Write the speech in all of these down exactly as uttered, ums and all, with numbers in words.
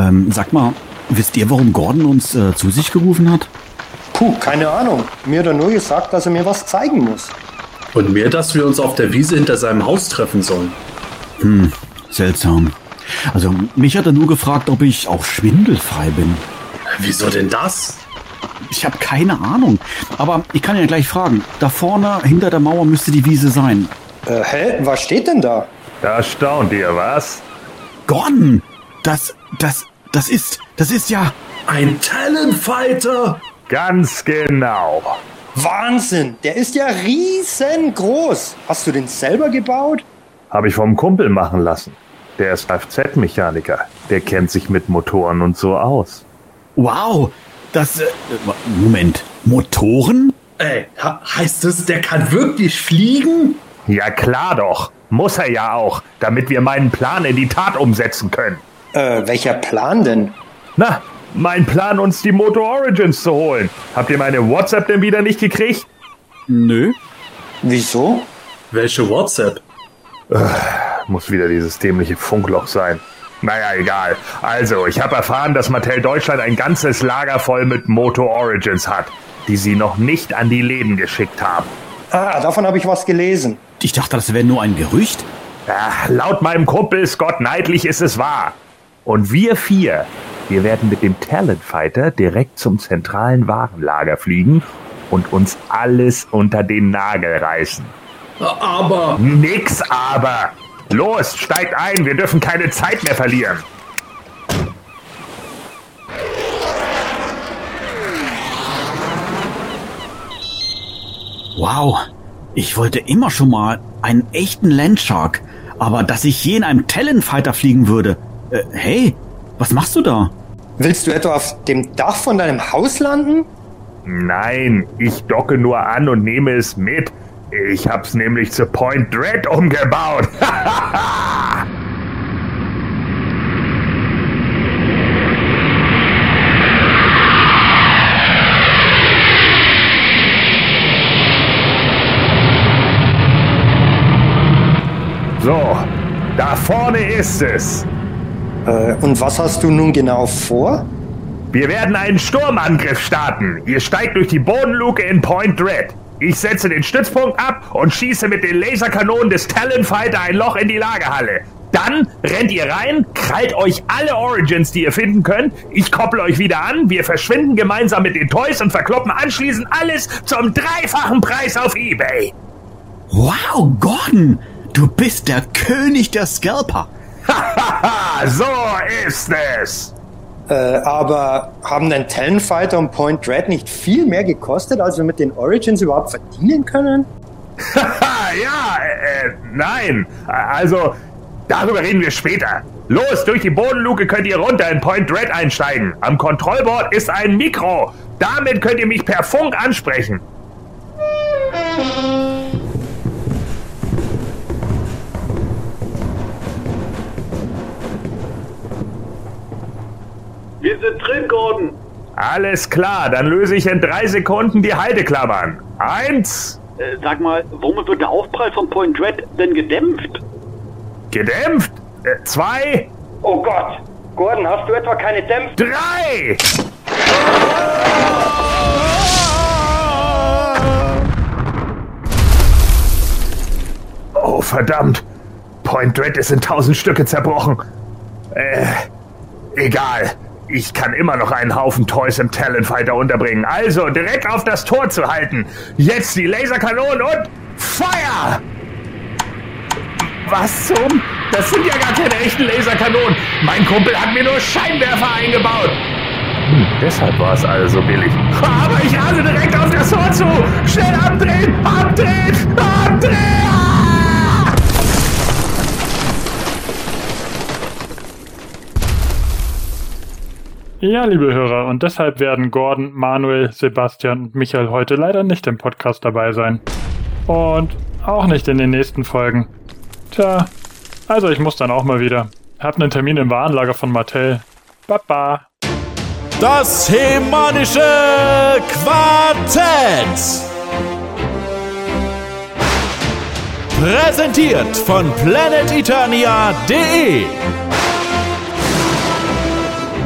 Ähm, sag mal, wisst ihr, warum Gordon uns äh, zu sich gerufen hat? Puh, keine Ahnung. Mir hat er nur gesagt, dass er mir was zeigen muss. Und mir, dass wir uns auf der Wiese hinter seinem Haus treffen sollen. Hm, seltsam. Also, mich hat er nur gefragt, ob ich auch schwindelfrei bin. Wieso denn das? Ich habe keine Ahnung. Aber ich kann ja gleich fragen. Da vorne, hinter der Mauer, müsste die Wiese sein. Äh, hä? Was steht denn da? Da staunt ihr, was? Gordon! Das, das, das ist, das ist ja... Ein Talonfighter! Ganz genau. Wahnsinn! Der ist ja riesengroß. Hast du den selber gebaut? Habe ich vom Kumpel machen lassen. Der ist Kfz-Mechaniker. Der kennt sich mit Motoren und so aus. Wow! Das... Äh, Moment. Motoren? Ey, heißt das, der kann wirklich fliegen? Ja klar doch. Muss er ja auch, damit wir meinen Plan in die Tat umsetzen können. Äh, welcher Plan denn? Na, mein Plan, uns die Moto Origins zu holen. Habt ihr meine WhatsApp denn wieder nicht gekriegt? Nö. Wieso? Welche WhatsApp? Äh, muss wieder dieses dämliche Funkloch sein. Naja, egal. Also, ich habe erfahren, dass Mattel Deutschland ein ganzes Lager voll mit Moto Origins hat, die sie noch nicht an die Läden geschickt haben. Ah, davon habe ich was gelesen. Ich dachte, das wäre nur ein Gerücht. Ja, laut meinem Kumpel Scott Neidlich ist es wahr. Und wir vier, wir werden mit dem Talonfighter direkt zum zentralen Warenlager fliegen und uns alles unter den Nagel reißen. Aber... Nix aber! Los, steigt ein, wir dürfen keine Zeit mehr verlieren. Wow, ich wollte immer schon mal einen echten Landshark, aber dass ich je in einem Talonfighter fliegen würde. Äh, hey, was machst du da? Willst du etwa auf dem Dach von deinem Haus landen? Nein, ich docke nur an und nehme es mit. Ich hab's nämlich zu Point Dread umgebaut. So, da vorne ist es. Äh, und was hast du nun genau vor? Wir werden einen Sturmangriff starten. Ihr steigt durch die Bodenluke in Point Dread. Ich setze den Stützpunkt ab und schieße mit den Laserkanonen des Talonfighter ein Loch in die Lagerhalle. Dann rennt ihr rein, krallt euch alle Origins, die ihr finden könnt. Ich koppel euch wieder an, wir verschwinden gemeinsam mit den Toys und verkloppen anschließend alles zum dreifachen Preis auf eBay. Wow, Gordon, du bist der König der Scalper. Hahaha, so ist es. Äh, aber haben denn Talonfighter und Point Dread nicht viel mehr gekostet, als wir mit den Origins überhaupt verdienen können? Haha, ja, äh, nein. Also, darüber reden wir später. Los, durch die Bodenluke könnt ihr runter in Point Dread einsteigen. Am Kontrollboard ist ein Mikro. Damit könnt ihr mich per Funk ansprechen. Wir sind drin, Gordon. Alles klar, dann löse ich in drei Sekunden die Halteklammern. Eins. Äh, sag mal, womit wird der Aufprall von Point Dread denn gedämpft? Gedämpft. Äh, zwei. Oh Gott! Gordon, hast du etwa keine Dämpfe? Drei. Oh, verdammt. Point Dread ist in tausend Stücke zerbrochen. Äh, egal. Ich kann immer noch einen Haufen Toys im Talonfighter unterbringen. Also, direkt auf das Tor zu halten. Jetzt die Laserkanonen und Feuer! Was zum? Das sind ja gar keine echten Laserkanonen. Mein Kumpel hat mir nur Scheinwerfer eingebaut. Hm, deshalb war es also billig. Aber ich rase direkt auf das Tor zu. Schnell abdrehen, abdrehen, abdrehen! Ja, liebe Hörer, und deshalb werden Gordon, Manuel, Sebastian und Michael heute leider nicht im Podcast dabei sein. Und auch nicht in den nächsten Folgen. Tja, also ich muss dann auch mal wieder. Hab einen Termin im Warenlager von Mattel. Baba. Das Hemanische Quartett. Präsentiert von planet eternia punkt de.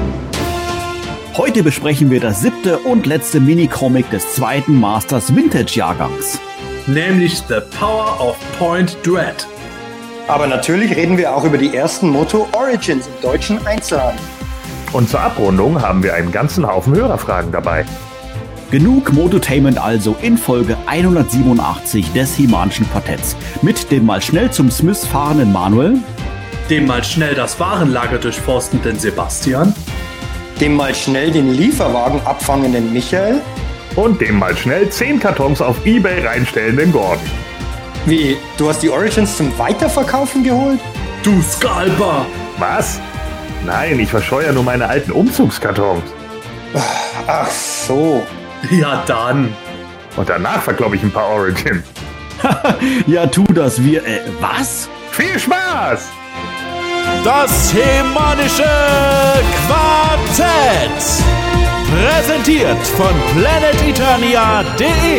Heute besprechen wir das siebte und letzte Minicomic des zweiten Masters Vintage-Jahrgangs. Nämlich The Power of Point Dread. Aber natürlich reden wir auch über die ersten Moto Origins im deutschen Einzelhandel. Und zur Abrundung haben wir einen ganzen Haufen Hörerfragen dabei. Genug Mototainment also in Folge hundertsiebenundachtzig des He-Manischen Quartetts. Mit dem mal schnell zum Smith fahrenden Manuel, Dem mal schnell das Warenlager durchforstenden Sebastian, Dem mal schnell den Lieferwagen abfangenden Michael. Und dem mal schnell zehn Kartons auf eBay reinstellenden Gordon. Wie, du hast die Origins zum Weiterverkaufen geholt? Du Scalper! Was? Nein, ich verscheuere nur meine alten Umzugskartons. Ach so. Ja dann. Und danach verkloppe ich ein paar Origins. ja tu das, wir, äh, was? Viel Spaß! Das He-Manische Quartett. Präsentiert von planet eternia punkt de.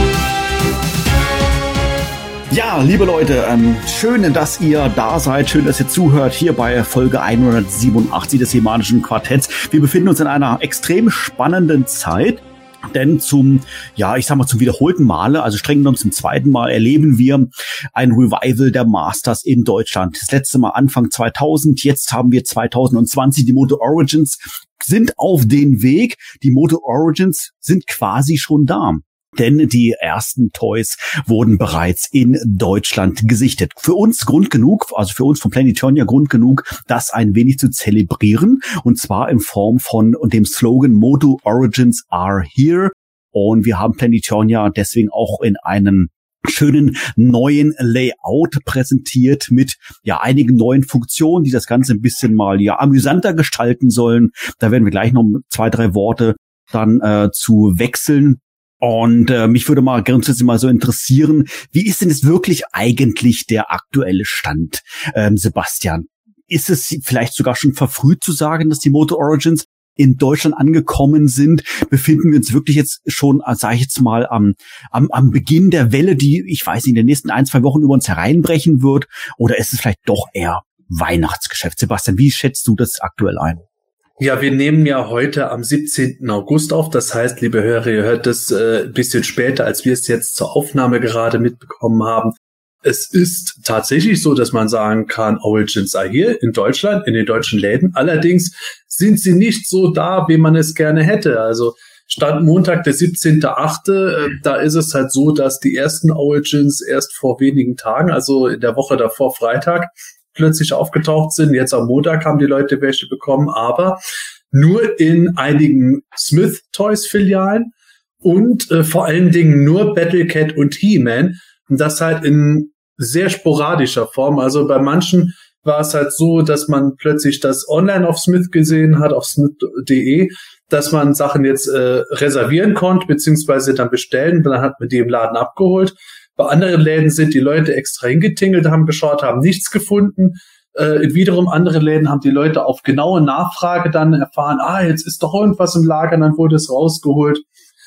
Ja, liebe Leute, ähm, schön, dass ihr da seid, schön, dass ihr zuhört hier bei Folge hundertsiebenundachtzig des He-Manischen Quartetts. Wir befinden uns in einer extrem spannenden Zeit. Denn zum, ja, ich sag mal, zum wiederholten Male, also streng genommen zum zweiten Mal, erleben wir ein Revival der Masters in Deutschland. Das letzte Mal Anfang zweitausend, jetzt haben wir zweitausendzwanzig, die Moto Origins sind auf den Weg. Die Moto Origins sind quasi schon da. Denn die ersten Toys wurden bereits in Deutschland gesichtet. Für uns Grund genug, also für uns von Planet Eternia Grund genug, das ein wenig zu zelebrieren. Und zwar in Form von dem Slogan Moto Origins are here. Und wir haben Planet Eternia deswegen auch in einem schönen neuen Layout präsentiert mit ja einigen neuen Funktionen, die das Ganze ein bisschen mal ja amüsanter gestalten sollen. Da werden wir gleich noch zwei, drei Worte dann äh, zu wechseln. Und äh, mich würde mal grundsätzlich mal so interessieren, wie ist denn jetzt wirklich eigentlich der aktuelle Stand, ähm, Sebastian? Ist es vielleicht sogar schon verfrüht zu sagen, dass die Moto Origins in Deutschland angekommen sind? Befinden wir uns wirklich jetzt schon, sage ich jetzt mal, am, am, am Beginn der Welle, die, ich weiß nicht, in den nächsten ein, zwei Wochen über uns hereinbrechen wird? Oder ist es vielleicht doch eher Weihnachtsgeschäft? Sebastian, wie schätzt du das aktuell ein? Ja, wir nehmen ja heute am siebzehnten August auf. Das heißt, liebe Hörer, ihr hört das äh, ein bisschen später, als wir es jetzt zur Aufnahme gerade mitbekommen haben. Es ist tatsächlich so, dass man sagen kann, Origins are here in Deutschland, in den deutschen Läden. Allerdings sind sie nicht so da, wie man es gerne hätte. Also Stand Montag, der siebzehnte achte Äh, da ist es halt so, dass die ersten Origins erst vor wenigen Tagen, also in der Woche davor Freitag, plötzlich aufgetaucht sind. Jetzt am Montag haben die Leute welche bekommen, aber nur in einigen Smith Toys Filialen und äh, vor allen Dingen nur Battlecat und He-Man. Und das halt in sehr sporadischer Form. Also bei manchen war es halt so, dass man plötzlich das online auf Smith gesehen hat, auf smith punkt de, dass man Sachen jetzt äh, reservieren konnte, beziehungsweise dann bestellen. Dann hat man die im Laden abgeholt. Bei anderen Läden sind die Leute extra hingetingelt, haben geschaut, haben nichts gefunden. Äh, wiederum andere Läden haben die Leute auf genaue Nachfrage dann erfahren, ah, jetzt ist doch irgendwas im Lager, dann wurde es rausgeholt.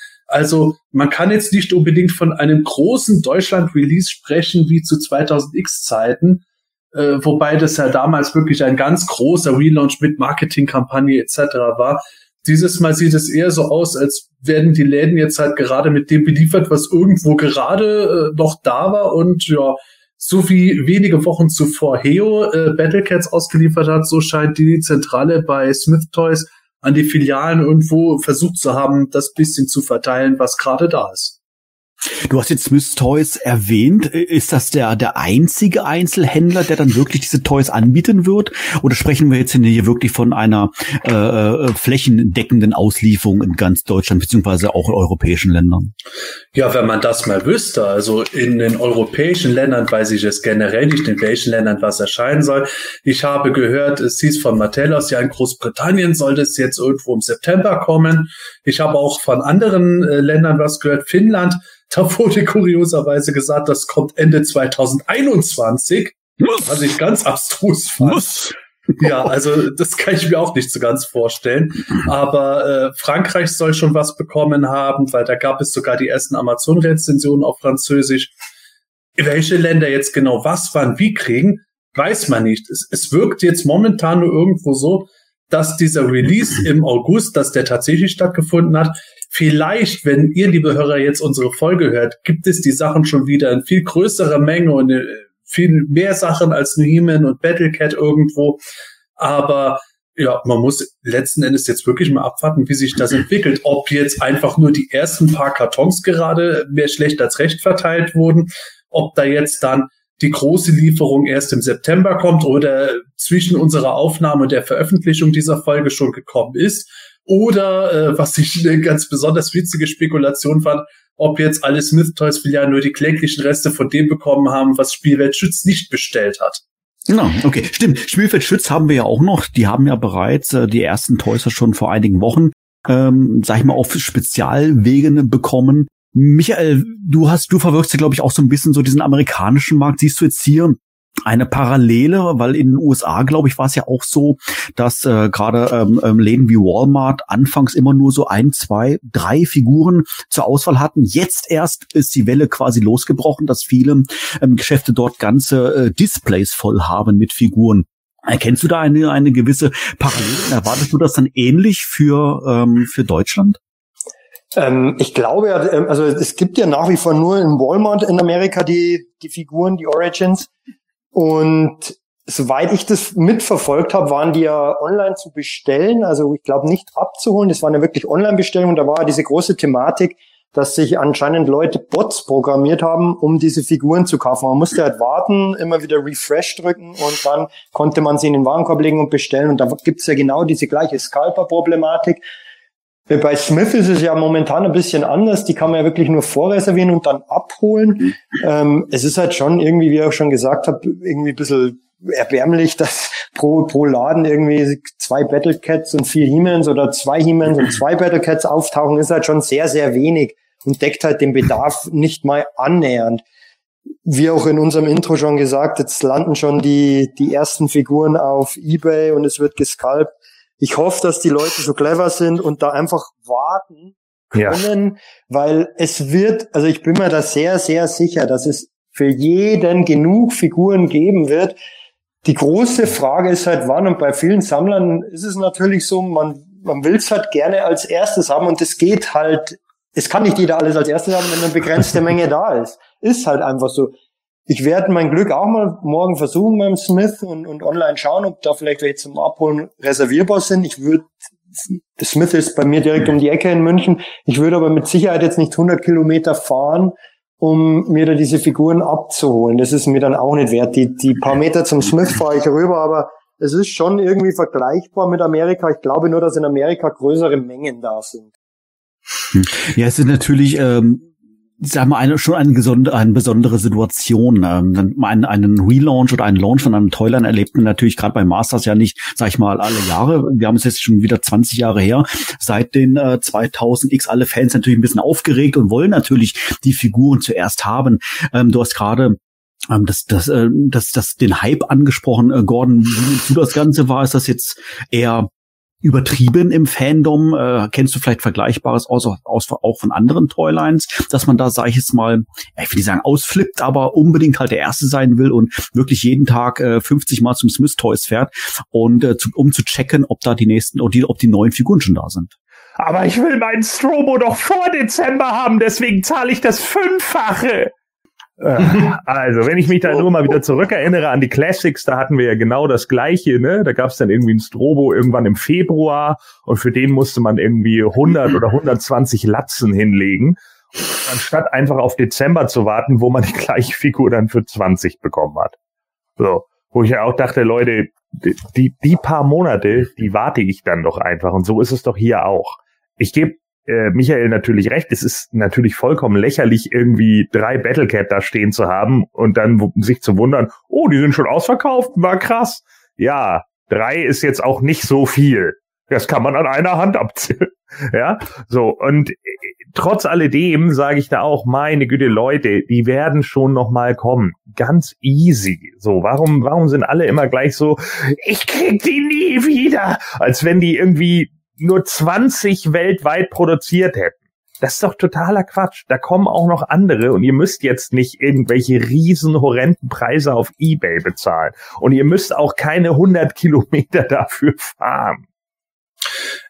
Also man kann jetzt nicht unbedingt von einem großen Deutschland-Release sprechen wie zu zweitausend X-Zeiten, äh, wobei das ja damals wirklich ein ganz großer Relaunch mit Marketingkampagne et cetera war. Dieses Mal sieht es eher so aus, als werden die Läden jetzt halt gerade mit dem beliefert, was irgendwo gerade äh, noch da war. Und ja, so wie wenige Wochen zuvor Heo äh, Battlecats ausgeliefert hat, so scheint die Zentrale bei Smith Toys an die Filialen irgendwo versucht zu haben, das bisschen zu verteilen, was gerade da ist. Du hast jetzt Smith Toys erwähnt. Ist das der der einzige Einzelhändler, der dann wirklich diese Toys anbieten wird? Oder sprechen wir jetzt hier wirklich von einer äh, flächendeckenden Auslieferung in ganz Deutschland beziehungsweise auch in europäischen Ländern? Ja, wenn man das mal wüsste, also in den europäischen Ländern weiß ich es generell nicht, in welchen Ländern was erscheinen soll. Ich habe gehört, es hieß von Mattel aus, ja in Großbritannien soll das jetzt irgendwo im September kommen. Ich habe auch von anderen äh, Ländern was gehört, Finnland. Da wurde kurioserweise gesagt, das kommt Ende zweitausendeinundzwanzig, was ich ganz abstrus fand. Muss. Ja, also das kann ich mir auch nicht so ganz vorstellen. Aber äh, Frankreich soll schon was bekommen haben, weil da gab es sogar die ersten Amazon-Rezensionen auf Französisch. Welche Länder jetzt genau was, wann, wie kriegen, weiß man nicht. Es, es wirkt jetzt momentan nur irgendwo so, dass dieser Release im August, dass der tatsächlich stattgefunden hat. Vielleicht, wenn ihr, liebe Hörer, jetzt unsere Folge hört, gibt es die Sachen schon wieder in viel größerer Menge und viel mehr Sachen als nur He-Man und Battlecat irgendwo. Aber ja, man muss letzten Endes jetzt wirklich mal abwarten, wie sich das entwickelt. Ob jetzt einfach nur die ersten paar Kartons gerade mehr schlecht als recht verteilt wurden, ob da jetzt dann die große Lieferung erst im September kommt oder zwischen unserer Aufnahme und der Veröffentlichung dieser Folge schon gekommen ist. Oder, äh, was ich eine ganz besonders witzige Spekulation fand, ob jetzt alle Smith-Toys-Filialen nur die kläglichen Reste von dem bekommen haben, was Spielwelt Schütz nicht bestellt hat. Genau, okay, stimmt. Spielwelt Schütz haben wir ja auch noch. Die haben ja bereits äh, die ersten Toys schon vor einigen Wochen, ähm, sag ich mal, auf Spezialwegen bekommen. Michael, du hast, du verwirkst ja, glaube ich, auch so ein bisschen so diesen amerikanischen Markt. Siehst du jetzt hier eine Parallele, weil in den U S A, glaube ich, war es ja auch so, dass äh, gerade ähm, Läden wie Walmart anfangs immer nur so ein, zwei, drei Figuren zur Auswahl hatten. Jetzt erst ist die Welle quasi losgebrochen, dass viele ähm, Geschäfte dort ganze äh, Displays voll haben mit Figuren. Erkennst du da eine eine gewisse Parallele? Erwartest du das dann ähnlich für ähm, für Deutschland? Ähm, ich glaube ja, also es gibt ja nach wie vor nur in Walmart in Amerika die die Figuren, die Origins. Und soweit ich das mitverfolgt habe, waren die ja online zu bestellen, also ich glaube nicht abzuholen, das waren ja wirklich Online-Bestellungen. Da war ja diese große Thematik, dass sich anscheinend Leute Bots programmiert haben, um diese Figuren zu kaufen. Man musste halt warten, immer wieder Refresh drücken und dann konnte man sie in den Warenkorb legen und bestellen. Und da gibt's ja genau diese gleiche Scalper-Problematik. Bei Smith ist es ja momentan ein bisschen anders. Die kann man ja wirklich nur vorreservieren und dann abholen. Mhm. Ähm, es ist halt schon irgendwie, wie ich auch schon gesagt habe, irgendwie ein bisschen erbärmlich, dass pro, pro Laden irgendwie zwei Battlecats und vier He-Mans oder zwei He-Mans und zwei Battlecats auftauchen, ist halt schon sehr, sehr wenig und deckt halt den Bedarf nicht mal annähernd. Wie auch in unserem Intro schon gesagt, jetzt landen schon die, die ersten Figuren auf eBay und es wird gescalpt. Ich hoffe, dass die Leute so clever sind und da einfach warten können, ja. Weil es wird, also ich bin mir da sehr, sehr sicher, dass es für jeden genug Figuren geben wird. Die große Frage ist halt wann, und bei vielen Sammlern ist es natürlich so, man, man will es halt gerne als erstes haben und es geht halt, es kann nicht jeder alles als erstes haben, wenn eine begrenzte Menge da ist. Ist halt einfach so. Ich werde mein Glück auch mal morgen versuchen beim Smith und, und online schauen, ob da vielleicht welche zum Abholen reservierbar sind. Ich würde, das Smith ist bei mir direkt um die Ecke in München. Ich würde aber mit Sicherheit jetzt nicht hundert Kilometer fahren, um mir da diese Figuren abzuholen. Das ist mir dann auch nicht wert. Die, die paar Meter zum Smith fahre ich rüber, aber es ist schon irgendwie vergleichbar mit Amerika. Ich glaube nur, dass in Amerika größere Mengen da sind. Ja, es ist natürlich, ähm sagen wir eine, schon eine, gesonde, eine besondere Situation. Ähm, einen, einen Relaunch oder einen Launch von einem Toyline erlebt man natürlich gerade bei Masters ja nicht, sag ich mal, alle Jahre. Wir haben es jetzt schon wieder zwanzig Jahre her. Seit den äh, zweitausend X alle Fans natürlich ein bisschen aufgeregt und wollen natürlich die Figuren zuerst haben. Ähm, du hast gerade ähm, das, das, äh, das, das, den Hype angesprochen. Äh, Gordon, wie du das Ganze war, ist das jetzt eher übertrieben im Fandom? Äh, kennst du vielleicht Vergleichbares aus, aus, auch von anderen Toylines, dass man da, sag ich jetzt mal, ich will nicht sagen ausflippt, aber unbedingt halt der Erste sein will und wirklich jeden Tag äh, fünfzig Mal zum Smith Toys fährt und äh, zu, um zu checken, ob da die nächsten, ob die, ob die neuen Figuren schon da sind. Aber ich will meinen Strobo doch vor Dezember haben, deswegen zahle ich das Fünffache. Also, wenn ich mich da nur mal wieder zurückerinnere an die Classics, da hatten wir ja genau das Gleiche, ne? Da gab es dann irgendwie einen Strobo irgendwann im Februar und für den musste man irgendwie hundert oder hundertzwanzig Latzen hinlegen, anstatt einfach auf Dezember zu warten, wo man die gleiche Figur dann für zwanzig bekommen hat. So, wo ich ja auch dachte, Leute, die, die paar Monate, die warte ich dann doch einfach und so ist es doch hier auch. Ich gebe Äh, Michael natürlich recht, es ist natürlich vollkommen lächerlich, irgendwie drei Battlecat da stehen zu haben und dann w- sich zu wundern, oh, die sind schon ausverkauft, war krass. Ja, drei ist jetzt auch nicht so viel. Das kann man an einer Hand abzählen. Ja, so, und äh, trotz alledem sage ich da auch, meine Güte, Leute, die werden schon noch mal kommen. Ganz easy. So, warum, warum sind alle immer gleich so, ich krieg die nie wieder, als wenn die irgendwie nur zwanzig weltweit produziert hätten. Das ist doch totaler Quatsch. Da kommen auch noch andere und ihr müsst jetzt nicht irgendwelche riesen horrenden Preise auf eBay bezahlen. Und ihr müsst auch keine hundert Kilometer dafür fahren.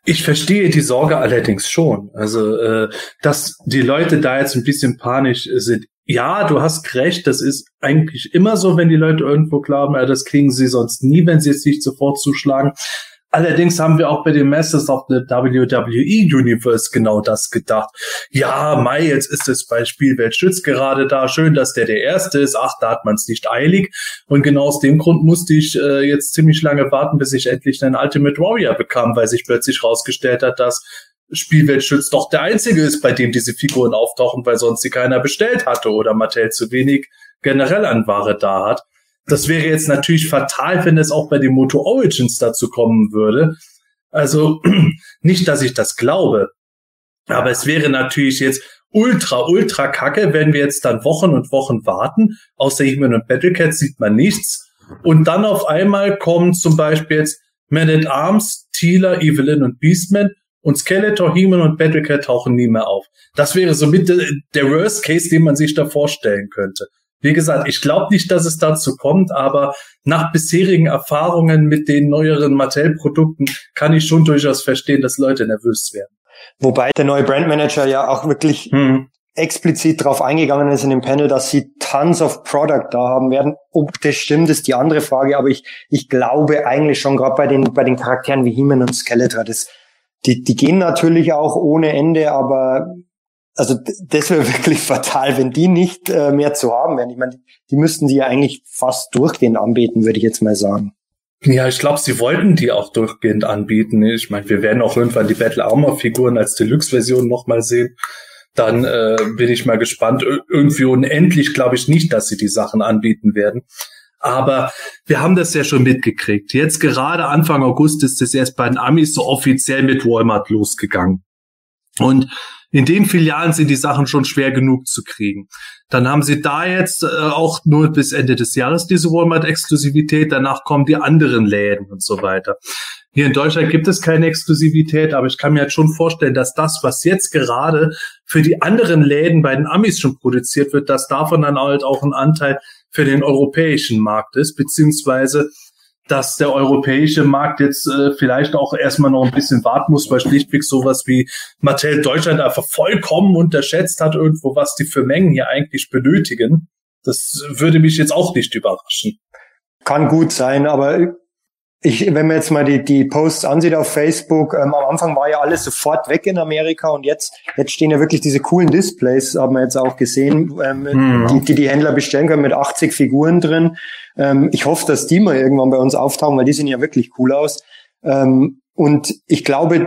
Ich verstehe die Sorge allerdings schon. Also, äh, dass die Leute da jetzt ein bisschen panisch sind. Ja, du hast recht, das ist eigentlich immer so, wenn die Leute irgendwo glauben, ja, das kriegen sie sonst nie, wenn sie es nicht sofort zuschlagen. Allerdings haben wir auch bei den Masters of the W W E Universe genau das gedacht. Ja, Mai, jetzt ist es bei Spielweltschütz gerade da. Schön, dass der der Erste ist. Ach, da hat man es nicht eilig. Und genau aus dem Grund musste ich äh, jetzt ziemlich lange warten, bis ich endlich einen Ultimate Warrior bekam, weil sich plötzlich rausgestellt hat, dass Spielweltschütz doch der Einzige ist, bei dem diese Figuren auftauchen, weil sonst sie keiner bestellt hatte oder Mattel zu wenig generell an Ware da hat. Das wäre jetzt natürlich fatal, wenn es auch bei den Moto Origins dazu kommen würde. Also nicht, dass ich das glaube, aber es wäre natürlich jetzt ultra, ultra kacke, wenn wir jetzt dann Wochen und Wochen warten. Außer He-Man und Battlecat sieht man nichts. Und dann auf einmal kommen zum Beispiel jetzt Man-at-Arms, Teela, Evelyn und Beastman und Skeletor, He-Man und Battlecat tauchen nie mehr auf. Das wäre somit der Worst Case, den man sich da vorstellen könnte. Wie gesagt, ich glaube nicht, dass es dazu kommt, aber nach bisherigen Erfahrungen mit den neueren Mattel-Produkten kann ich schon durchaus verstehen, dass Leute nervös werden. Wobei der neue Brandmanager ja auch wirklich hm. explizit darauf eingegangen ist in dem Panel, dass sie tons of Product da haben werden. Ob das stimmt, ist die andere Frage, aber ich ich glaube eigentlich schon, gerade bei den bei den Charakteren wie He-Man und Skeletor, das die die gehen natürlich auch ohne Ende, aber also das wäre wirklich fatal, wenn die nicht äh, mehr zu haben wären. Ich meine, die müssten die ja eigentlich fast durchgehend anbieten, würde ich jetzt mal sagen. Ja, ich glaube, sie wollten die auch durchgehend anbieten. Ich meine, wir werden auch irgendwann die Battle Armor Figuren als Deluxe-Version nochmal sehen. Dann äh, bin ich mal gespannt. Ir- irgendwie unendlich glaube ich nicht, dass sie die Sachen anbieten werden. Aber wir haben das ja schon mitgekriegt. Jetzt gerade Anfang August ist es erst bei den Amis so offiziell mit Walmart losgegangen. Und in den Filialen sind die Sachen schon schwer genug zu kriegen. Dann haben sie da jetzt äh, auch nur bis Ende des Jahres diese Walmart-Exklusivität. Danach kommen die anderen Läden und so weiter. Hier in Deutschland gibt es keine Exklusivität, aber ich kann mir jetzt schon vorstellen, dass das, was jetzt gerade für die anderen Läden bei den Amis schon produziert wird, dass davon dann halt auch ein Anteil für den europäischen Markt ist, beziehungsweise dass der europäische Markt jetzt äh, vielleicht auch erstmal noch ein bisschen warten muss, weil schlichtweg sowas wie Mattel Deutschland einfach vollkommen unterschätzt hat irgendwo, was die für Mengen hier eigentlich benötigen. Das würde mich jetzt auch nicht überraschen. Kann gut sein, aber ich, wenn man jetzt mal die, die Posts ansieht auf Facebook, ähm, am Anfang war ja alles sofort weg in Amerika und jetzt, jetzt stehen ja wirklich diese coolen Displays, haben wir jetzt auch gesehen, ähm, mhm. die, die die Händler bestellen können mit achtzig Figuren drin. Ähm, ich hoffe, dass die mal irgendwann bei uns auftauchen, weil die sehen ja wirklich cool aus. Ähm, und ich glaube,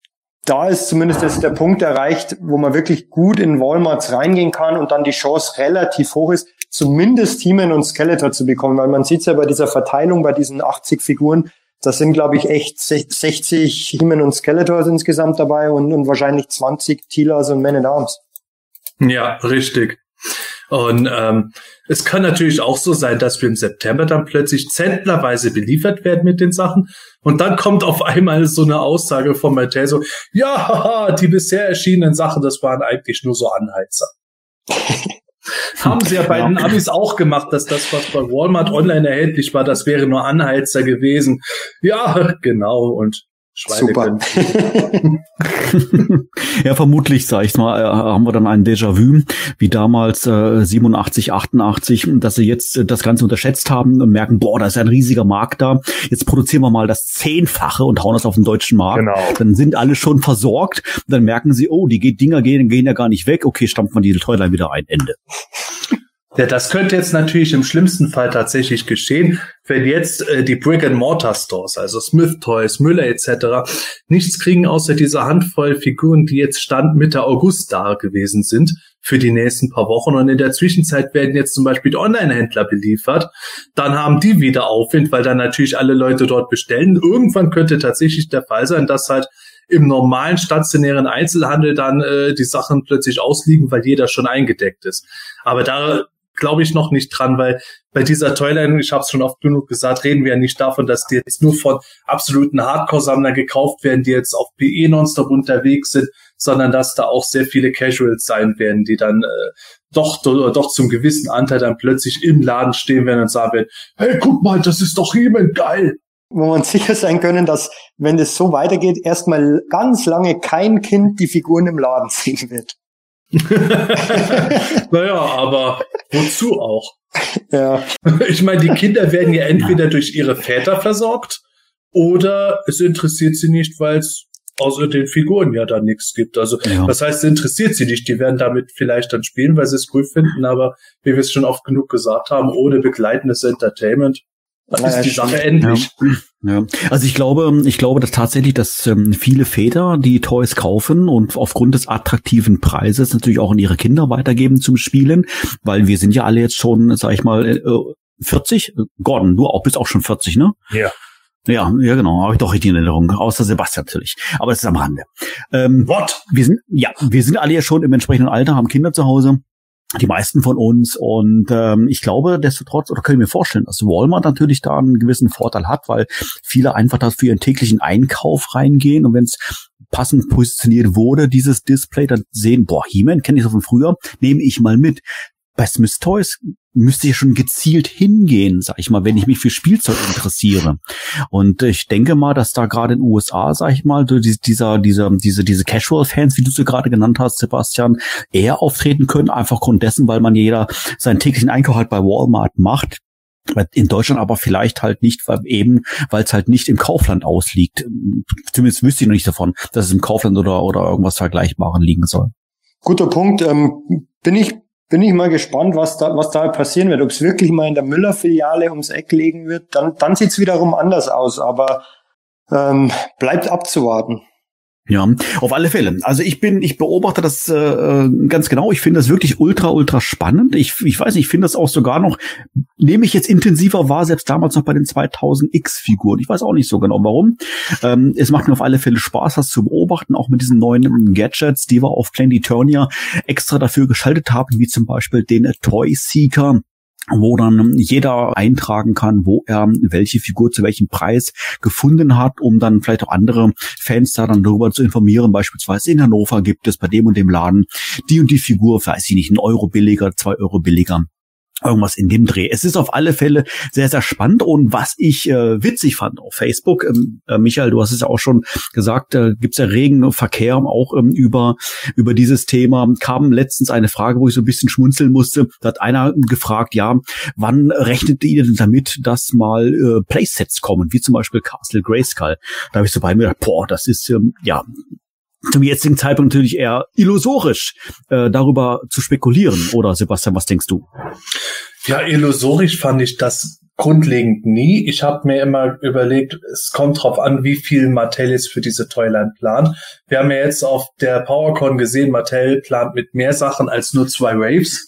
da ist zumindest jetzt der Punkt erreicht, wo man wirklich gut in Walmarts reingehen kann und dann die Chance relativ hoch ist, zumindest He-Man und Skeletor zu bekommen, weil man sieht ja bei dieser Verteilung, bei diesen achtzig Figuren, da sind, glaube ich, echt sechzig He-Man und Skeletor insgesamt dabei und, und wahrscheinlich zwanzig Teelas und Man-at-Arms. Ja, richtig. Und ähm, es kann natürlich auch so sein, dass wir im September dann plötzlich zentnerweise beliefert werden mit den Sachen und dann kommt auf einmal so eine Aussage von Mattel so, ja, haha, die bisher erschienenen Sachen, das waren eigentlich nur so Anheizer. Haben sie ja bei den Amis auch gemacht, dass das, was bei Walmart online erhältlich war, das wäre nur Anheizer gewesen. Ja, genau, und Super. Ja, vermutlich, sag ich mal, haben wir dann ein Déjà-vu, wie damals äh, siebenundachtzig, achtundachtzig, dass sie jetzt äh, das Ganze unterschätzt haben und merken, boah, da ist ein riesiger Markt da. Jetzt produzieren wir mal das Zehnfache und hauen das auf den deutschen Markt. Genau. Dann sind alle schon versorgt. Dann merken sie, oh, die Dinger gehen, gehen ja gar nicht weg. Okay, stampfen wir die Toyline wieder ein. Ende. Ja, das könnte jetzt natürlich im schlimmsten Fall tatsächlich geschehen, wenn jetzt äh, die Brick-and-Mortar-Stores, also Smith Toys, Müller et cetera, nichts kriegen außer dieser Handvoll Figuren, die jetzt Stand Mitte August da gewesen sind für die nächsten paar Wochen. Und in der Zwischenzeit werden jetzt zum Beispiel die Online-Händler beliefert. Dann haben die wieder Aufwind, weil dann natürlich alle Leute dort bestellen. Irgendwann könnte tatsächlich der Fall sein, dass halt im normalen stationären Einzelhandel dann äh, die Sachen plötzlich ausliegen, weil jeder schon eingedeckt ist. Aber da glaube ich noch nicht dran, weil bei dieser Toyline, ich habe es schon oft genug gesagt, reden wir ja nicht davon, dass die jetzt nur von absoluten Hardcore-Sammlern gekauft werden, die jetzt auf P E nonstop unterwegs sind, sondern dass da auch sehr viele Casuals sein werden, die dann äh, doch, doch doch zum gewissen Anteil dann plötzlich im Laden stehen werden und sagen werden, hey, guck mal, das ist doch He-Man, geil. wo wir uns sicher sein können, dass, wenn das so weitergeht, erstmal ganz lange kein Kind die Figuren im Laden sehen wird. Naja, aber wozu auch? Ja. Ich meine, die Kinder werden ja entweder durch ihre Väter versorgt oder es interessiert sie nicht, weil es außer den Figuren ja da nichts gibt. Also ja. Was heißt, es interessiert sie nicht? Die werden damit vielleicht dann spielen, weil sie es cool finden, aber wie wir es schon oft genug gesagt haben, ohne begleitendes Entertainment dann ist die Sache endlich. Ja. Ja. Also ich glaube, ich glaube, dass tatsächlich, dass ähm, viele Väter die Toys kaufen und aufgrund des attraktiven Preises natürlich auch an ihre Kinder weitergeben zum Spielen, weil wir sind ja alle jetzt schon, sag ich mal, äh, vierzig. Gordon, du auch bist auch schon vierzig, ne? Ja. Ja, ja, genau, habe ich doch richtig in Erinnerung, außer Sebastian natürlich. Aber das ist am Rande. Ähm, What? Wir sind, ja, wir sind alle ja schon im entsprechenden Alter, haben Kinder zu Hause. Die meisten von uns und ähm, ich glaube, destotrotz, oder kann ich mir vorstellen, dass Walmart natürlich da einen gewissen Vorteil hat, weil viele einfach da für ihren täglichen Einkauf reingehen und wenn es passend positioniert wurde, dieses Display, dann sehen, boah, He-Man kenne ich so von früher, nehme ich mal mit. Bei Smith Toys müsste ich schon gezielt hingehen, sag ich mal, wenn ich mich für Spielzeug interessiere. Und ich denke mal, dass da gerade in den U S A, sag ich mal, dieser, dieser, diese, diese Casual-Fans, wie du sie gerade genannt hast, Sebastian, eher auftreten können, einfach aufgrund dessen, weil man jeder seinen täglichen Einkauf halt bei Walmart macht. In Deutschland aber vielleicht halt nicht, weil eben, weil es halt nicht im Kaufland ausliegt. Zumindest wüsste ich noch nicht davon, dass es im Kaufland oder, oder irgendwas Vergleichbaren liegen soll. Guter Punkt. Ähm, bin ich Bin ich mal gespannt, was da, was da passieren wird. Ob es wirklich mal in der Müller-Filiale ums Eck legen wird, dann, dann sieht's wiederum anders aus. Aber ähm, bleibt abzuwarten. Ja, auf alle Fälle. Also ich bin, ich beobachte das äh, ganz genau. Ich finde das wirklich ultra, ultra spannend. Ich, ich weiß nicht, ich finde das auch sogar noch, nehme ich jetzt intensiver wahr, selbst damals noch bei den zweitausend X-Figuren. Ich weiß auch nicht so genau, warum. Ähm, es macht mir auf alle Fälle Spaß, das zu beobachten, auch mit diesen neuen Gadgets, die wir auf Planet Eternia extra dafür geschaltet haben, wie zum Beispiel den Toy Seeker, wo dann jeder eintragen kann, wo er welche Figur zu welchem Preis gefunden hat, um dann vielleicht auch andere Fans da dann darüber zu informieren. Beispielsweise in Hannover gibt es bei dem und dem Laden die und die Figur, weiß ich nicht, ein Euro billiger, zwei Euro billiger. Irgendwas in dem Dreh. Es ist auf alle Fälle sehr, sehr spannend und was ich äh, witzig fand auf Facebook, ähm, äh, Michael, du hast es ja auch schon gesagt, äh, gibt es ja regen Verkehr auch ähm, über über dieses Thema. Kam letztens eine Frage, wo ich so ein bisschen schmunzeln musste. Da hat einer gefragt, ja, wann rechnet ihr denn damit, dass mal äh, Playsets kommen, wie zum Beispiel Castle Grayskull? Da habe ich so bei mir gedacht, boah, das ist ähm, ja zum jetzigen Zeitpunkt natürlich eher illusorisch, äh, darüber zu spekulieren. Oder Sebastian, was denkst du? Ja, illusorisch fand ich das grundlegend nie. Ich habe mir immer überlegt, es kommt drauf an, wie viel Mattel jetzt für diese Toyline plant. Wir haben ja jetzt auf der PowerCon gesehen, Mattel plant mit mehr Sachen als nur zwei Waves.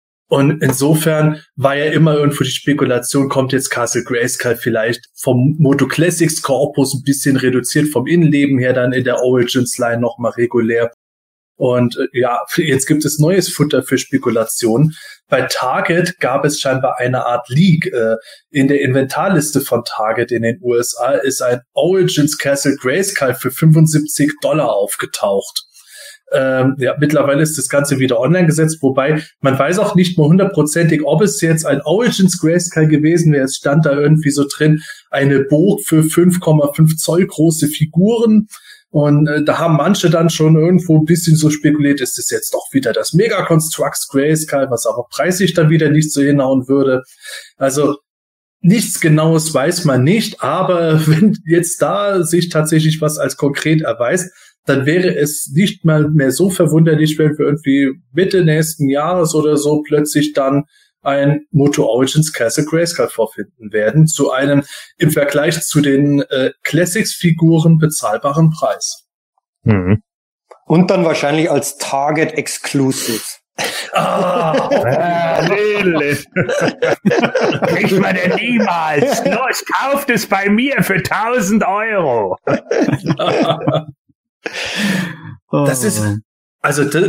Und insofern war ja immer irgendwo die Spekulation, kommt jetzt Castle Grayskull vielleicht vom Moto Classics Korpus ein bisschen reduziert, vom Innenleben her dann in der Origins Line nochmal regulär. Und äh, ja, jetzt gibt es neues Futter für Spekulationen. Bei Target gab es scheinbar eine Art Leak. Äh, in der Inventarliste von Target in den U S A ist ein Origins Castle Grayskull für fünfundsiebzig Dollar aufgetaucht. Ähm, ja, mittlerweile ist das Ganze wieder online gesetzt, wobei man weiß auch nicht mehr hundertprozentig, ob es jetzt ein Origins Grayskull gewesen wäre. Es stand da irgendwie so drin, eine Burg für fünf Komma fünf Zoll große Figuren. Und äh, da haben manche dann schon irgendwo ein bisschen so spekuliert, ist es jetzt doch wieder das Mega Construx Grayskull, was aber preislich dann wieder nicht so hinhauen würde. Also nichts Genaues weiß man nicht, aber wenn jetzt da sich tatsächlich was als konkret erweist, dann wäre es nicht mal mehr so verwunderlich, wenn wir irgendwie Mitte nächsten Jahres oder so plötzlich dann ein Moto Origins Castle Grayskull vorfinden werden, zu einem im Vergleich zu den äh, Classics-Figuren bezahlbaren Preis. Mhm. Und dann wahrscheinlich als Target Exclusive. Ah, Lilith. Kriegt man denn niemals. Los, kauft es bei mir für tausend Euro. Das ist, also,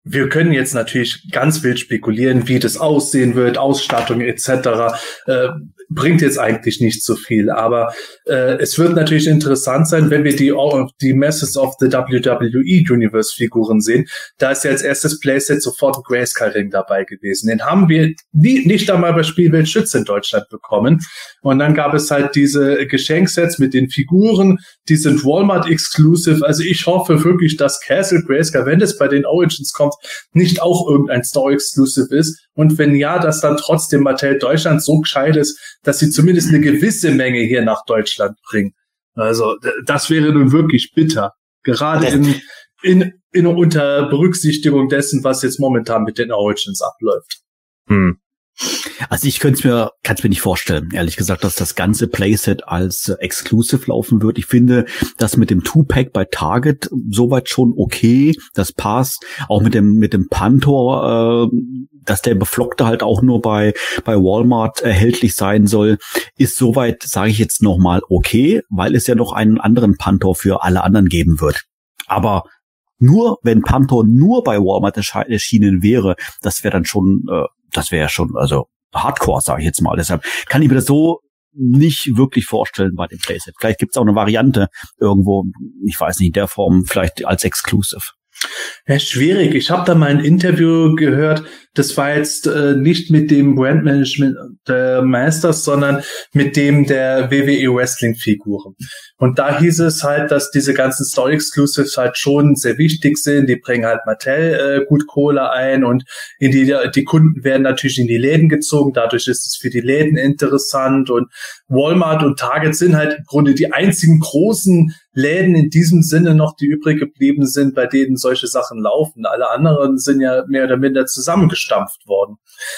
wir können jetzt natürlich ganz wild spekulieren, wie das aussehen wird, Ausstattung et cetera. Äh, bringt jetzt eigentlich nicht so viel, aber äh, es wird natürlich interessant sein, wenn wir die die Masters of the W W E Universe Figuren sehen. Da ist ja als erstes Playset sofort ein Grayskull-Ring dabei gewesen. Den haben wir nie, nicht einmal bei Spielwelt Schütze in Deutschland bekommen. Und dann gab es halt diese Geschenksets mit den Figuren, die sind Walmart-exclusive. Also ich hoffe wirklich, dass Castle Grayskull, wenn es bei den Origins kommt, nicht auch irgendein Store-exclusive ist. Und wenn ja, dass dann trotzdem Mattel Deutschland so gescheit ist, dass sie zumindest eine gewisse Menge hier nach Deutschland bringen. Also das wäre nun wirklich bitter. Gerade in, in, in unter Berücksichtigung dessen, was jetzt momentan mit den Origins abläuft. Hm. Also ich könnte es mir, kann es mir nicht vorstellen, ehrlich gesagt, dass das ganze Playset als äh, Exclusive laufen wird. Ich finde, das mit dem Two-Pack bei Target soweit schon okay, das passt. Auch mit dem mit dem Pantor, äh, dass der Beflockte halt auch nur bei bei Walmart erhältlich sein soll, ist soweit, sage ich jetzt nochmal, okay, weil es ja noch einen anderen Pantor für alle anderen geben wird. Aber nur, wenn Pantor nur bei Walmart erschienen wäre, das wäre dann schon, äh, das wäre ja schon, also Hardcore, sage ich jetzt mal. Deshalb kann ich mir das so nicht wirklich vorstellen bei dem Playset. Vielleicht gibt es auch eine Variante irgendwo, ich weiß nicht, in der Form, vielleicht als Exclusive. Ja, schwierig. Ich habe da mal ein Interview gehört, das war jetzt äh, nicht mit dem Brandmanagement der Masters, sondern mit dem der W W E Wrestling Figuren. Und da hieß es halt, dass diese ganzen Store Exclusives halt schon sehr wichtig sind. Die bringen halt Mattel äh, gut Kohle ein und in die die Kunden werden natürlich in die Läden gezogen. Dadurch ist es für die Läden interessant und Walmart und Target sind halt im Grunde die einzigen großen Läden in diesem Sinne noch, die übrig geblieben sind, bei denen solche Sachen laufen. Alle anderen sind ja mehr oder minder zusammengestampft worden.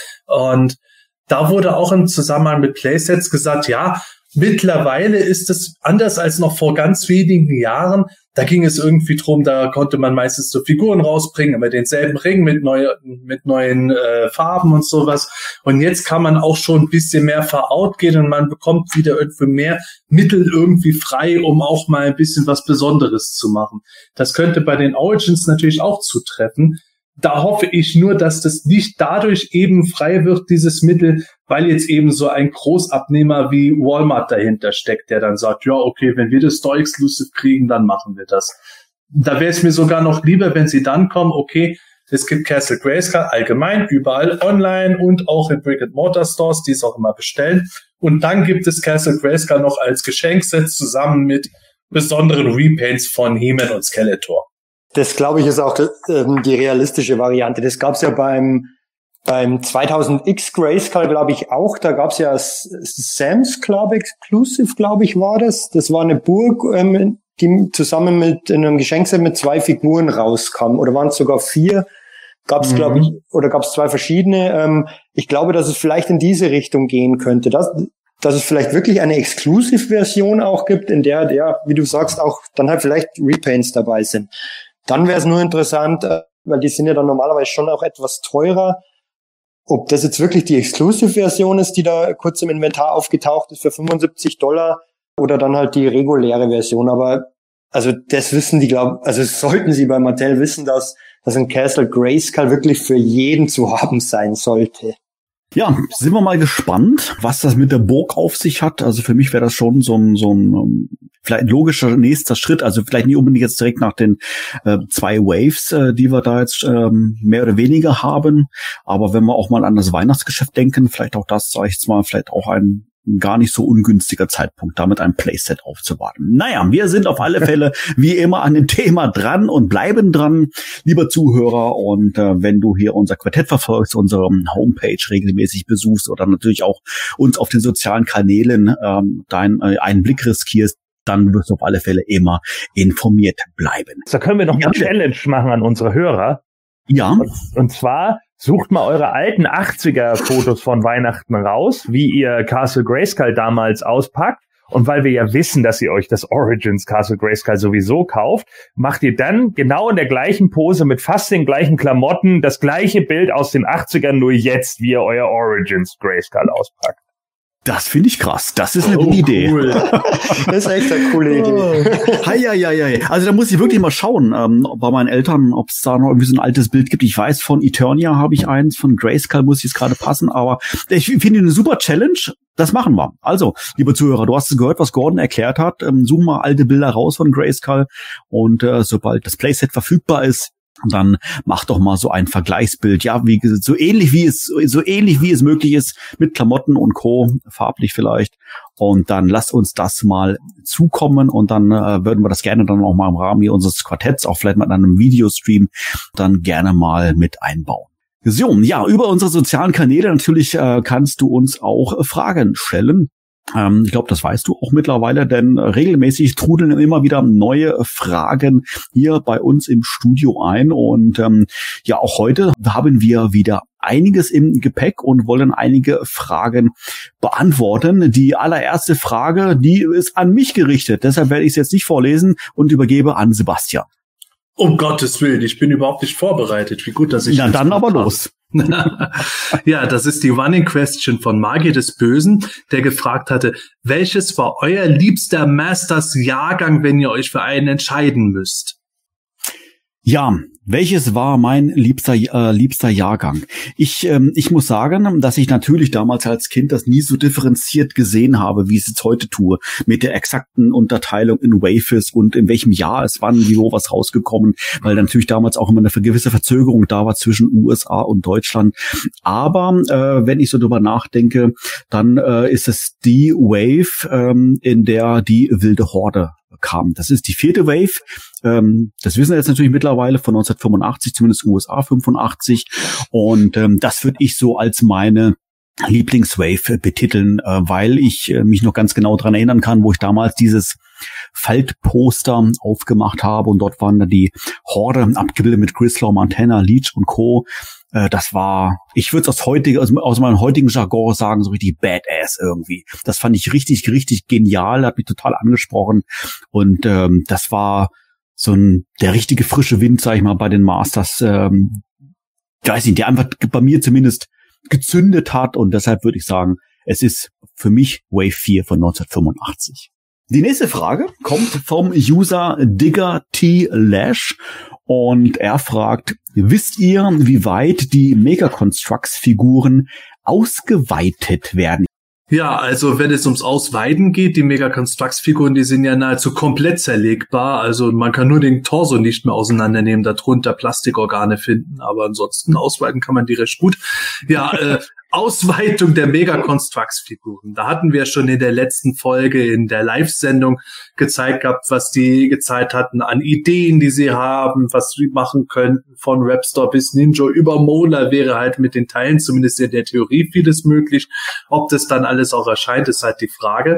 Und da wurde auch im Zusammenhang mit Playsets gesagt, ja, mittlerweile ist es anders als noch vor ganz wenigen Jahren. Da ging es irgendwie drum, da konnte man meistens so Figuren rausbringen, aber denselben Ring mit, neu, mit neuen äh, Farben und sowas. Und jetzt kann man auch schon ein bisschen mehr verout gehen und man bekommt wieder irgendwie mehr Mittel irgendwie frei, um auch mal ein bisschen was Besonderes zu machen. Das könnte bei den Origins natürlich auch zutreffen. Da hoffe ich nur, dass das nicht dadurch eben frei wird, dieses Mittel, weil jetzt eben so ein Großabnehmer wie Walmart dahinter steckt, der dann sagt, ja, okay, wenn wir das Store Exclusive kriegen, dann machen wir das. Da wäre es mir sogar noch lieber, wenn sie dann kommen, okay, es gibt Castle Grayskull allgemein, überall online und auch in Brick-and-Mortar-Stores, die es auch immer bestellen. Und dann gibt es Castle Grayskull noch als Geschenkset zusammen mit besonderen Repaints von He-Man und Skeletor. Das, glaube ich, ist auch ähm, die realistische Variante. Das gab's ja beim beim zweitausend X Grayskull, glaube ich, auch. Da gab's ja Sam's Club Exclusive, glaube ich, war das. Das war eine Burg, ähm, die zusammen mit in einem Geschenkset mit zwei Figuren rauskam. Oder waren es sogar vier? Gab's, mhm. glaube ich, oder gab's zwei verschiedene. Ähm, ich glaube, dass es vielleicht in diese Richtung gehen könnte. Dass, dass es vielleicht wirklich eine Exclusive-Version auch gibt, in der, der, wie du sagst, auch dann halt vielleicht Repaints dabei sind. Dann wäre es nur interessant, weil die sind ja dann normalerweise schon auch etwas teurer, ob das jetzt wirklich die Exclusive-Version ist, die da kurz im Inventar aufgetaucht ist für fünfundsiebzig Dollar oder dann halt die reguläre Version. Aber also das wissen die, glaube also sollten sie bei Mattel wissen, dass, dass ein Castle Grayskull wirklich für jeden zu haben sein sollte. Ja, sind wir mal gespannt, was das mit der Burg auf sich hat. Also für mich wäre das schon so ein, so ein vielleicht ein logischer nächster Schritt. Also vielleicht nicht unbedingt jetzt direkt nach den äh, zwei Waves, äh, die wir da jetzt ähm, mehr oder weniger haben. Aber wenn wir auch mal an das Weihnachtsgeschäft denken, vielleicht auch das, sage ich jetzt mal, vielleicht auch ein gar nicht so ungünstiger Zeitpunkt, damit ein Playset aufzuwarten. Naja, wir sind auf alle Fälle wie immer an dem Thema dran und bleiben dran, lieber Zuhörer. Und äh, wenn du hier unser Quartett verfolgst, unsere Homepage regelmäßig besuchst oder natürlich auch uns auf den sozialen Kanälen ähm, deinen äh, einen Blick riskierst, dann wirst du auf alle Fälle immer informiert bleiben. Da können wir noch eine Challenge machen an unsere Hörer. Ja. Und, und zwar sucht mal eure alten achtziger-Fotos von Weihnachten raus, wie ihr Castle Grayskull damals auspackt. Und weil wir ja wissen, dass ihr euch das Origins Castle Grayskull sowieso kauft, macht ihr dann genau in der gleichen Pose mit fast den gleichen Klamotten das gleiche Bild aus den achtzigern, nur jetzt, wie ihr euer Origins Grayskull auspackt. Das finde ich krass. Das ist eine oh, gute Idee. Cool. Das ist echt eine coole Idee. Hei, hei, hei, hei. Also da muss ich wirklich mal schauen, ähm, bei meinen Eltern, ob es da noch irgendwie so ein altes Bild gibt. Ich weiß, von Eternia habe ich eins, von Grayskull muss jetzt gerade passen, aber ich finde eine super Challenge. Das machen wir. Also, liebe Zuhörer, du hast gehört, was Gordon erklärt hat. Ähm, such mal alte Bilder raus von Grayskull und äh, sobald das Playset verfügbar ist, dann mach doch mal so ein Vergleichsbild, ja, wie so ähnlich wie es so ähnlich wie es möglich ist mit Klamotten und Co, farblich vielleicht. Und dann lasst uns das mal zukommen und dann äh, würden wir das gerne dann auch mal im Rahmen hier unseres Quartetts, auch vielleicht mal in einem Videostream, dann gerne mal mit einbauen. So, ja, über unsere sozialen Kanäle natürlich äh, kannst du uns auch äh, Fragen stellen. Ähm, ich glaube, das weißt du auch mittlerweile, denn regelmäßig trudeln immer wieder neue Fragen hier bei uns im Studio ein. Und ähm, ja, auch heute haben wir wieder einiges im Gepäck und wollen einige Fragen beantworten. Die allererste Frage, die ist an mich gerichtet. Deshalb werde ich es jetzt nicht vorlesen und übergebe an Sebastian. Um Gottes Willen, ich bin überhaupt nicht vorbereitet. Wie gut, dass ich... Na, dann aber los. Ja, das ist die Running Question von Magier des Bösen, der gefragt hatte, welches war euer liebster Masters-Jahrgang, wenn ihr euch für einen entscheiden müsst? Ja, welches war mein liebster äh, liebster Jahrgang? Ich ähm, ich muss sagen, dass ich natürlich damals als Kind das nie so differenziert gesehen habe, wie ich es jetzt heute tue, mit der exakten Unterteilung in Waves und in welchem Jahr es wann wie wo was rausgekommen, weil natürlich damals auch immer eine gewisse Verzögerung da war zwischen U S A und Deutschland. Aber äh, wenn ich so drüber nachdenke, dann äh, ist es die Wave, ähm, in der die wilde Horde kam. Das ist die vierte Wave. Ähm, das wissen wir jetzt natürlich mittlerweile von neunzehnhundertfünfundachtzig, zumindest U S A fünfundachtzig. Und ähm, das würde ich so als meine Lieblingswave betiteln, äh, weil ich äh, mich noch ganz genau dran erinnern kann, wo ich damals dieses Faltposter aufgemacht habe und dort waren da die Horde abgebildet mit Grislaw, Montana, Leech und Co. Äh, das war, ich würde es aus heutiger, aus, aus meinem heutigen Jargon sagen, so richtig badass irgendwie. Das fand ich richtig, richtig genial, hat mich total angesprochen und ähm, das war so ein der richtige frische Wind, sag ich mal, bei den Masters. Ähm, ich weiß nicht, der einfach bei mir zumindest gezündet hat und deshalb würde ich sagen, es ist für mich Wave vier von neunzehnhundertfünfundachtzig. Die nächste Frage kommt vom User Digger T. Lash und er fragt, wisst ihr, wie weit die Mega-Constructs-Figuren ausgeweitet werden? Ja, also wenn es ums Ausweiten geht, die Mega-Constructs-Figuren, die sind ja nahezu komplett zerlegbar. Also man kann nur den Torso nicht mehr auseinandernehmen, darunter Plastikorgane finden, aber ansonsten ausweiten kann man die recht gut. Ja, äh, Ausweitung der Mega-Constructs-Figuren. Da hatten wir schon in der letzten Folge in der Live-Sendung gezeigt gehabt, was die gezeigt hatten an Ideen, die sie haben, was sie machen könnten. Von Rapstar bis Ninja über Mola wäre halt mit den Teilen zumindest in der Theorie vieles möglich. Ob das dann alles auch erscheint, ist halt die Frage.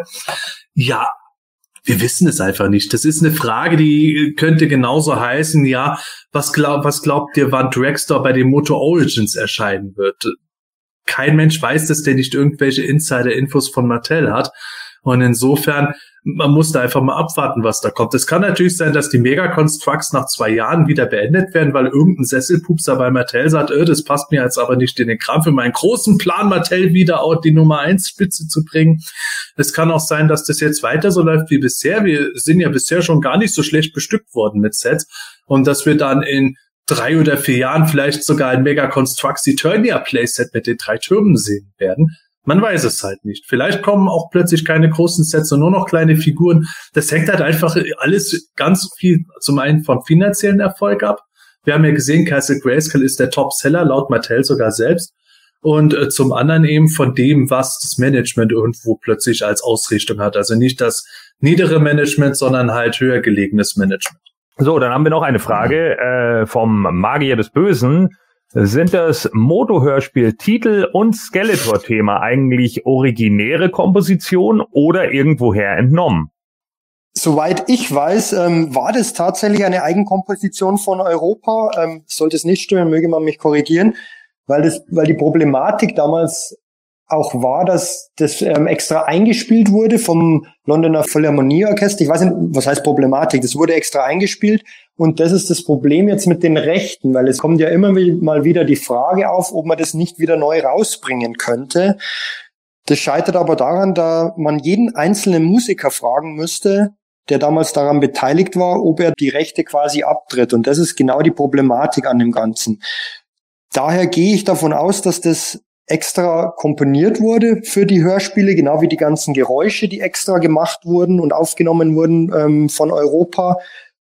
Ja, wir wissen es einfach nicht. Das ist eine Frage, die könnte genauso heißen, ja, was, glaub, was glaubt ihr, wann Dragster bei den Moto Origins erscheinen wird? Kein Mensch weiß, dass der nicht irgendwelche Insider-Infos von Mattel hat. Und insofern, man muss da einfach mal abwarten, was da kommt. Es kann natürlich sein, dass die Mega-Constructs nach zwei Jahren wieder beendet werden, weil irgendein Sesselpupser bei Mattel sagt, äh, das passt mir jetzt aber nicht in den Kram, für meinen großen Plan, Mattel wieder auf die Nummer eins Spitze zu bringen. Es kann auch sein, dass das jetzt weiter so läuft wie bisher. Wir sind ja bisher schon gar nicht so schlecht bestückt worden mit Sets. Und dass wir dann in drei oder vier Jahren vielleicht sogar ein Mega-Constructs Eternia Playset mit den drei Türmen sehen werden. Man weiß es halt nicht. Vielleicht kommen auch plötzlich keine großen Sets und nur noch kleine Figuren. Das hängt halt einfach alles ganz viel zum einen vom finanziellen Erfolg ab. Wir haben ja gesehen, Castle Grayskull ist der Top-Seller, laut Mattel sogar selbst. Und äh, zum anderen eben von dem, was das Management irgendwo plötzlich als Ausrichtung hat. Also nicht das niedere Management, sondern halt höher gelegenes Management. So, dann haben wir noch eine Frage äh, vom Magier des Bösen. Sind das Moto-Hörspiel-Titel und Skeletor-Thema eigentlich originäre Kompositionen oder irgendwoher entnommen? Soweit ich weiß, ähm, war das tatsächlich eine Eigenkomposition von Europa. Ähm, sollte es nicht stimmen, möge man mich korrigieren, weil das, weil die Problematik damals auch war, dass das ähm, extra eingespielt wurde vom Londoner Philharmonieorchester. Ich weiß nicht, was heißt Problematik? Das wurde extra eingespielt und das ist das Problem jetzt mit den Rechten, weil es kommt ja immer mal wieder die Frage auf, ob man das nicht wieder neu rausbringen könnte. Das scheitert aber daran, da man jeden einzelnen Musiker fragen müsste, der damals daran beteiligt war, ob er die Rechte quasi abtritt. Und das ist genau die Problematik an dem Ganzen. Daher gehe ich davon aus, dass das extra komponiert wurde für die Hörspiele, genau wie die ganzen Geräusche, die extra gemacht wurden und aufgenommen wurden ähm, von Europa.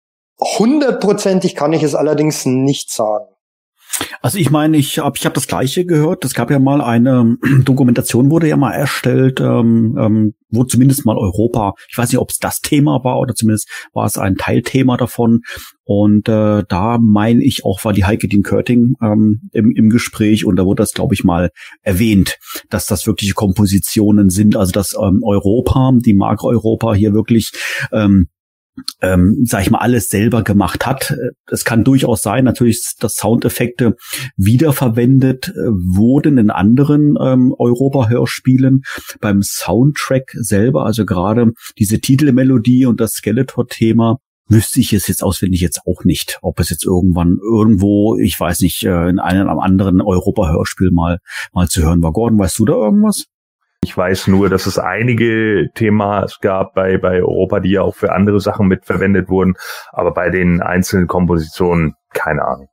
Hundertprozentig kann ich es allerdings nicht sagen. Also ich meine, ich habe ich hab das Gleiche gehört. Es gab ja mal eine Dokumentation, wurde ja mal erstellt, ähm, ähm, wo zumindest mal Europa, ich weiß nicht, ob es das Thema war oder zumindest war es ein Teilthema davon. Und äh, da meine ich auch, war die Heike Dien Körting ähm, im, im Gespräch und da wurde das, glaube ich, mal erwähnt, dass das wirkliche Kompositionen sind, also dass ähm, Europa, die Marke Europa hier wirklich ähm, Ähm, sag ich mal, alles selber gemacht hat. Es kann durchaus sein, natürlich, dass Soundeffekte wiederverwendet äh, wurden in anderen ähm, Europa-Hörspielen. Beim Soundtrack selber, also gerade diese Titelmelodie und das Skeletor-Thema, wüsste ich es jetzt auswendig jetzt auch nicht, ob es jetzt irgendwann irgendwo, ich weiß nicht, äh, in einem anderen Europa-Hörspiel mal mal zu hören war. Gordon, weißt du da irgendwas? Ich weiß nur, dass es einige Themas gab bei bei Europa, die ja auch für andere Sachen mitverwendet wurden, aber bei den einzelnen Kompositionen keine Ahnung.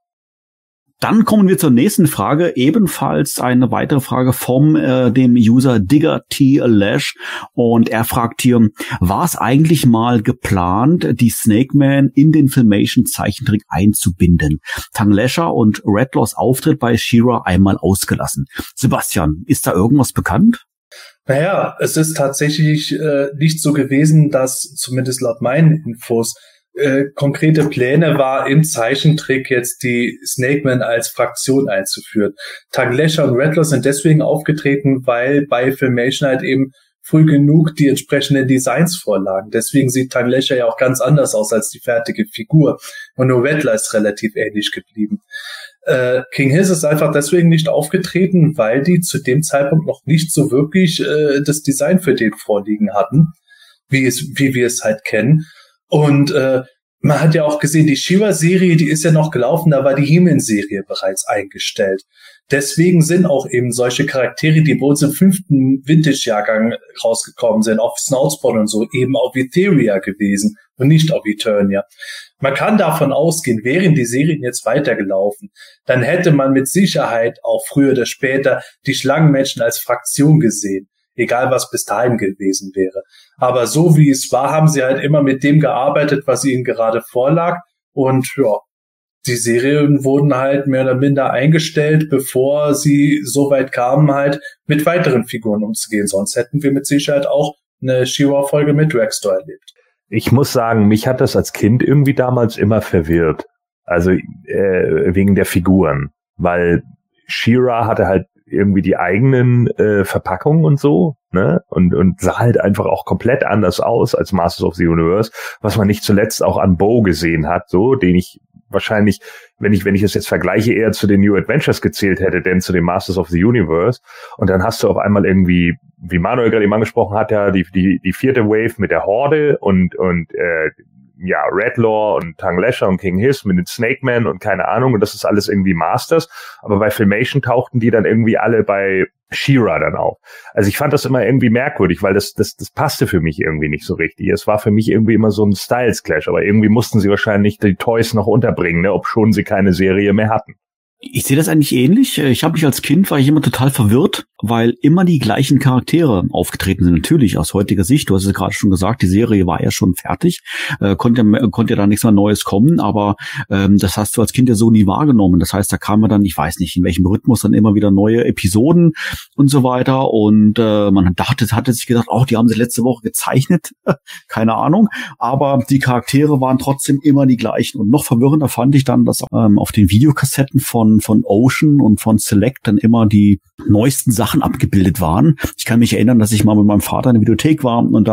Dann kommen wir zur nächsten Frage, ebenfalls eine weitere Frage vom äh, dem User Digger T. Lash und er fragt hier, war es eigentlich mal geplant, die Snake Man in den Filmation-Zeichentrick einzubinden? Tang Lasher und Ratlaws Auftritt bei She-Ra einmal ausgelassen. Sebastian, ist da irgendwas bekannt? Naja, es ist tatsächlich äh, nicht so gewesen, dass zumindest laut meinen Infos äh, konkrete Pläne war, im Zeichentrick jetzt die Snake Man als Fraktion einzuführen. Tang Lasher und Ratlaw sind deswegen aufgetreten, weil bei Filmation halt eben früh genug die entsprechenden Designs vorlagen. Deswegen sieht Tang Lasher ja auch ganz anders aus als die fertige Figur. Und nur Ratlaw ist relativ ähnlich geblieben. Äh, King Hiss ist einfach deswegen nicht aufgetreten, weil die zu dem Zeitpunkt noch nicht so wirklich äh, das Design für den vorliegen hatten, wie es, wie wir es halt kennen. Und äh, man hat ja auch gesehen, die She-Ra-Serie, die ist ja noch gelaufen, da war die He-Man-Serie bereits eingestellt. Deswegen sind auch eben solche Charaktere, die bei uns im fünften Vintage-Jahrgang rausgekommen sind, auf Snoutspot und so, eben auf Etheria gewesen und nicht auf Eternia. Man kann davon ausgehen, wären die Serien jetzt weitergelaufen, dann hätte man mit Sicherheit auch früher oder später die Schlangenmenschen als Fraktion gesehen, egal was bis dahin gewesen wäre. Aber so wie es war, haben sie halt immer mit dem gearbeitet, was ihnen gerade vorlag. Und ja, die Serien wurden halt mehr oder minder eingestellt, bevor sie so weit kamen, halt mit weiteren Figuren umzugehen. Sonst hätten wir mit Sicherheit auch eine She-Ra-Folge mit Dragstore erlebt. Ich muss sagen, mich hat das als Kind irgendwie damals immer verwirrt. Also äh, wegen der Figuren. Weil She-Ra hatte halt irgendwie die eigenen äh, Verpackungen und so, ne? Und und sah halt einfach auch komplett anders aus als Masters of the Universe, was man nicht zuletzt auch an Bo gesehen hat, so, den ich wahrscheinlich, wenn ich wenn ich es jetzt vergleiche, eher zu den New Adventures gezählt hätte, denn zu den Masters of the Universe. Und dann hast du auf einmal irgendwie, wie Manuel gerade eben angesprochen hat, ja die die die vierte Wave mit der Horde und und äh, ja, Ratlaw und Tang Lasher und King Hiss mit den Snake Man und keine Ahnung, und das ist alles irgendwie Masters, aber bei Filmation tauchten die dann irgendwie alle bei She-Ra dann auf. Also ich fand das immer irgendwie merkwürdig, weil das das das passte für mich irgendwie nicht so richtig. Es war für mich irgendwie immer so ein Styles-Clash, aber irgendwie mussten sie wahrscheinlich die Toys noch unterbringen, ne, obschon sie keine Serie mehr hatten. Ich sehe das eigentlich ähnlich. Ich habe mich als Kind, war ich immer total verwirrt, weil immer die gleichen Charaktere aufgetreten sind. Natürlich aus heutiger Sicht, du hast es gerade schon gesagt, die Serie war ja schon fertig, äh, konnte, konnte da nichts mehr Neues kommen, aber ähm, das hast du als Kind ja so nie wahrgenommen. Das heißt, da kamen dann, ich weiß nicht, in welchem Rhythmus dann immer wieder neue Episoden und so weiter und äh, man dachte, hatte sich gedacht, oh, die haben sie letzte Woche gezeichnet, keine Ahnung, aber die Charaktere waren trotzdem immer die gleichen. Und noch verwirrender fand ich dann, dass ähm, auf den Videokassetten von von Ocean und von Select dann immer die neuesten Sachen abgebildet waren. Ich kann mich erinnern, dass ich mal mit meinem Vater in der Videothek war und dann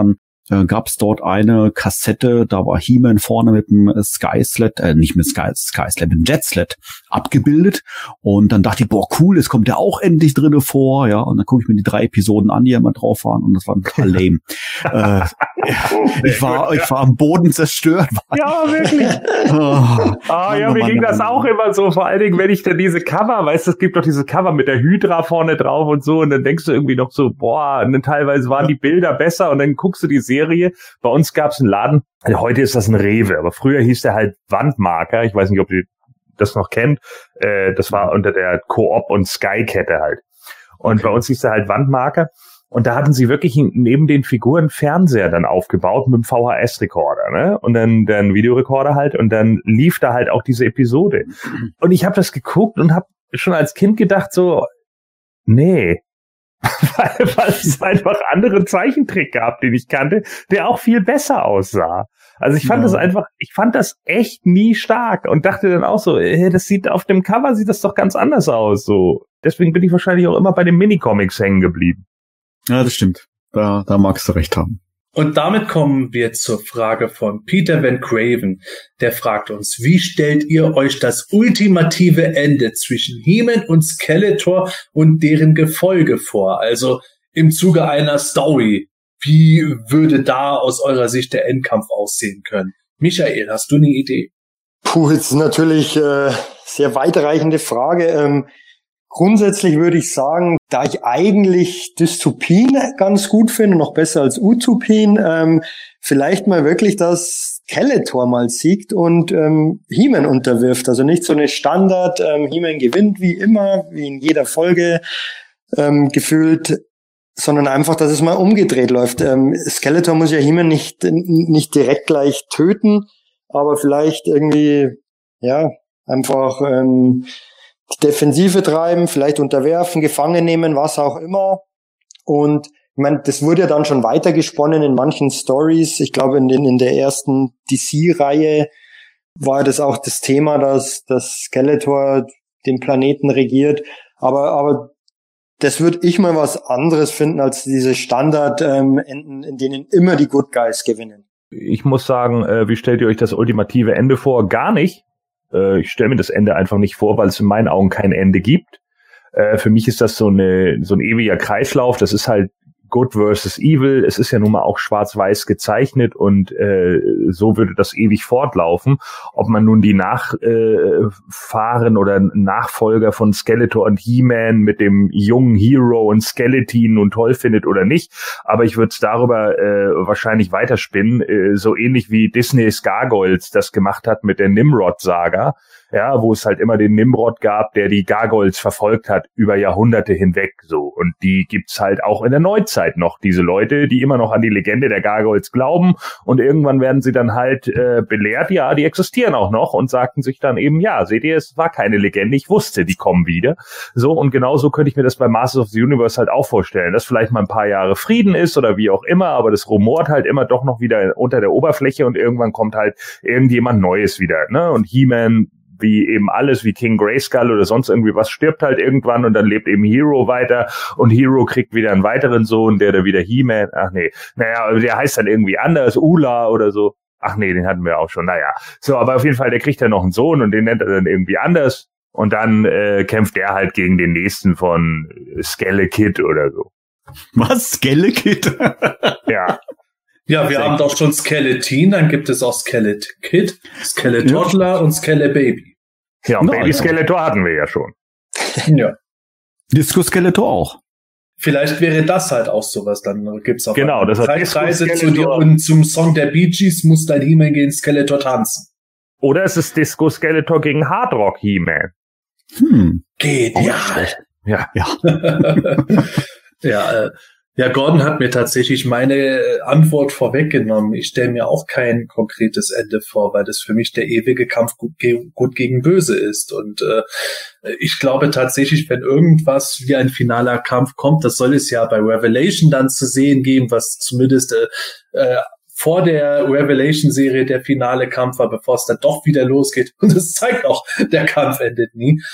äh, gab es dort eine Kassette, da war He-Man vorne mit dem Sky-Sled, äh, nicht mit Sky, Sky-Sled, mit dem Jet-Sled abgebildet. Und dann dachte ich, boah, cool, es kommt ja auch endlich drinne vor, ja. Und dann gucke ich mir die drei Episoden an, die immer drauf waren, und das war total lame. äh, ich war, ich war am Boden zerstört. Ja, wirklich. Ah, oh, ja, mir Mann, ging Mann, das Mann. auch immer so, vor allen Dingen, wenn ich dann diese Cover, weißt du, es gibt doch diese Cover mit der Hydra vorne drauf und so, und dann denkst du irgendwie noch so, boah, und dann teilweise waren die Bilder besser, und dann guckst du die Serie. Bei uns gab es einen Laden, also heute ist das ein Rewe, aber früher hieß der halt Wandmarker, ich weiß nicht, ob ihr das noch kennt, äh, das war unter der Coop und Sky-Kette halt. Und okay. Bei uns hieß der halt Wandmarker. Und da hatten sie wirklich neben den Figuren Fernseher dann aufgebaut mit dem V H S-Rekorder, ne? Und dann dann Videorekorder halt, und dann lief da halt auch diese Episode. Und ich habe das geguckt und habe schon als Kind gedacht so, nee, weil, weil es einfach andere Zeichentrick gab, den ich kannte, der auch viel besser aussah. Also ich fand ja. das einfach, ich fand das echt nie stark und dachte dann auch so, hey, das sieht auf dem Cover sieht das doch ganz anders aus, so. Deswegen bin ich wahrscheinlich auch immer bei den Minicomics hängen geblieben. Ja, das stimmt. Da, da magst du recht haben. Und damit kommen wir zur Frage von Peter Van Craven. Der fragt uns, wie stellt ihr euch das ultimative Ende zwischen He-Man und Skeletor und deren Gefolge vor? Also im Zuge einer Story. Wie würde da aus eurer Sicht der Endkampf aussehen können? Michael, hast du eine Idee? Puh, jetzt natürlich äh, sehr weitreichende Frage. Ähm, Grundsätzlich würde ich sagen, da ich eigentlich Dystopien ganz gut finde, noch besser als Utopien, ähm, vielleicht mal wirklich, dass Skeletor mal siegt und ähm, He-Man unterwirft. Also nicht so eine Standard, ähm, He-Man gewinnt wie immer, wie in jeder Folge ähm, gefühlt, sondern einfach, dass es mal umgedreht läuft. Ähm, Skeletor muss ja He-Man nicht, nicht direkt gleich töten, aber vielleicht irgendwie, ja, einfach ähm, die Defensive treiben, vielleicht unterwerfen, gefangen nehmen, was auch immer. Und ich meine, das wurde ja dann schon weitergesponnen in manchen Stories. Ich glaube, in, den, in der ersten D C-Reihe war das auch das Thema, dass das Skeletor den Planeten regiert. Aber aber das würde ich mal was anderes finden als diese Standard-Enden, ähm, in denen immer die Good Guys gewinnen. Ich muss sagen, äh, wie stellt ihr euch das ultimative Ende vor? Gar nicht. Ich stelle mir das Ende einfach nicht vor, weil es in meinen Augen kein Ende gibt. Äh, für mich ist das so eine so ein ewiger Kreislauf. Das ist halt Good versus Evil. Es ist ja nun mal auch schwarz-weiß gezeichnet und äh, so würde das ewig fortlaufen. Ob man nun die Nachfahren äh, oder Nachfolger von Skeletor und He-Man mit dem jungen Hero und Skeleton nun toll findet oder nicht. Aber ich würde es darüber äh, wahrscheinlich weiterspinnen, äh, so ähnlich wie Disneys Gargoyles das gemacht hat mit der Nimrod-Saga. Ja, wo es halt immer den Nimrod gab, der die Gargoyles verfolgt hat über Jahrhunderte hinweg, so. Und die gibt's halt auch in der Neuzeit noch, diese Leute, die immer noch an die Legende der Gargoyles glauben, und irgendwann werden sie dann halt äh, belehrt, ja, die existieren auch noch, und sagten sich dann eben, ja, seht ihr, es war keine Legende, ich wusste, die kommen wieder. So, und genauso könnte ich mir das bei Masters of the Universe halt auch vorstellen, dass vielleicht mal ein paar Jahre Frieden ist oder wie auch immer, aber das rumort halt immer doch noch wieder unter der Oberfläche, und irgendwann kommt halt irgendjemand Neues wieder, ne? Und He-Man, wie eben alles, wie King Grayskull oder sonst irgendwie was, stirbt halt irgendwann, und dann lebt eben Hero weiter, und Hero kriegt wieder einen weiteren Sohn, der da wieder He-Man, ach nee, naja, der heißt dann irgendwie anders, Ula oder so. Ach nee, den hatten wir auch schon, naja. So, aber auf jeden Fall, der kriegt dann noch einen Sohn, und den nennt er dann irgendwie anders, und dann äh, kämpft er halt gegen den nächsten von Skellekid oder so. Was? Skellekid? Ja. Ja, wir haben doch schon Skeleton, dann gibt es auch Skeleton Kid, Skeletoddler ja. und Skelebaby. Ja, und no, Baby ja. Skeletor hatten wir ja schon. Ja. Disco Skeletor auch. Vielleicht wäre das halt auch sowas, dann gibt's auch genau, das Zeitreise zu dir, und zum Song der Bee Gees muss dein He-Man gegen Skeletor tanzen. Oder es ist Disco Skeletor gegen Hard Rock He-Man. Hm. Genial. Ja. Ja. ja, äh, Ja, Gordon hat mir tatsächlich meine Antwort vorweggenommen. Ich stelle mir auch kein konkretes Ende vor, weil das für mich der ewige Kampf gut, ge- gut gegen Böse ist. Und äh, ich glaube tatsächlich, wenn irgendwas wie ein finaler Kampf kommt, das soll es ja bei Revelation dann zu sehen geben, was zumindest äh, äh, vor der Revelation-Serie der finale Kampf war, bevor es dann doch wieder losgeht. Und das zeigt auch, der Kampf endet nie.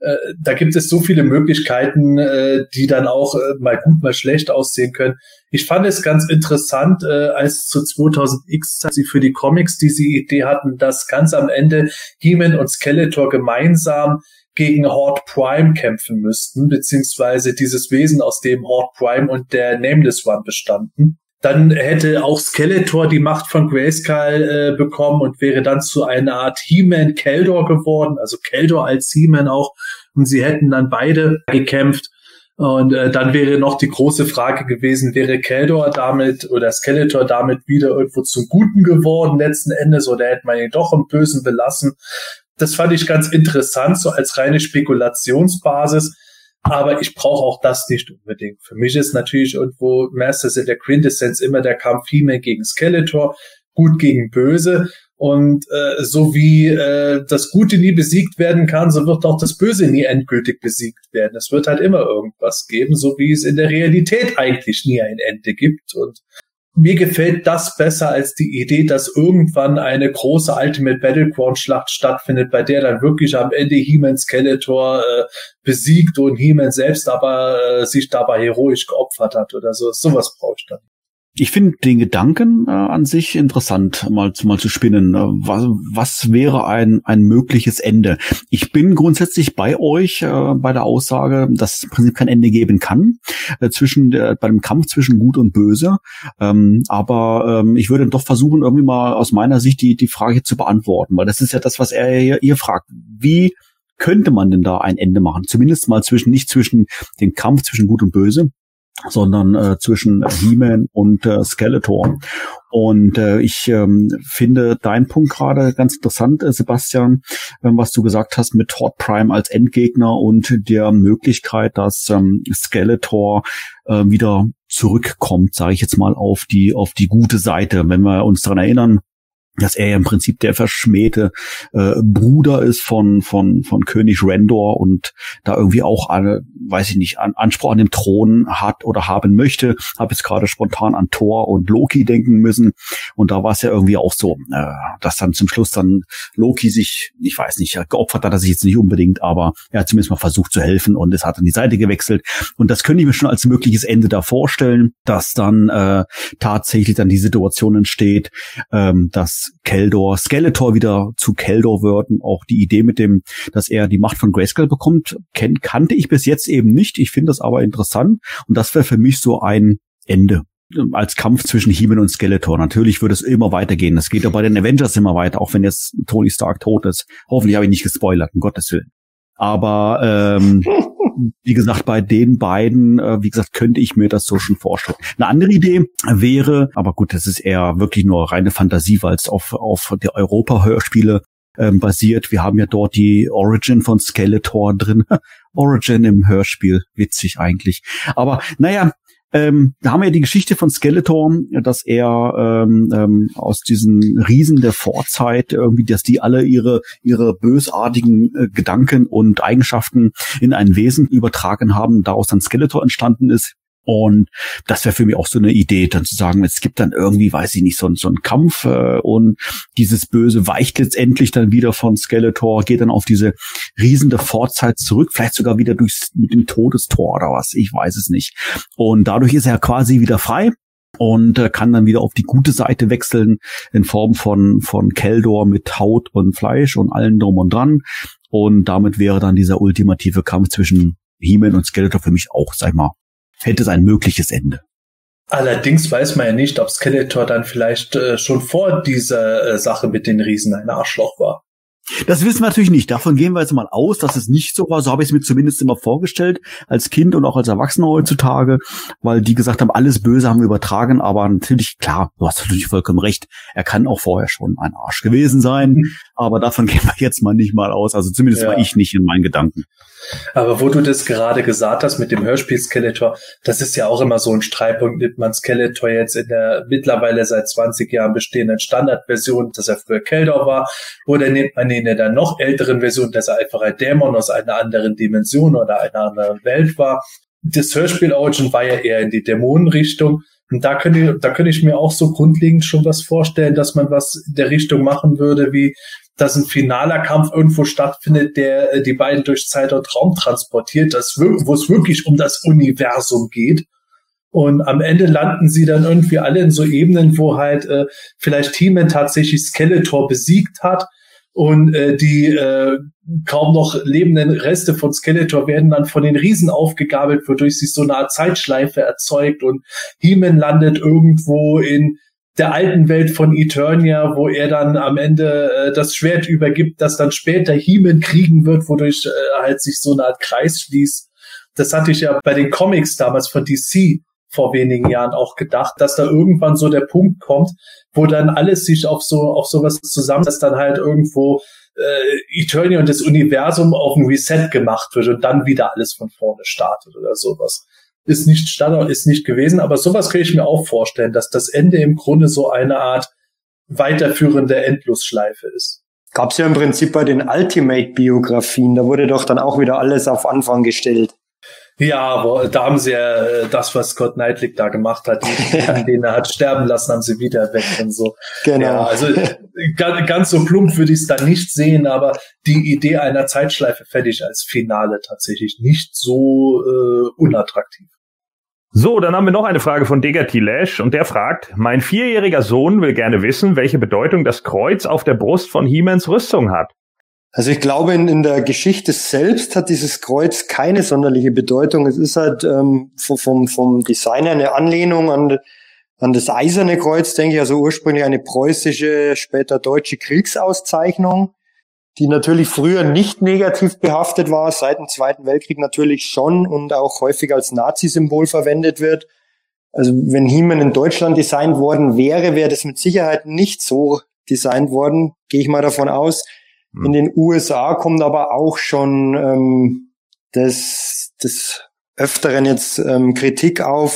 Äh, da gibt es so viele Möglichkeiten, äh, die dann auch äh, mal gut, mal schlecht aussehen können. Ich fand es ganz interessant, äh, als zu zweitausend X sie für die Comics diese Idee hatten, dass ganz am Ende He-Man und Skeletor gemeinsam gegen Horde Prime kämpfen müssten, beziehungsweise dieses Wesen, aus dem Horde Prime und der Nameless One bestanden. Dann hätte auch Skeletor die Macht von Grayskull äh, bekommen und wäre dann zu einer Art He-Man Keldor geworden, also Keldor als He-Man auch. Und sie hätten dann beide gekämpft. Und äh, dann wäre noch die große Frage gewesen, wäre Keldor damit oder Skeletor damit wieder irgendwo zum Guten geworden letzten Endes oder hätte man ihn doch im Bösen belassen? Das fand ich ganz interessant, so als reine Spekulationsbasis. Aber ich brauche auch das nicht unbedingt. Für mich ist natürlich irgendwo Masters in der Quintessenz immer der Kampf He-Man gegen Skeletor, gut gegen böse. Und äh, so wie äh, das Gute nie besiegt werden kann, so wird auch das Böse nie endgültig besiegt werden. Es wird halt immer irgendwas geben, so wie es in der Realität eigentlich nie ein Ende gibt. Und mir gefällt das besser als die Idee, dass irgendwann eine große Ultimate Battleground-Schlacht stattfindet, bei der dann wirklich am Ende He-Man Skeletor äh, besiegt und He-Man selbst aber äh, sich dabei heroisch geopfert hat oder so. Sowas brauche ich dann. Ich finde den Gedanken äh, an sich interessant, mal zu, mal zu spinnen. Äh, was, was wäre ein, ein mögliches Ende? Ich bin grundsätzlich bei euch äh, bei der Aussage, dass es im Prinzip kein Ende geben kann äh, zwischen der, bei dem Kampf zwischen Gut und Böse. Ähm, aber ähm, ich würde doch versuchen, irgendwie mal aus meiner Sicht die, die Frage zu beantworten, weil das ist ja das, was er hier, hier fragt. Wie könnte man denn da ein Ende machen? Zumindest mal zwischen, nicht zwischen dem Kampf zwischen Gut und Böse, sondern äh, zwischen He-Man und äh, Skeletor. Und äh, ich ähm, finde deinen Punkt gerade ganz interessant, äh, Sebastian, äh, was du gesagt hast mit Horde Prime als Endgegner und der Möglichkeit, dass ähm, Skeletor äh, wieder zurückkommt, sage ich jetzt mal, auf die auf die gute Seite. Wenn wir uns daran erinnern, dass er ja im Prinzip der verschmähte äh, Bruder ist von von von König Rendor und da irgendwie auch eine, weiß ich nicht, an, Anspruch an den Thron hat oder haben möchte. Habe jetzt gerade spontan an Thor und Loki denken müssen und da war es ja irgendwie auch so, äh, dass dann zum Schluss dann Loki sich, ich weiß nicht, geopfert hat er sich jetzt nicht unbedingt, aber er hat zumindest mal versucht zu helfen und es hat an die Seite gewechselt und das könnte ich mir schon als mögliches Ende da vorstellen, dass dann äh, tatsächlich dann die Situation entsteht, ähm, dass Keldor, Skeletor wieder zu Keldor wird und auch die Idee mit dem, dass er die Macht von Grayskull bekommt, kenn, kannte ich bis jetzt eben nicht. Ich finde das aber interessant und das wäre für mich so ein Ende als Kampf zwischen He-Man und Skeletor. Natürlich würde es immer weitergehen. Das geht ja bei den Avengers immer weiter, auch wenn jetzt Tony Stark tot ist. Hoffentlich habe ich nicht gespoilert, um Gottes Willen. Aber ähm, wie gesagt, bei den beiden, äh, wie gesagt, könnte ich mir das so schon vorstellen. Eine andere Idee wäre, aber gut, das ist eher wirklich nur reine Fantasie, weil es auf auf der Europa-Hörspiele ähm, basiert. Wir haben ja dort die Origin von Skeletor drin. Origin im Hörspiel, witzig eigentlich. Aber naja, Ähm, da haben wir ja die Geschichte von Skeletor, dass er ähm, ähm, aus diesen Riesen der Vorzeit irgendwie, dass die alle ihre ihre bösartigen äh, Gedanken und Eigenschaften in ein Wesen übertragen haben, daraus dann Skeletor entstanden ist. Und das wäre für mich auch so eine Idee, dann zu sagen, es gibt dann irgendwie, weiß ich nicht, so, so einen Kampf äh, und dieses Böse weicht letztendlich dann wieder von Skeletor, geht dann auf diese Riesen der Vorzeit zurück, vielleicht sogar wieder durchs mit dem Todestor oder was, ich weiß es nicht. Und dadurch ist er quasi wieder frei und äh, kann dann wieder auf die gute Seite wechseln in Form von von Keldor mit Haut und Fleisch und allem drum und dran. Und damit wäre dann dieser ultimative Kampf zwischen He-Man und Skeletor für mich auch, sag ich mal, hätte es ein mögliches Ende. Allerdings weiß man ja nicht, ob Skeletor dann vielleicht äh, schon vor dieser äh, Sache mit den Riesen ein Arschloch war. Das wissen wir natürlich nicht. Davon gehen wir jetzt mal aus, dass es nicht so war. So habe ich es mir zumindest immer vorgestellt, als Kind und auch als Erwachsener heutzutage, weil die gesagt haben, alles Böse haben wir übertragen. Aber natürlich, klar, du hast natürlich vollkommen recht, er kann auch vorher schon ein Arsch gewesen sein. Mhm. Aber davon gehen wir jetzt mal nicht mal aus. Also zumindest ja. War ich nicht in meinen Gedanken. Aber wo du das gerade gesagt hast mit dem Hörspiel Skeletor, das ist ja auch immer so ein Streitpunkt, nimmt man Skeletor jetzt in der mittlerweile seit zwanzig Jahren bestehenden Standardversion, dass er früher Keldor war, oder nimmt man ihn in der noch älteren Version, dass er einfach ein Dämon aus einer anderen Dimension oder einer anderen Welt war. Das Hörspiel Origin war ja eher in die Dämonenrichtung. Und da könnte, da könnte ich mir auch so grundlegend schon was vorstellen, dass man was in der Richtung machen würde, wie dass ein finaler Kampf irgendwo stattfindet, der äh, die beiden durch Zeit und Raum transportiert, das wir- wo es wirklich um das Universum geht. Und am Ende landen sie dann irgendwie alle in so Ebenen, wo halt äh, vielleicht He-Man tatsächlich Skeletor besiegt hat und äh, die äh, kaum noch lebenden Reste von Skeletor werden dann von den Riesen aufgegabelt, wodurch sich so eine Art Zeitschleife erzeugt und He-Man landet irgendwo in der alten Welt von Eternia, wo er dann am Ende äh, das Schwert übergibt, das dann später He-Man kriegen wird, wodurch äh, halt sich so eine Art Kreis schließt. Das hatte ich ja bei den Comics damals von D C vor wenigen Jahren auch gedacht, dass da irgendwann so der Punkt kommt, wo dann alles sich auf so auf sowas zusammen, dass dann halt irgendwo äh, Eternia und das Universum auf ein Reset gemacht wird und dann wieder alles von vorne startet oder sowas. Ist nicht Standard, ist nicht gewesen, aber sowas kann ich mir auch vorstellen, dass das Ende im Grunde so eine Art weiterführende Endlosschleife ist. Gab's ja im Prinzip bei den Ultimate-Biografien, da wurde doch dann auch wieder alles auf Anfang gestellt. Ja, aber da haben sie ja äh, das, was Scott Knightley da gemacht hat, die, Ja. den er hat sterben lassen, haben sie wieder weg und so. Genau. Ja, also ganz, ganz so plump würde ich es da nicht sehen, aber die Idee einer Zeitschleife fände ich als Finale tatsächlich nicht so äh, unattraktiv. So, dann haben wir noch eine Frage von Degati Lash und der fragt, mein vierjähriger Sohn will gerne wissen, welche Bedeutung das Kreuz auf der Brust von He-Mans Rüstung hat. Also ich glaube, in, in der Geschichte selbst hat dieses Kreuz keine sonderliche Bedeutung. Es ist halt ähm, vom, vom Designer eine Anlehnung an, an das Eiserne Kreuz, denke ich, also ursprünglich eine preußische, später deutsche Kriegsauszeichnung, die natürlich früher nicht negativ behaftet war, seit dem Zweiten Weltkrieg natürlich schon und auch häufig als Nazi-Symbol verwendet wird. Also wenn He-Man in Deutschland designt worden wäre, wäre das mit Sicherheit nicht so designt worden, gehe ich mal davon aus. In den U S A kommt aber auch schon ähm, des, des Öfteren jetzt ähm, Kritik auf,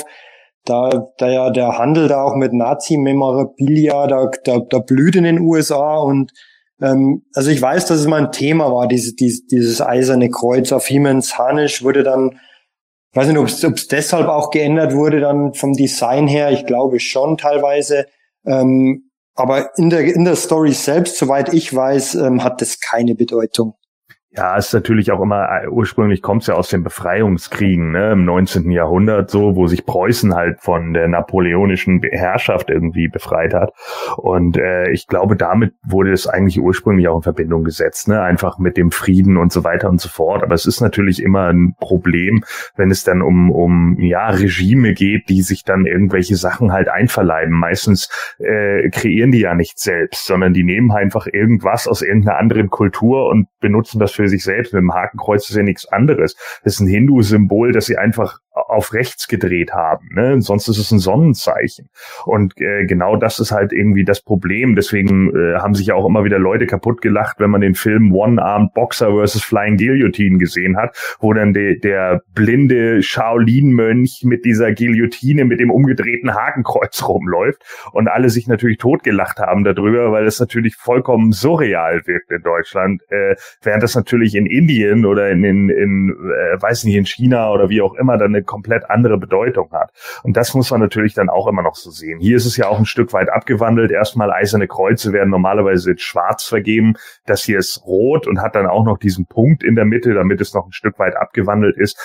da, da ja der Handel da auch mit Nazi-Memorabilia, da, da, da blüht in den U S A und ähm, also ich weiß, dass es mal ein Thema war, dieses, dieses, dieses eiserne Kreuz auf He-Mans Harnisch wurde dann, ich weiß nicht, ob es, ob es deshalb auch geändert wurde dann vom Design her, ich glaube schon teilweise, ähm, aber in der, in der Story selbst, soweit ich weiß, ähm, hat das keine Bedeutung. Ja, ist natürlich auch immer, ursprünglich kommt es ja aus den Befreiungskriegen, ne, im neunzehnten Jahrhundert so, wo sich Preußen halt von der napoleonischen Herrschaft irgendwie befreit hat. Und äh, ich glaube, damit wurde es eigentlich ursprünglich auch in Verbindung gesetzt, ne, einfach mit dem Frieden und so weiter und so fort. Aber es ist natürlich immer ein Problem, wenn es dann um, um, ja, Regime geht, die sich dann irgendwelche Sachen halt einverleiben. Meistens äh, kreieren die ja nicht selbst, sondern die nehmen einfach irgendwas aus irgendeiner anderen Kultur und benutzen das für sich selbst. Mit dem Hakenkreuz ist ja nichts anderes. Das ist ein Hindu-Symbol, das sie einfach auf rechts gedreht haben, ne? Sonst ist es ein Sonnenzeichen. Und äh, genau das ist halt irgendwie das Problem. Deswegen äh, haben sich ja auch immer wieder Leute kaputt gelacht, wenn man den Film One-Armed Boxer versus Flying Guillotine gesehen hat, wo dann de, der blinde Shaolin-Mönch mit dieser Guillotine mit dem umgedrehten Hakenkreuz rumläuft und alle sich natürlich totgelacht haben darüber, weil das natürlich vollkommen surreal wirkt in Deutschland, äh, während das natürlich in Indien oder in, in, in äh, weiß nicht, in China oder wie auch immer dann eine komplett andere Bedeutung hat. Und das muss man natürlich dann auch immer noch so sehen. Hier ist es ja auch ein Stück weit abgewandelt. Erstmal eiserne Kreuze werden normalerweise in schwarz vergeben. Das hier ist rot und hat dann auch noch diesen Punkt in der Mitte, damit es noch ein Stück weit abgewandelt ist.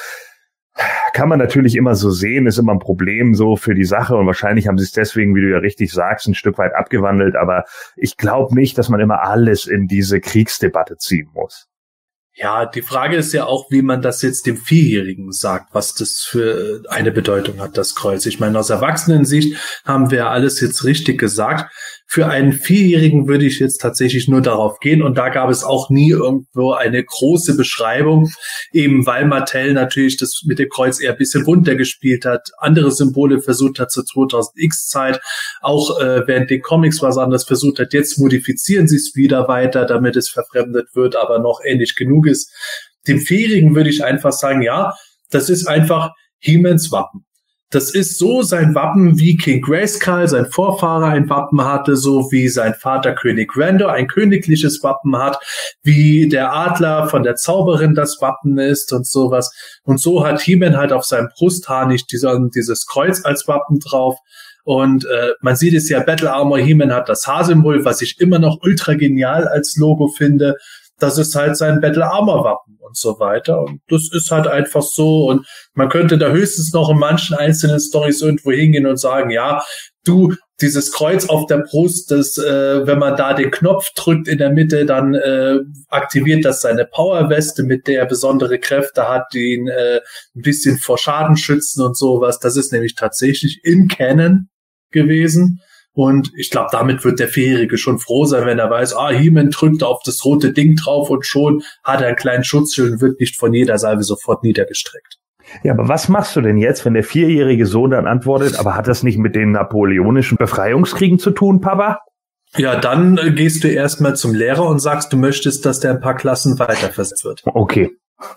Kann man natürlich immer so sehen, ist immer ein Problem so für die Sache und wahrscheinlich haben sie es deswegen, wie du ja richtig sagst, ein Stück weit abgewandelt, aber ich glaube nicht, dass man immer alles in diese Kriegsdebatte ziehen muss. Ja, die Frage ist ja auch, wie man das jetzt dem Vierjährigen sagt, was das für eine Bedeutung hat, das Kreuz. Ich meine, aus Erwachsenensicht haben wir alles jetzt richtig gesagt. Für einen Vierjährigen würde ich jetzt tatsächlich nur darauf gehen und da gab es auch nie irgendwo eine große Beschreibung, eben weil Mattel natürlich das mit dem Kreuz eher ein bisschen runtergespielt hat, andere Symbole versucht hat zur zweitausend X-Zeit, auch äh, während den Comics was anderes versucht hat. Jetzt modifizieren sie es wieder weiter, damit es verfremdet wird, aber noch ähnlich genug ist. Dem Vierjährigen würde ich einfach sagen, ja, das ist einfach He-Mans Wappen. Das ist so sein Wappen, wie King Grayskull, sein Vorfahrer, ein Wappen hatte, so wie sein Vater König Randor ein königliches Wappen hat, wie der Adler von der Zauberin das Wappen ist und sowas. Und so hat He-Man halt auf seinem Brustharnisch dieser, dieses Kreuz als Wappen drauf. Und äh, man sieht es ja, Battle Armor He-Man hat das H-Symbol, was ich immer noch ultra genial als Logo finde. Das ist halt sein Battle Armor Wappen und so weiter. Und das ist halt einfach so. Und man könnte da höchstens noch in manchen einzelnen Storys irgendwo hingehen und sagen, ja, du, dieses Kreuz auf der Brust, das, äh, wenn man da den Knopf drückt in der Mitte, dann äh, aktiviert das seine Powerweste, mit der er besondere Kräfte hat, die ihn äh, ein bisschen vor Schaden schützen und sowas. Das ist nämlich tatsächlich in Canon gewesen. Und ich glaube, damit wird der Vierjährige schon froh sein, wenn er weiß, ah, He-Man drückt auf das rote Ding drauf und schon hat er einen kleinen Schutzschild und wird nicht von jeder Salve sofort niedergestreckt. Ja, aber was machst du denn jetzt, wenn der vierjährige Sohn dann antwortet, aber hat das nicht mit den napoleonischen Befreiungskriegen zu tun, Papa? Ja, dann äh, gehst du erstmal zum Lehrer und sagst, du möchtest, dass der ein paar Klassen weiterversetzt wird. Okay.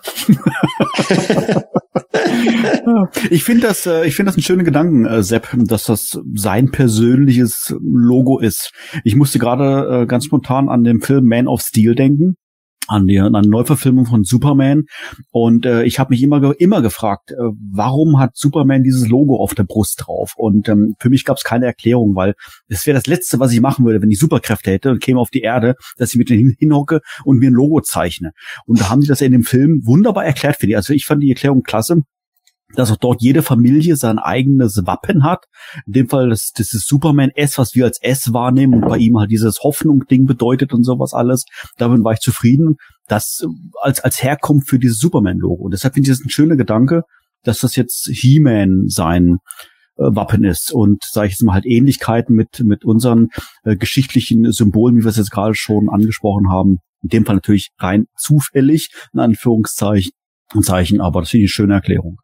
Ich finde das, äh, ich finde das einen schönen Gedanken, äh, Sepp, dass das sein persönliches Logo ist. Ich musste gerade äh, ganz spontan an den Film Man of Steel denken, an die, an eine Neuverfilmung von Superman. Und äh, ich habe mich immer immer gefragt, äh, warum hat Superman dieses Logo auf der Brust drauf? Und ähm, für mich gab es keine Erklärung, weil es wäre das Letzte, was ich machen würde, wenn ich Superkräfte hätte und käme auf die Erde, dass ich mit denen hinhocke und mir ein Logo zeichne. Und da haben sie das in dem Film wunderbar erklärt, finde ich. Also ich fand die Erklärung klasse, dass auch dort jede Familie sein eigenes Wappen hat. In dem Fall das, das ist Superman S, was wir als S wahrnehmen und bei ihm halt dieses Hoffnung-Ding bedeutet und sowas alles. Damit war ich zufrieden, das als als Herkunft für dieses Superman-Logo. Und deshalb finde ich das ein schöner Gedanke, dass das jetzt He-Man sein äh, Wappen ist und, sage ich jetzt mal, halt Ähnlichkeiten mit mit unseren äh, geschichtlichen Symbolen, wie wir es jetzt gerade schon angesprochen haben. In dem Fall natürlich rein zufällig, in Anführungszeichen, Zeichen, aber das finde ich eine schöne Erklärung.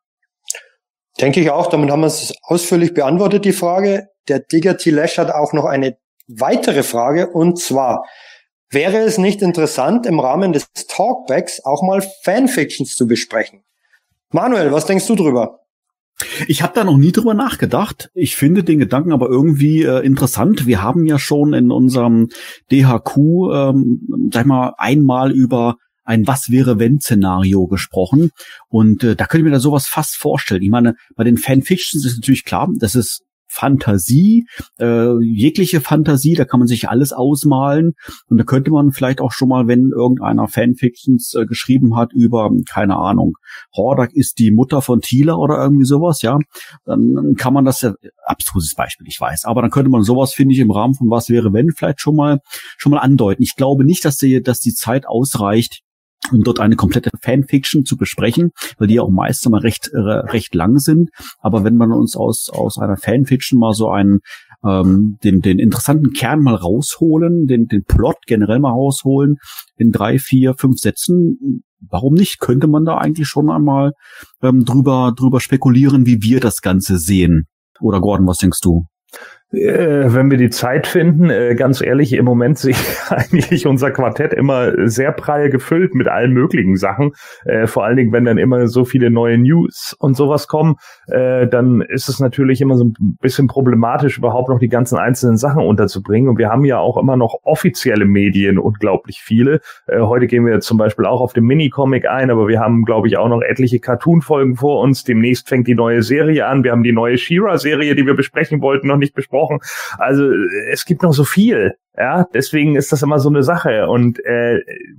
Denke ich auch, damit haben wir es ausführlich beantwortet, die Frage. Der Digger T-Lash hat auch noch eine weitere Frage, und zwar, wäre es nicht interessant, im Rahmen des Talkbacks auch mal Fanfictions zu besprechen? Manuel, was denkst du drüber? Ich habe da noch nie drüber nachgedacht. Ich finde den Gedanken aber irgendwie äh, interessant. Wir haben ja schon in unserem D H Q, ähm, sag ich mal, einmal über ein Was-wäre-wenn-Szenario gesprochen. Und äh, da könnte ich mir da sowas fast vorstellen. Ich meine, bei den Fanfictions ist natürlich klar, das ist Fantasie, äh, jegliche Fantasie, da kann man sich alles ausmalen. Und da könnte man vielleicht auch schon mal, wenn irgendeiner Fanfictions äh, geschrieben hat über, keine Ahnung, Hordak ist die Mutter von Teela oder irgendwie sowas, ja, dann kann man das, ja, abstruses Beispiel, ich weiß, aber dann könnte man sowas, finde ich, im Rahmen von Was wäre wenn vielleicht schon mal schon mal andeuten. Ich glaube nicht, dass die, dass die Zeit ausreicht, um dort eine komplette Fanfiction zu besprechen, weil die ja auch meist mal recht äh, recht lang sind. Aber wenn man uns aus aus einer Fanfiction mal so einen ähm, den den interessanten Kern mal rausholen, den den Plot generell mal rausholen in drei, vier, fünf Sätzen, warum nicht? Könnte man da eigentlich schon einmal ähm, drüber drüber spekulieren, wie wir das Ganze sehen? Oder Gordon, was denkst du? Äh, wenn wir die Zeit finden, äh, ganz ehrlich, im Moment sehe ich eigentlich unser Quartett immer sehr prall gefüllt mit allen möglichen Sachen. Äh, vor allen Dingen, wenn dann immer so viele neue News und sowas kommen, äh, dann ist es natürlich immer so ein bisschen problematisch, überhaupt noch die ganzen einzelnen Sachen unterzubringen. Und wir haben ja auch immer noch offizielle Medien, unglaublich viele. Äh, heute gehen wir zum Beispiel auch auf den Minicomic ein, aber wir haben, glaube ich, auch noch etliche Cartoon-Folgen vor uns. Demnächst fängt die neue Serie an. Wir haben die neue She-Ra-Serie, die wir besprechen wollten, noch nicht besprochen. Also es gibt noch so viel, ja, deswegen ist das immer so eine Sache. Und äh,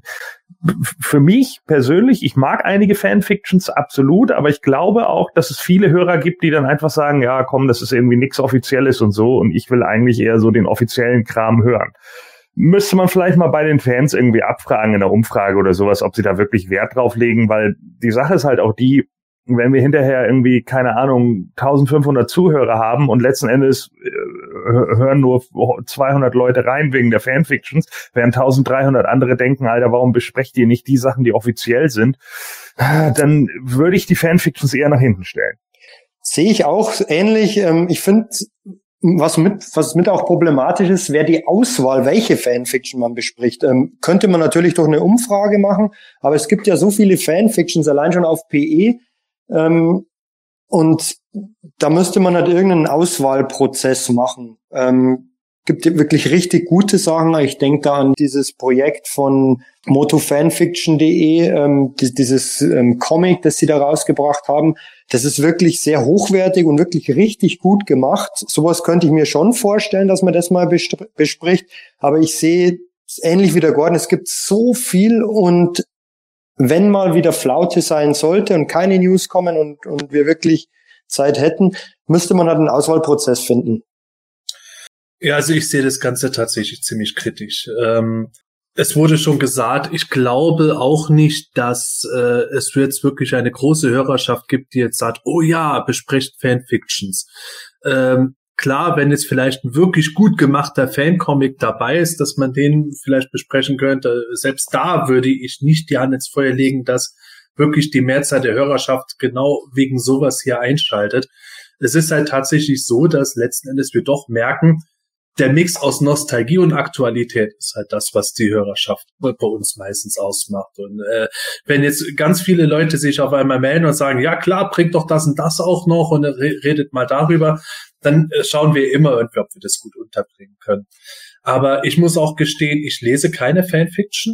für mich persönlich, ich mag einige Fanfictions absolut, aber ich glaube auch, dass es viele Hörer gibt, die dann einfach sagen, ja komm, das ist irgendwie nichts Offizielles und so, und ich will eigentlich eher so den offiziellen Kram hören. Müsste man vielleicht mal bei den Fans irgendwie abfragen in der Umfrage oder sowas, ob sie da wirklich Wert drauf legen, weil die Sache ist halt auch die, wenn wir hinterher irgendwie, keine Ahnung, eintausendfünfhundert Zuhörer haben und letzten Endes äh, hören nur zweihundert Leute rein wegen der Fanfictions, während eintausenddreihundert andere denken, Alter, warum besprecht ihr nicht die Sachen, die offiziell sind, dann würde ich die Fanfictions eher nach hinten stellen. Sehe ich auch ähnlich. Ich finde, was mit, was mit auch problematisch ist, wäre die Auswahl, welche Fanfiction man bespricht. Ähm, könnte man natürlich durch eine Umfrage machen, aber es gibt ja so viele Fanfictions, allein schon auf P E, Ähm, und da müsste man halt irgendeinen Auswahlprozess machen. Ähm, gibt wirklich richtig gute Sachen. Ich denke da an dieses Projekt von motofanfiction punkt de, ähm, dieses ähm, Comic, das sie da rausgebracht haben. Das ist wirklich sehr hochwertig und wirklich richtig gut gemacht. Sowas könnte ich mir schon vorstellen, dass man das mal bespr- bespricht. Aber ich sehe es ähnlich wie der Gordon. Es gibt so viel, und wenn mal wieder Flaute sein sollte und keine News kommen und, und wir wirklich Zeit hätten, müsste man halt einen Auswahlprozess finden. Ja, also ich sehe das Ganze tatsächlich ziemlich kritisch. Ähm, es wurde schon gesagt, ich glaube auch nicht, dass äh, es jetzt wirklich eine große Hörerschaft gibt, die jetzt sagt, oh ja, besprecht Fanfictions. Ähm, klar, wenn jetzt vielleicht ein wirklich gut gemachter Fancomic dabei ist, dass man den vielleicht besprechen könnte, selbst da würde ich nicht die Hand ins Feuer legen, dass wirklich die Mehrzahl der Hörerschaft genau wegen sowas hier einschaltet. Es ist halt tatsächlich so, dass letzten Endes wir doch merken, der Mix aus Nostalgie und Aktualität ist halt das, was die Hörerschaft bei uns meistens ausmacht. Und äh, wenn jetzt ganz viele Leute sich auf einmal melden und sagen, ja klar, bringt doch das und das auch noch und redet mal darüber, dann äh, schauen wir immer irgendwie, ob wir das gut unterbringen können. Aber ich muss auch gestehen, ich lese keine Fanfiction,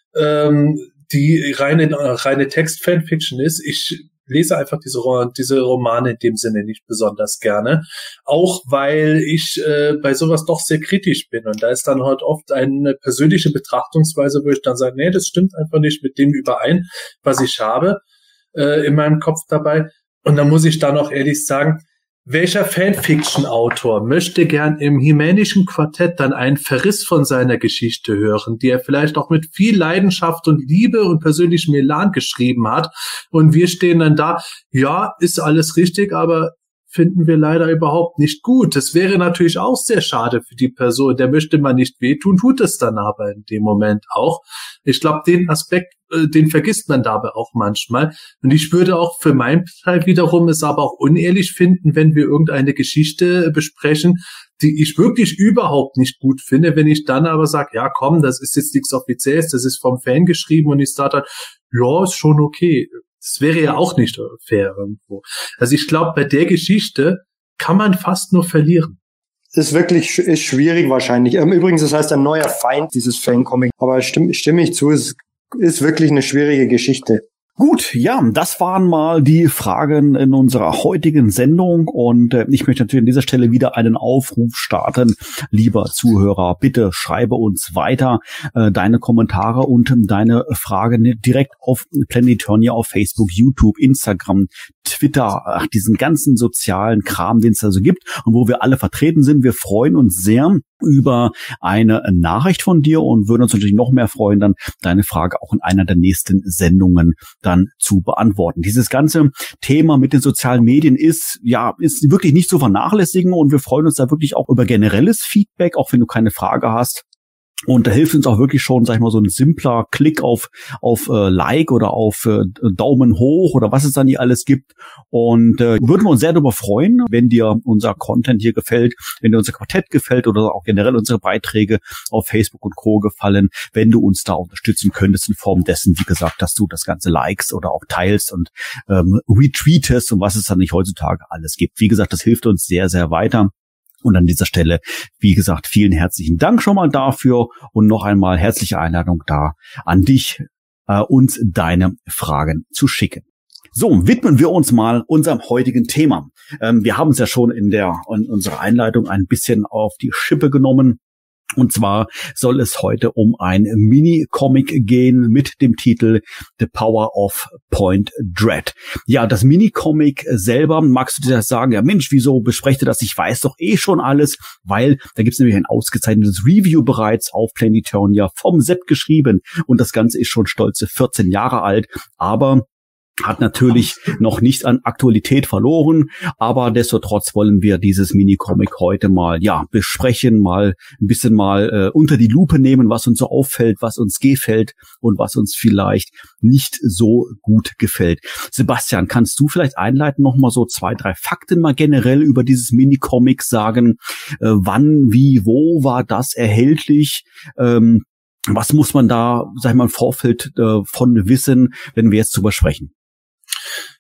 ähm, die reine reine Text-Fanfiction ist. Ich lese einfach diese, diese Romane in dem Sinne nicht besonders gerne. Auch weil ich äh, bei sowas doch sehr kritisch bin. Und da ist dann halt oft eine persönliche Betrachtungsweise, wo ich dann sage, nee, das stimmt einfach nicht mit dem überein, was ich habe äh, in meinem Kopf dabei. Und dann muss ich dann auch ehrlich sagen, welcher Fanfiction-Autor möchte gern im He-Manischen Quartett dann einen Verriss von seiner Geschichte hören, die er vielleicht auch mit viel Leidenschaft und Liebe und persönlichem Elan geschrieben hat, und wir stehen dann da, ja, ist alles richtig, aber finden wir leider überhaupt nicht gut. Das wäre natürlich auch sehr schade für die Person, der möchte man nicht wehtun, tut es dann aber in dem Moment auch. Ich glaube, den Aspekt, äh, den vergisst man dabei auch manchmal. Und ich würde auch für meinen Teil wiederum es aber auch unehrlich finden, wenn wir irgendeine Geschichte besprechen, die ich wirklich überhaupt nicht gut finde, wenn ich dann aber sage, ja komm, das ist jetzt nichts Offizielles, das ist vom Fan geschrieben, und ich sage dann, ja, ist schon okay. Das wäre ja auch nicht fair irgendwo. Also ich glaube, bei der Geschichte kann man fast nur verlieren. Das ist wirklich ist schwierig wahrscheinlich. Übrigens, das heißt ein neuer Feind, dieses Fancomic. Aber stimme, stimme ich zu, es ist wirklich eine schwierige Geschichte. Gut, ja, das waren mal die Fragen in unserer heutigen Sendung, und äh, ich möchte natürlich an dieser Stelle wieder einen Aufruf starten. Lieber Zuhörer, bitte schreibe uns weiter äh, deine Kommentare und deine Fragen direkt auf Planet Eternia, auf Facebook, YouTube, Instagram, Twitter, ach, diesen ganzen sozialen Kram, den es da so gibt und wo wir alle vertreten sind. Wir freuen uns sehr über eine Nachricht von dir und würden uns natürlich noch mehr freuen, dann deine Frage auch in einer der nächsten Sendungen dann zu beantworten. Dieses ganze Thema mit den sozialen Medien ist, ja, ist wirklich nicht zu vernachlässigen, und wir freuen uns da wirklich auch über generelles Feedback, auch wenn du keine Frage hast. Und da hilft uns auch wirklich schon, sag ich mal, so ein simpler Klick auf auf äh, Like oder auf äh, Daumen hoch oder was es dann hier alles gibt. Und äh, würden wir uns sehr darüber freuen, wenn dir unser Content hier gefällt, wenn dir unser Quartett gefällt oder auch generell unsere Beiträge auf Facebook und Co. gefallen, wenn du uns da unterstützen könntest in Form dessen, wie gesagt, dass du das Ganze likest oder auch teilst und ähm, retweetest und was es dann nicht heutzutage alles gibt. Wie gesagt, das hilft uns sehr, sehr weiter. Und an dieser Stelle, wie gesagt, vielen herzlichen Dank schon mal dafür und noch einmal herzliche Einladung da an dich, äh, uns deine Fragen zu schicken. So, widmen wir uns mal unserem heutigen Thema. Ähm, wir haben es ja schon in der in unserer Einleitung ein bisschen auf die Schippe genommen. Und zwar soll es heute um ein Mini-Comic gehen mit dem Titel The Power of Point Dread. Ja, das Mini-Comic selber, magst du dir das sagen? Ja Mensch, wieso besprecht ihr das? Ich weiß doch eh schon alles, weil da gibt es nämlich ein ausgezeichnetes Review bereits auf Planet Eternia vom Sepp geschrieben. Und das Ganze ist schon stolze vierzehn Jahre alt, aber hat natürlich noch nichts an Aktualität verloren, aber destotrotz wollen wir dieses Mini-Comic heute mal ja besprechen, mal ein bisschen mal äh, unter die Lupe nehmen, was uns so auffällt, was uns gefällt und was uns vielleicht nicht so gut gefällt. Sebastian, kannst du vielleicht einleiten, noch mal so zwei, drei Fakten mal generell über dieses Mini-Comic sagen? Äh, wann, wie, wo war das erhältlich? Ähm, was muss man da, sag ich mal, im Vorfeld äh, von wissen, wenn wir jetzt drüber sprechen?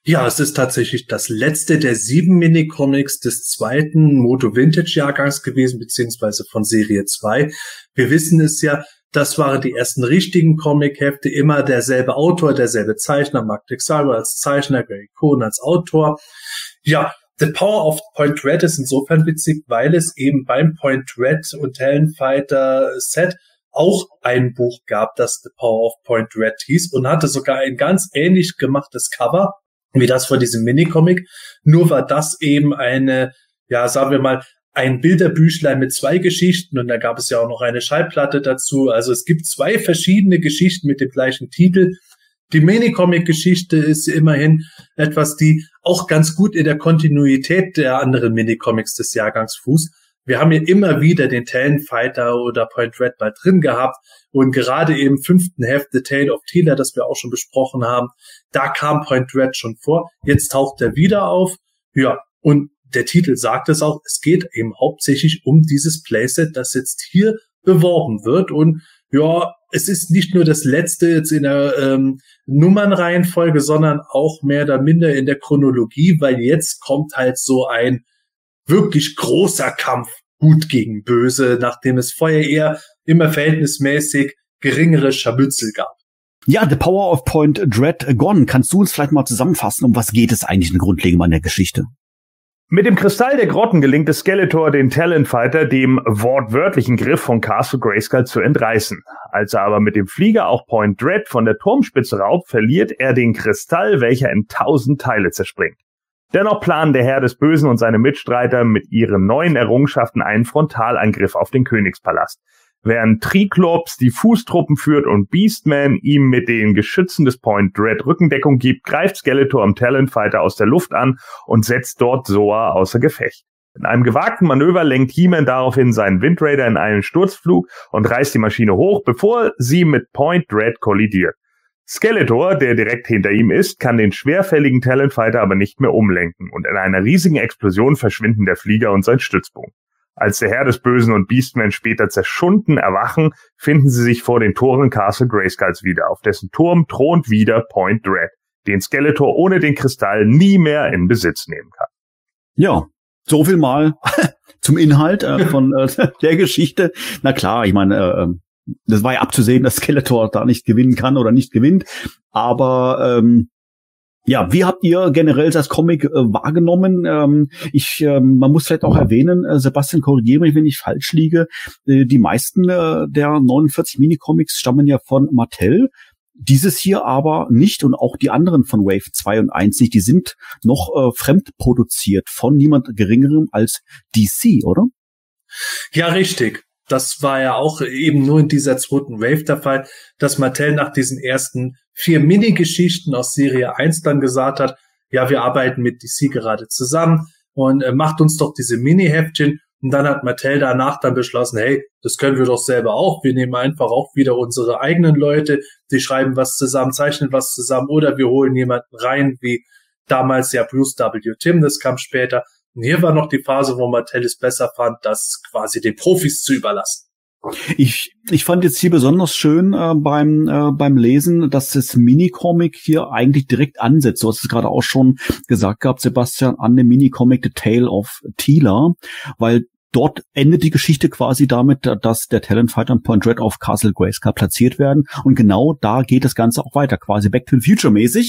Ja, es ist tatsächlich das letzte der sieben Minicomics des zweiten Moto Vintage Jahrgangs gewesen, beziehungsweise von Serie zwei. Wir wissen es ja, das waren die ersten richtigen Comic-Hefte, immer derselbe Autor, derselbe Zeichner, Mark Texeira als Zeichner, Gary Cohn als Autor. Ja, The Power of Point Red ist insofern witzig, weil es eben beim Point Red und Talonfighter Set auch ein Buch gab, das The Power of Point Red hieß und hatte sogar ein ganz ähnlich gemachtes Cover wie das von diesem Minicomic. Nur war das eben eine, ja, sagen wir mal, ein Bilderbüchlein mit zwei Geschichten und da gab es ja auch noch eine Schallplatte dazu. Also es gibt zwei verschiedene Geschichten mit dem gleichen Titel. Die Minicomic-Geschichte ist immerhin etwas, die auch ganz gut in der Kontinuität der anderen Minicomics des Jahrgangs fußt. Wir haben hier immer wieder den Talonfighter oder Point Red mal drin gehabt und gerade im fünften Heft The Tale of Teela, das wir auch schon besprochen haben, da kam Point Red schon vor. Jetzt taucht er wieder auf. Ja, und der Titel sagt es auch, es geht eben hauptsächlich um dieses Playset, das jetzt hier beworben wird und ja, es ist nicht nur das letzte jetzt in der ähm, Nummernreihenfolge, sondern auch mehr oder minder in der Chronologie, weil jetzt kommt halt so ein wirklich großer Kampf Gut gegen Böse, nachdem es vorher eher immer verhältnismäßig geringere Scharmützel gab. Ja, The Power of Point Dread Gone. Kannst du uns vielleicht mal zusammenfassen, um was geht es eigentlich in grundlegend an der Geschichte? Mit dem Kristall der Grotten gelingt es Skeletor, den Talonfighter dem wortwörtlichen Griff von Castle Grayskull zu entreißen. Als er aber mit dem Flieger auch Point Dread von der Turmspitze raubt, verliert er den Kristall, welcher in tausend Teile zerspringt. Dennoch planen der Herr des Bösen und seine Mitstreiter mit ihren neuen Errungenschaften einen Frontalangriff auf den Königspalast. Während Triklops die Fußtruppen führt und Beastman ihm mit den Geschützen des Point Dread Rückendeckung gibt, greift Skeletor am Talonfighter aus der Luft an und setzt dort Zoa außer Gefecht. In einem gewagten Manöver lenkt He-Man daraufhin seinen Wind Raider in einen Sturzflug und reißt die Maschine hoch, bevor sie mit Point Dread kollidiert. Skeletor, der direkt hinter ihm ist, kann den schwerfälligen Talonfighter aber nicht mehr umlenken und in einer riesigen Explosion verschwinden der Flieger und sein Stützpunkt. Als der Herr des Bösen und Beastman später zerschunden erwachen, finden sie sich vor den Toren Castle Grayskulls wieder. Auf dessen Turm thront wieder Point Dread, den Skeletor ohne den Kristall nie mehr in Besitz nehmen kann. Ja, so viel mal zum Inhalt äh, von äh, der Geschichte. Na klar, ich meine, äh, das war ja abzusehen, dass Skeletor da nicht gewinnen kann oder nicht gewinnt. Aber ähm, ja, wie habt ihr generell das Comic äh, wahrgenommen? Ähm, ich, äh, man muss vielleicht auch erwähnen, äh, Sebastian, korrigiere mich, wenn ich falsch liege. Äh, die meisten äh, der neunundvierzig Minicomics stammen ja von Mattel. Dieses hier aber nicht und auch die anderen von Wave zwei und eins nicht. Die sind noch äh, fremdproduziert von niemand Geringerem als D C, oder? Ja, richtig. Das war ja auch eben nur in dieser zweiten Wave der Fall, dass Mattel nach diesen ersten vier Mini-Geschichten aus Serie eins dann gesagt hat, ja, wir arbeiten mit D C gerade zusammen und äh, macht uns doch diese Mini-Heftchen. Und dann hat Mattel danach dann beschlossen, hey, das können wir doch selber auch. Wir nehmen einfach auch wieder unsere eigenen Leute, die schreiben was zusammen, zeichnen was zusammen oder wir holen jemanden rein, wie damals ja Bruce W. Timm, das kam später. Und hier war noch die Phase, wo Mattel es besser fand, das quasi den Profis zu überlassen. Ich ich fand jetzt hier besonders schön äh, beim äh, beim Lesen, dass das Minicomic hier eigentlich direkt ansetzt. Du hast es gerade auch schon gesagt gehabt, Sebastian, an dem Minicomic The Tale of Teela, weil dort endet die Geschichte quasi damit, dass der Talonfighter und Point Dread auf Castle Grayskull platziert werden. Und genau da geht das Ganze auch weiter, quasi Back to the Future mäßig.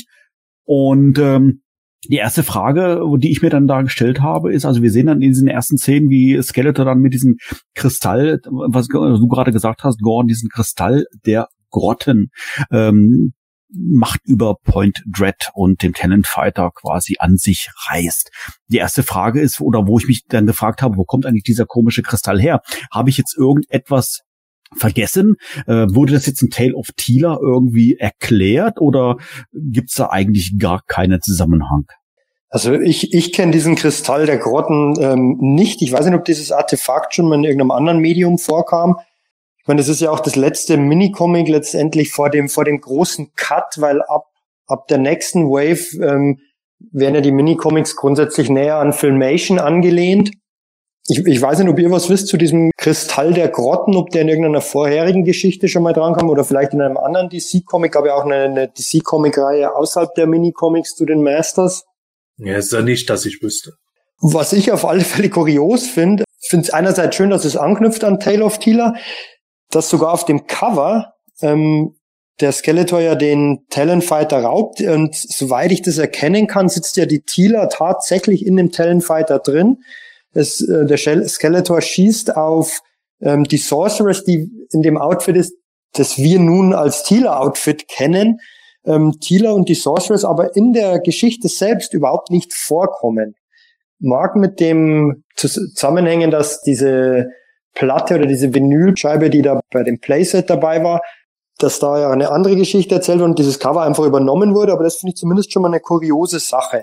Und ähm, die erste Frage, die ich mir dann da gestellt habe, ist, also wir sehen dann in diesen ersten Szenen, wie Skeletor dann mit diesem Kristall, was du gerade gesagt hast, Gordon, diesen Kristall der Grotten, ähm, Macht über Point Dread und dem Talonfighter quasi an sich reißt. Die erste Frage ist, oder wo ich mich dann gefragt habe, wo kommt eigentlich dieser komische Kristall her? Habe ich jetzt irgendetwas vergessen? Äh, wurde das jetzt in Tale of Teela irgendwie erklärt oder gibt's da eigentlich gar keinen Zusammenhang? Also ich ich kenne diesen Kristall der Grotten ähm, nicht. Ich weiß nicht, ob dieses Artefakt schon mal in irgendeinem anderen Medium vorkam. Ich meine, das ist ja auch das letzte Minicomic letztendlich vor dem vor dem großen Cut, weil ab ab der nächsten Wave ähm, werden ja die Minicomics grundsätzlich näher an Filmation angelehnt. Ich, ich weiß nicht, ob ihr was wisst zu diesem Kristall der Grotten, ob der in irgendeiner vorherigen Geschichte schon mal dran kam oder vielleicht in einem anderen D C-Comic. Gab ja auch eine, eine D C-Comic-Reihe außerhalb der Mini-Comics zu den Masters. Ja, ist ja nicht, dass ich wüsste. Was ich auf alle Fälle kurios finde, finde es einerseits schön, dass es anknüpft an Tale of Teela, dass sogar auf dem Cover ähm, der Skeletor ja den Talonfighter raubt und soweit ich das erkennen kann, sitzt ja die Teela tatsächlich in dem Talonfighter drin. Es, äh, der Skeletor schießt auf ähm, die Sorceress, die in dem Outfit ist, das wir nun als Teela-Outfit kennen. Ähm, Teela und die Sorceress aber in der Geschichte selbst überhaupt nicht vorkommen. Mag mit dem zusammenhängen, dass diese Platte oder diese Vinylscheibe, die da bei dem Playset dabei war, dass da ja eine andere Geschichte erzählt wurde und dieses Cover einfach übernommen wurde, aber das finde ich zumindest schon mal eine kuriose Sache.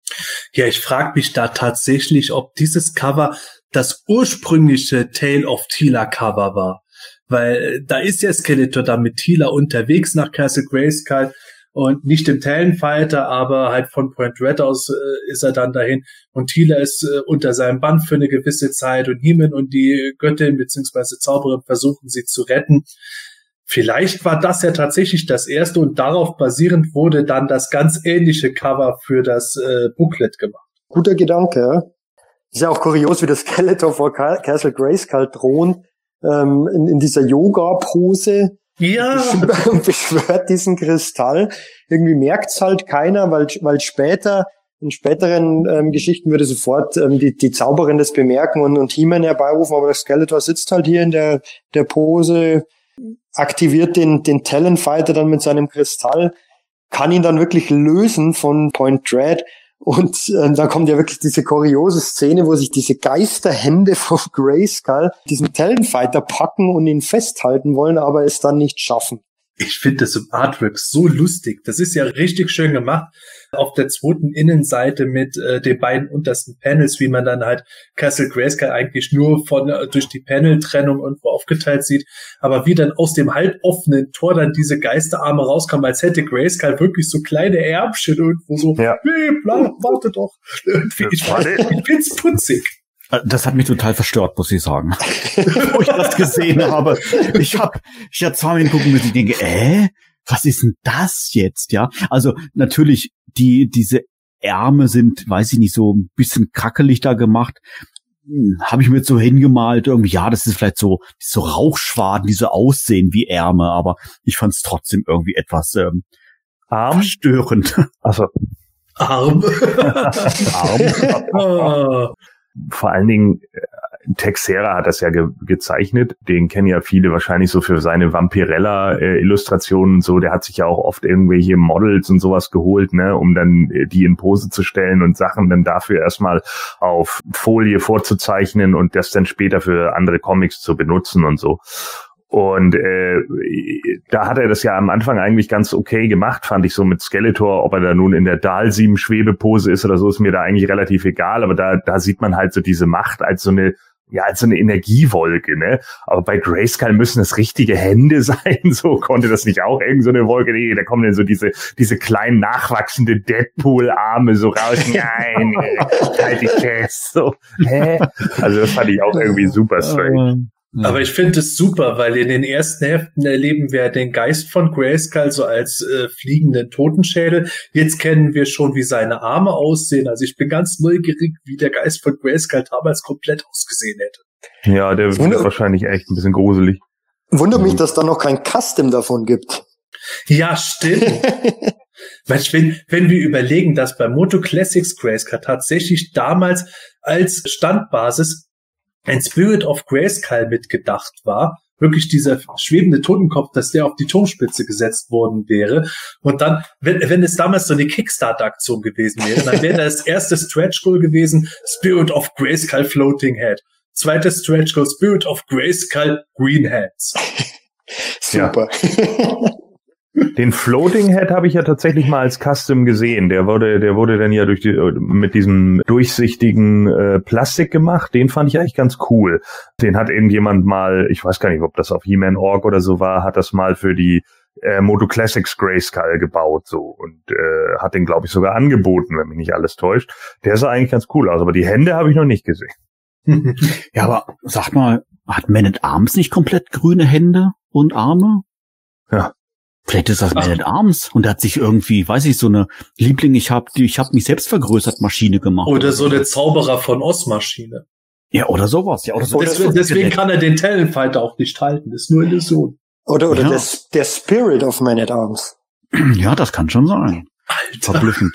Ja, ich frage mich da tatsächlich, ob dieses Cover das ursprüngliche Tale of Teela Cover war. Weil da ist ja Skeletor da mit Teela unterwegs nach Castle Grayskull und nicht im Talonfighter, aber halt von Point Red aus äh, ist er dann dahin. Und Teela ist äh, unter seinem Bann für eine gewisse Zeit und He-Man und die Göttin bzw. Zauberin versuchen sie zu retten. Vielleicht war das ja tatsächlich das erste und darauf basierend wurde dann das ganz ähnliche Cover für das äh, Booklet gemacht. Guter Gedanke, ja. Ist ja auch kurios, wie das Skeletor vor Castle Grayskull thront, ähm, in, in dieser Yoga-Pose. Ja. Und beschwört diesen Kristall. Irgendwie merkt's halt keiner, weil, weil später, in späteren ähm, Geschichten würde sofort ähm, die, die Zauberin das bemerken und, und He-Man herbeirufen, aber der Skeletor sitzt halt hier in der, der Pose, aktiviert den, den Talonfighter dann mit seinem Kristall, kann ihn dann wirklich lösen von Point Dread und äh, da kommt ja wirklich diese kuriose Szene, wo sich diese Geisterhände von Grayskull diesen Talonfighter packen und ihn festhalten wollen, aber es dann nicht schaffen. Ich finde das im Artwork so lustig. Das ist ja richtig schön gemacht. Auf der zweiten Innenseite mit äh, den beiden untersten Panels, wie man dann halt Castle Grayskull eigentlich nur von äh, durch die Paneltrennung irgendwo aufgeteilt sieht. Aber wie dann aus dem halboffenen Tor dann diese Geisterarme rauskamen, als hätte Grayskull wirklich so kleine Ärmchen irgendwo so, ja. nee, bleib, warte doch. Irgendwie, ich, ich find's putzig. Das hat mich total verstört, muss ich sagen. Wo ich das gesehen habe. Ich hab, ich hab zwei Minuten gucken müssen, ich denke, äh, was ist denn das jetzt, ja? Also, natürlich, die, diese Ärmel sind, weiß ich nicht, so ein bisschen krackelig da gemacht. Hm, habe ich mir jetzt so hingemalt, irgendwie, ja, das ist vielleicht so, so Rauchschwaden, die so aussehen wie Ärmel, aber ich fand es trotzdem irgendwie etwas, ähm, Arm? Verstörend. Also, Arm. Arm. Vor allen Dingen, Texera hat das ja ge- gezeichnet. Den kennen ja viele wahrscheinlich so für seine Vampirella-Illustrationen und so. Der hat sich ja auch oft irgendwelche Models und sowas geholt, ne, um dann äh, die in Pose zu stellen und Sachen dann dafür erstmal auf Folie vorzuzeichnen und das dann später für andere Comics zu benutzen und so. Und äh, da hat er das ja am Anfang eigentlich ganz okay gemacht, fand ich so mit Skeletor. Ob er da nun in der Dalsim-Schwebepose ist oder so, ist mir da eigentlich relativ egal. Aber da da sieht man halt so diese Macht als so eine, ja, als so eine Energiewolke, ne? Aber bei Grayskull müssen das richtige Hände sein. So konnte das nicht auch irgend so eine Wolke. Nee, da kommen dann so diese diese kleinen nachwachsende Deadpool-Arme so raus. Nein, halt die fest. So, hä? Also das fand ich auch irgendwie super strange. Aber ich finde es super, weil in den ersten Heften erleben wir den Geist von Grayskull so als äh, fliegenden Totenschädel. Jetzt kennen wir schon, wie seine Arme aussehen. Also ich bin ganz neugierig, wie der Geist von Grayskull damals komplett ausgesehen hätte. Ja, der wird Wunder- wahrscheinlich echt ein bisschen gruselig. Wundert mich, dass da noch kein Custom davon gibt. Ja, stimmt. wenn, wenn wir überlegen, dass bei Moto Classics Grayskull tatsächlich damals als Standbasis ein Spirit of Grayskull mitgedacht war, wirklich dieser schwebende Totenkopf, dass der auf die Turmspitze gesetzt worden wäre. Und dann, wenn, wenn es damals so eine Kickstarter-Aktion gewesen wäre, dann wäre das erste Stretch Goal gewesen, Spirit of Grayskull Floating Head. Zweites Stretch Goal, Spirit of Grayskull Green Hands. Super. Ja. Den Floating Head habe ich ja tatsächlich mal als Custom gesehen. Der wurde, der wurde dann ja durch die, mit diesem durchsichtigen äh, Plastik gemacht. Den fand ich eigentlich ganz cool. Den hat irgendjemand mal, ich weiß gar nicht, ob das auf He-Man Punkt org oder so war, hat das mal für die äh, Moto Classics Grayskull gebaut so und äh, hat den, glaube ich, sogar angeboten, wenn mich nicht alles täuscht. Der sah eigentlich ganz cool aus, aber die Hände habe ich noch nicht gesehen. Ja, aber sag mal, hat Man at Arms nicht komplett grüne Hände und Arme? Ja. Vielleicht ist das Man at Arms und er hat sich irgendwie, weiß ich, so eine Liebling, ich hab die, ich hab mich selbst vergrößert Maschine gemacht. Oder so eine Zauberer von Oz-Maschine. Ja, oder sowas. Ja, oder so. Deswegen, deswegen kann er den Talonfighter auch nicht halten. Das ist nur Illusion. Oder, oder Ja. der, der Spirit of Man at Arms. Ja, das kann schon sein. Alter. Verblüffend.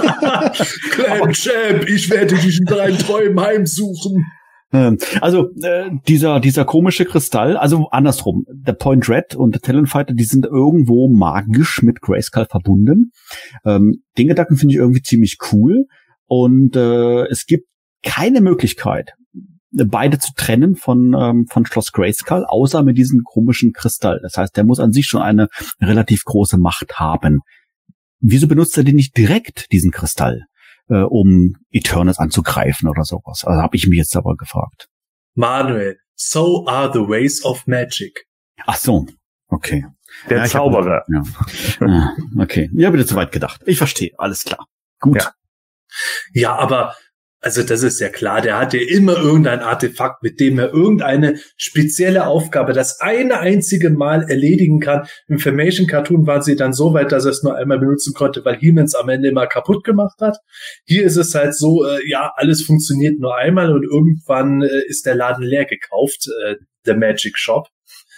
Clan Champ, ich werde dich in deinen Träumen heimsuchen. Ähm, Also äh, dieser dieser komische Kristall, also andersrum, der Point Red und der Talonfighter, die sind irgendwo magisch mit Grayskull verbunden. Ähm, den Gedanken finde ich irgendwie ziemlich cool und äh, es gibt keine Möglichkeit, beide zu trennen von ähm, von Schloss Grayskull, außer mit diesem komischen Kristall. Das heißt, der muss an sich schon eine relativ große Macht haben. Wieso benutzt er den nicht direkt, diesen Kristall? Äh, um Eternus anzugreifen oder sowas. Also habe ich mich jetzt aber gefragt. Manuel, so are the ways of magic. Ach so, okay. Der Ja, ich Zauberer. Hab, ja. Ah, okay, ja, bitte zu weit gedacht. Ich verstehe, alles klar. Gut. Ja. Ja, aber, also das ist ja klar, der hatte immer irgendein Artefakt, mit dem er irgendeine spezielle Aufgabe das eine einzige Mal erledigen kann. Im Filmation Cartoon waren sie dann so weit, dass er es nur einmal benutzen konnte, weil He-Man es am Ende immer kaputt gemacht hat. Hier ist es halt so, äh, ja, alles funktioniert nur einmal und irgendwann äh, ist der Laden leer gekauft, äh, der Magic Shop.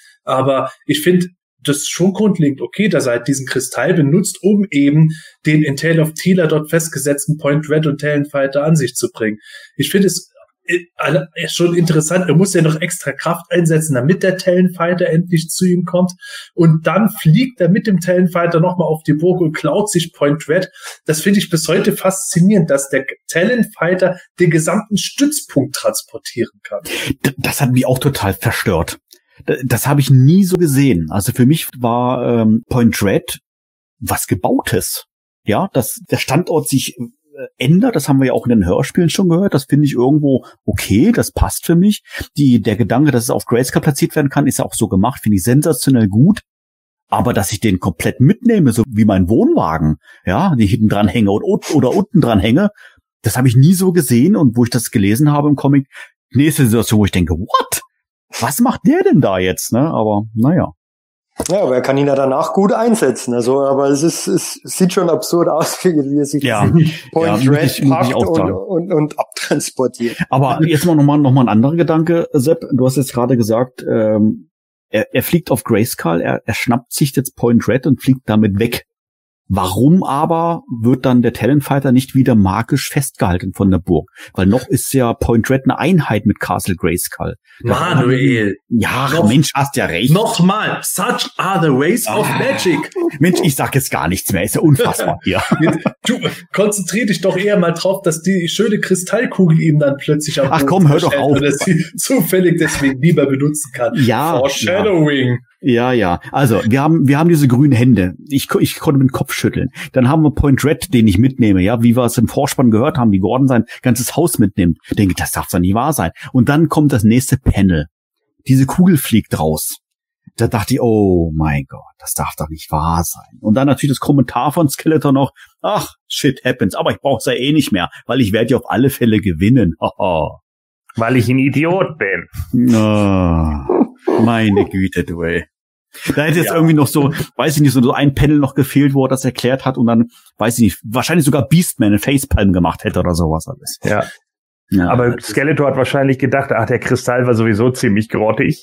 Aber ich finde, das ist schon grundlegend okay, dass er halt diesen Kristall benutzt, um eben den in Tale of Teela dort festgesetzten Point Red und Talonfighter an sich zu bringen. Ich finde es äh, schon interessant, er muss ja noch extra Kraft einsetzen, damit der Talonfighter endlich zu ihm kommt und dann fliegt er mit dem Talonfighter nochmal auf die Burg und klaut sich Point Red. Das finde ich bis heute faszinierend, dass der Talonfighter den gesamten Stützpunkt transportieren kann. D- Das hat mich auch total verstört. D- Das habe ich nie so gesehen. Also für mich war ähm, Point Red was Gebautes. Ja, dass der Standort sich äh, ändert, das haben wir ja auch in den Hörspielen schon gehört. Das finde ich irgendwo okay, das passt für mich. Die, der Gedanke, dass es auf Grayskull platziert werden kann, ist ja auch so gemacht, finde ich sensationell gut. Aber dass ich den komplett mitnehme, so wie mein Wohnwagen, ja, die hinten dran hänge oder, oder unten dran hänge, das habe ich nie so gesehen. Und wo ich das gelesen habe im Comic, nächste Situation, wo ich denke, what? Was macht der denn da jetzt? Ne? Aber naja. Ja, aber er kann ihn ja danach gut einsetzen. Also, aber es ist, es sieht schon absurd aus, wie wie er sich Ja. Point Ja, muss Red ich- muss ich packt auch und, sagen. und, und abtransportiert. Aber jetzt mal nochmal noch mal ein anderer Gedanke, Sepp. Du hast jetzt gerade gesagt, ähm, er, er fliegt auf Grayskull, er, er schnappt sich jetzt Point Red und fliegt damit weg. Warum aber wird dann der Talonfighter nicht wieder magisch festgehalten von der Burg? Weil noch ist ja Point Red eine Einheit mit Castle Grayskull. Manuel, Ja, Noch- Mensch, hast ja recht. nochmal, such are the ways of Ah. magic. Mensch, ich sag jetzt gar nichts mehr. Ist ja unfassbar hier. Du, konzentrier dich doch eher mal drauf, dass die schöne Kristallkugel ihm dann plötzlich am Ach Boden komm, hör doch verstellt auf. und er sie zufällig deswegen lieber benutzen kann. Ja, Foreshadowing. Ja, ja. Also, wir haben, wir haben diese grünen Hände. Ich, ko- ich konnte mit dem Kopf schütteln. Dann haben wir Point Red, den ich mitnehme, ja, wie wir es im Vorspann gehört haben, wie Gordon sein ganzes Haus mitnimmt. Ich denke, das darf doch nicht wahr sein. Und dann kommt das nächste Panel. Diese Kugel fliegt raus. Da dachte ich, oh mein Gott, das darf doch nicht wahr sein. Und dann natürlich das Kommentar von Skeletor noch, ach, shit happens, aber ich brauch's ja eh nicht mehr, weil ich werde ja auf alle Fälle gewinnen. Haha. Weil ich ein Idiot bin. Oh, meine Güte, du ey. Da hätte jetzt Ja. irgendwie noch so, weiß ich nicht, so ein Panel noch gefehlt, wo er das erklärt hat und dann, weiß ich nicht, wahrscheinlich sogar Beastman einen Facepalm gemacht hätte oder sowas alles. Ja. Ja. Aber Skeletor hat wahrscheinlich gedacht, ach, der Kristall war sowieso ziemlich grottig.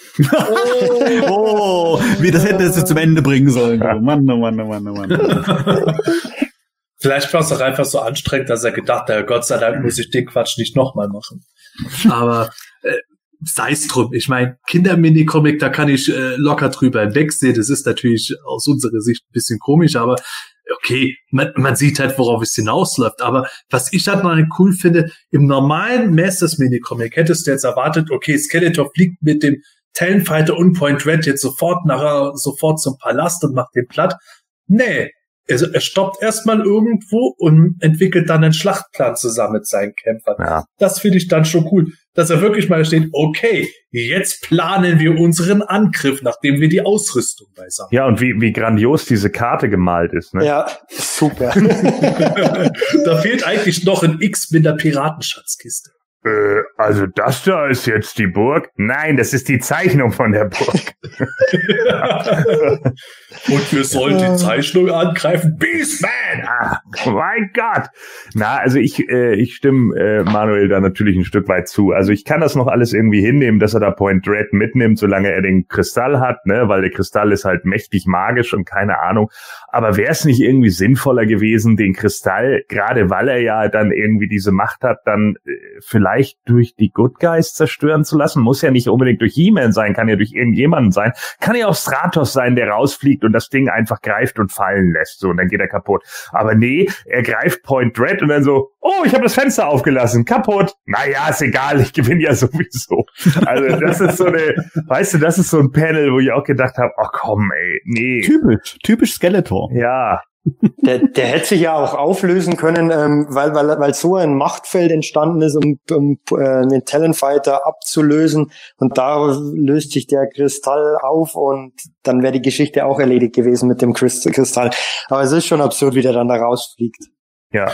oh, wie das hätte es zum Ende bringen sollen. Oh Mann, oh Mann, oh Mann, oh Mann. Vielleicht war es doch einfach so anstrengend, dass er gedacht hat, Gott sei Dank muss ich den Quatsch nicht nochmal machen. Aber äh, sei es drum. Ich meine, Kinder-Mini-Comic, da kann ich äh, locker drüber hinwegsehen. Das ist natürlich aus unserer Sicht ein bisschen komisch, aber okay, man, man sieht halt, worauf es hinausläuft. Aber was ich halt noch cool finde, im normalen Masters-Mini-Comic hättest du jetzt erwartet, okay, Skeletor fliegt mit dem Talonfighter und Point Red jetzt sofort nachher sofort zum Palast und macht den platt. Nee, also er stoppt erstmal irgendwo und entwickelt dann einen Schlachtplan zusammen mit seinen Kämpfern. Ja. Das finde ich dann schon cool, dass er wirklich mal steht, okay, jetzt planen wir unseren Angriff, nachdem wir die Ausrüstung beisammen. Ja, und wie, wie grandios diese Karte gemalt ist, ne? Ja, super. Da fehlt eigentlich noch ein X mit der Piratenschatzkiste. Äh, also das da ist jetzt die Burg? Nein, das ist die Zeichnung von der Burg. Und wir sollen die Zeichnung angreifen. Beastman! Ah, mein Gott! Na, also ich äh, ich stimme äh, Manuel da natürlich ein Stück weit zu. Also ich kann das noch alles irgendwie hinnehmen, dass er da Point Dread mitnimmt, solange er den Kristall hat, ne, weil der Kristall ist halt mächtig magisch und keine Ahnung. Aber wäre es nicht irgendwie sinnvoller gewesen, den Kristall, gerade weil er ja dann irgendwie diese Macht hat, dann äh, vielleicht durch die Good Guys zerstören zu lassen? Muss ja nicht unbedingt durch He-Man sein, kann ja durch irgendjemanden sein. Kann ja auch Stratos sein, der rausfliegt und das Ding einfach greift und fallen lässt. So, und dann geht er kaputt. Aber nee, er greift Point Dread und dann so, oh, ich habe das Fenster aufgelassen, kaputt. Naja, ist egal, ich gewinne ja sowieso. Also das ist so eine, weißt du, das ist so ein Panel, wo ich auch gedacht habe, ach komm, ey, nee. Typisch, typisch Skeletor. Ja. Der, der hätte sich ja auch auflösen können, ähm, weil, weil, weil so ein Machtfeld entstanden ist, um, um äh, den Talonfighter abzulösen. Und da löst sich der Kristall auf und dann wäre die Geschichte auch erledigt gewesen mit dem Kristall. Aber es ist schon absurd, wie der dann da rausfliegt. Ja.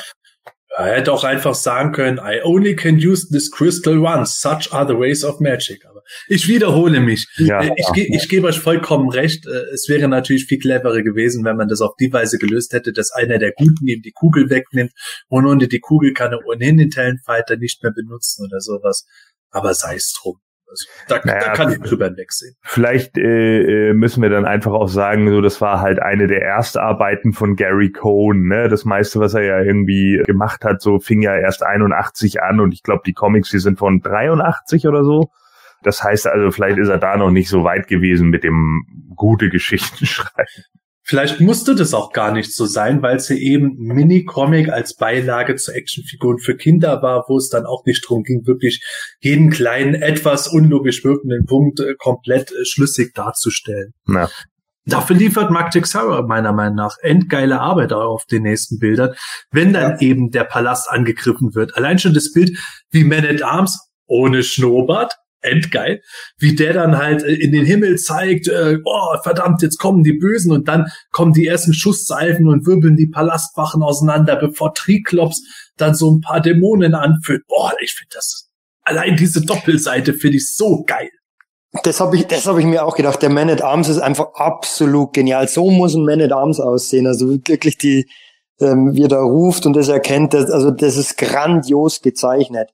Er hätte auch einfach sagen können, I only can use this crystal once, such are the ways of magic. Aber ich wiederhole mich. Ja, ich, ja. ich, ich gebe euch vollkommen recht. Es wäre natürlich viel cleverer gewesen, wenn man das auf die Weise gelöst hätte, dass einer der Guten ihm die Kugel wegnimmt und ohne die Kugel kann er ohnehin den Talonfighter nicht mehr benutzen oder sowas. Aber sei es drum. Also, da, naja, da kann ich drüber hinwegsehen. Vielleicht äh, müssen wir dann einfach auch sagen, so das war halt eine der Erstarbeiten von Gary Cohn. Ne? Das meiste, was er ja irgendwie gemacht hat, so fing ja erst einundachtzig an und ich glaube, die Comics, die sind von dreiundachtzig oder so. Das heißt also, vielleicht ist er da noch nicht so weit gewesen mit dem gute Geschichten schreiben. Vielleicht musste das auch gar nicht so sein, weil es ja eben ein Mini-Comic als Beilage zu Actionfiguren für Kinder war, wo es dann auch nicht drum ging, wirklich jeden kleinen, etwas unlogisch wirkenden Punkt äh, komplett äh, schlüssig darzustellen. Na. Dafür liefert Mark Texeira meiner Meinung nach endgeile Arbeit auf den nächsten Bildern, wenn dann ja. eben der Palast angegriffen wird. Allein schon das Bild wie Man at Arms ohne Schnurrbart, endgeil, wie der dann halt in den Himmel zeigt, äh, oh verdammt, jetzt kommen die Bösen und dann kommen die ersten Schusssalven und wirbeln die Palastwachen auseinander, bevor Triklops dann so ein paar Dämonen anführt. Boah, ich finde das, allein diese Doppelseite finde ich so geil. Das habe ich, das habe ich mir auch gedacht. Der Man at Arms ist einfach absolut genial. So muss ein Man at Arms aussehen. Also wirklich die, ähm, wie er da ruft und das erkennt, das, also das ist grandios gezeichnet.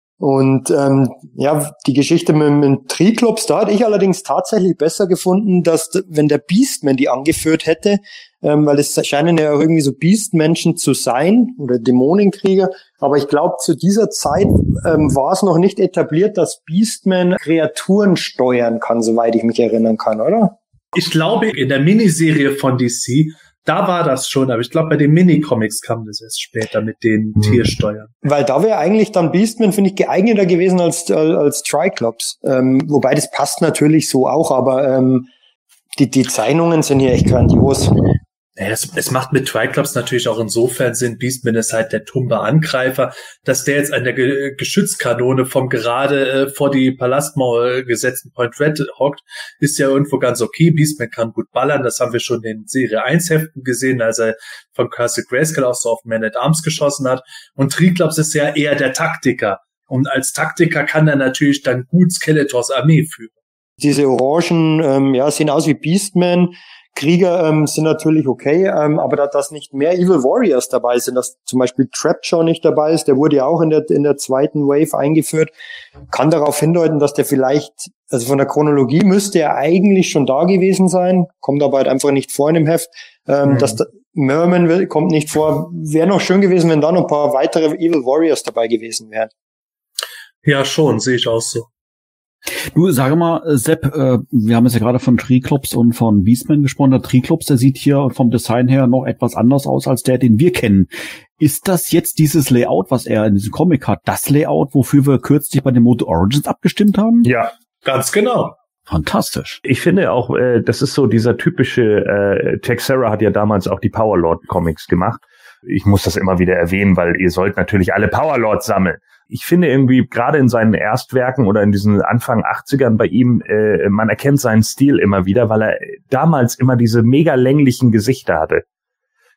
Und ähm, ja, die Geschichte mit, mit Triklops, da hatte ich allerdings tatsächlich besser gefunden, dass wenn der Beastman die angeführt hätte, ähm, weil es scheinen ja auch irgendwie so Beastmenschen zu sein oder Dämonenkrieger, aber ich glaube, zu dieser Zeit ähm, war es noch nicht etabliert, dass Beastman Kreaturen steuern kann, soweit ich mich erinnern kann, oder? Ich glaube, in der Miniserie von D C, da war das schon, aber ich glaube, bei den Minicomics kam das erst später mit den mhm. Tiersteuern. Weil da wäre eigentlich dann Beastman, finde ich, geeigneter gewesen als als, als Triklops. Ähm, wobei das passt natürlich so auch, aber ähm, die, die Zeichnungen sind hier echt grandios. Ja, es, es macht mit Triklops natürlich auch insofern Sinn. Beastman ist halt der tumbe Angreifer, dass der jetzt an der Ge- Geschützkanone vom gerade äh, vor die Palastmauer gesetzten Point Dread hockt, ist ja irgendwo ganz okay. Beastman kann gut ballern, das haben wir schon in Serie eins Heften gesehen, als er von Cursed Grayskull auch so auf Man at Arms geschossen hat. Und Triklops ist ja eher der Taktiker. Und als Taktiker kann er natürlich dann gut Skeletors Armee führen. Diese Orangen, ähm, ja, sehen aus wie Beastman. Krieger ähm, sind natürlich okay, ähm, aber da, dass nicht mehr Evil Warriors dabei sind, dass zum Beispiel Trapjaw nicht dabei ist, der wurde ja auch in der in der zweiten Wave eingeführt, kann darauf hindeuten, dass der vielleicht, also von der Chronologie müsste er eigentlich schon da gewesen sein, kommt aber halt einfach nicht vor in dem Heft, ähm, mhm. dass da, Merman will, kommt nicht vor, wäre noch schön gewesen, wenn da noch ein paar weitere Evil Warriors dabei gewesen wären. Ja, schon, sehe ich auch so. Du, sage mal, Sepp, äh, wir haben jetzt ja gerade von Triklops und von Beastman gesprochen. Der Triklops, der sieht hier vom Design her noch etwas anders aus als der, den wir kennen. Ist das jetzt dieses Layout, was er in diesem Comic hat, das Layout, wofür wir kürzlich bei den Moto Origins abgestimmt haben? Ja, ganz genau. Fantastisch. Ich finde auch, äh, das ist so dieser typische, äh, Texeira hat ja damals auch die Powerlord-Comics gemacht. Ich muss das immer wieder erwähnen, weil ihr sollt natürlich alle Powerlords sammeln. Ich finde irgendwie, gerade in seinen Erstwerken oder in diesen Anfang achtzigern bei ihm, äh, man erkennt seinen Stil immer wieder, weil er damals immer diese mega länglichen Gesichter hatte.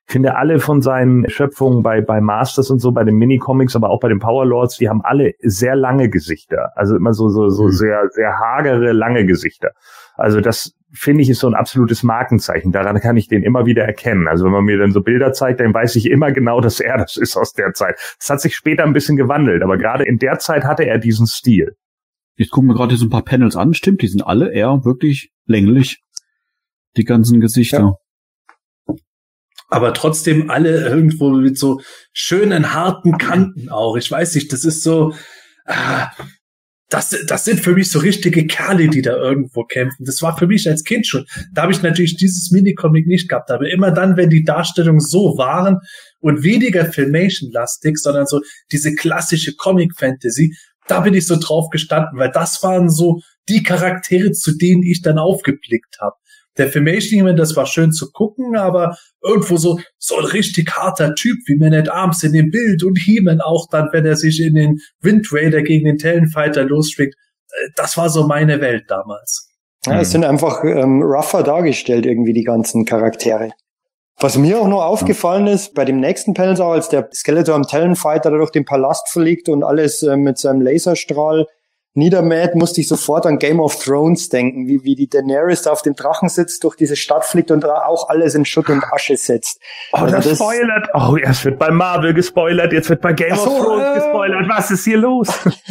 Ich finde, alle von seinen Schöpfungen bei bei Masters und so, bei den Minicomics, aber auch bei den Powerlords, die haben alle sehr lange Gesichter. Also immer so so so sehr sehr hagere, lange Gesichter. Also das finde ich ist so ein absolutes Markenzeichen. Daran kann ich den immer wieder erkennen. Also wenn man mir dann so Bilder zeigt, dann weiß ich immer genau, dass er das ist aus der Zeit. Das hat sich später ein bisschen gewandelt, aber gerade in der Zeit hatte er diesen Stil. Ich gucke mir gerade hier so ein paar Panels an. Stimmt, die sind alle eher wirklich länglich. Die ganzen Gesichter. Ja. Aber trotzdem alle irgendwo mit so schönen, harten Kanten auch. Ich weiß nicht, das ist so, ah, das, das sind für mich so richtige Kerle, die da irgendwo kämpfen. Das war für mich als Kind schon. Da habe ich natürlich dieses Minicomic nicht gehabt. Aber immer dann, wenn die Darstellungen so waren und weniger Filmation-lastig, sondern so diese klassische Comic-Fantasy, da bin ich so drauf gestanden, weil das waren so die Charaktere, zu denen ich dann aufgeblickt habe. Der Filmation, das war schön zu gucken, aber irgendwo so so ein richtig harter Typ wie Man at Arms in dem Bild und He-Man auch dann, wenn er sich in den Wind Raider gegen den Talonfighter losschwingt. Das war so meine Welt damals. Ja, es sind einfach ähm, rougher dargestellt irgendwie die ganzen Charaktere. Was mir auch noch aufgefallen ist, bei dem nächsten Panel, auch als der Skeletor am Talonfighter da durch den Palast fliegt und alles äh, mit seinem Laserstrahl niedermäht, musste ich sofort an Game of Thrones denken, wie, wie die Daenerys da auf dem Drachen sitzt, durch diese Stadt fliegt und da auch alles in Schutt und Asche setzt. Oh, also das, das spoilert. Oh, erst wird bei Marvel gespoilert, jetzt wird bei Game so, of Thrones äh, gespoilert. Was ist hier los?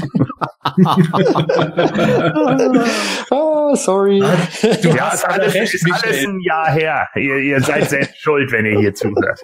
oh, sorry. Du ja, hast alles, recht, ist alles ein Jahr her. Ihr, ihr seid selbst schuld, wenn ihr hier zuhört.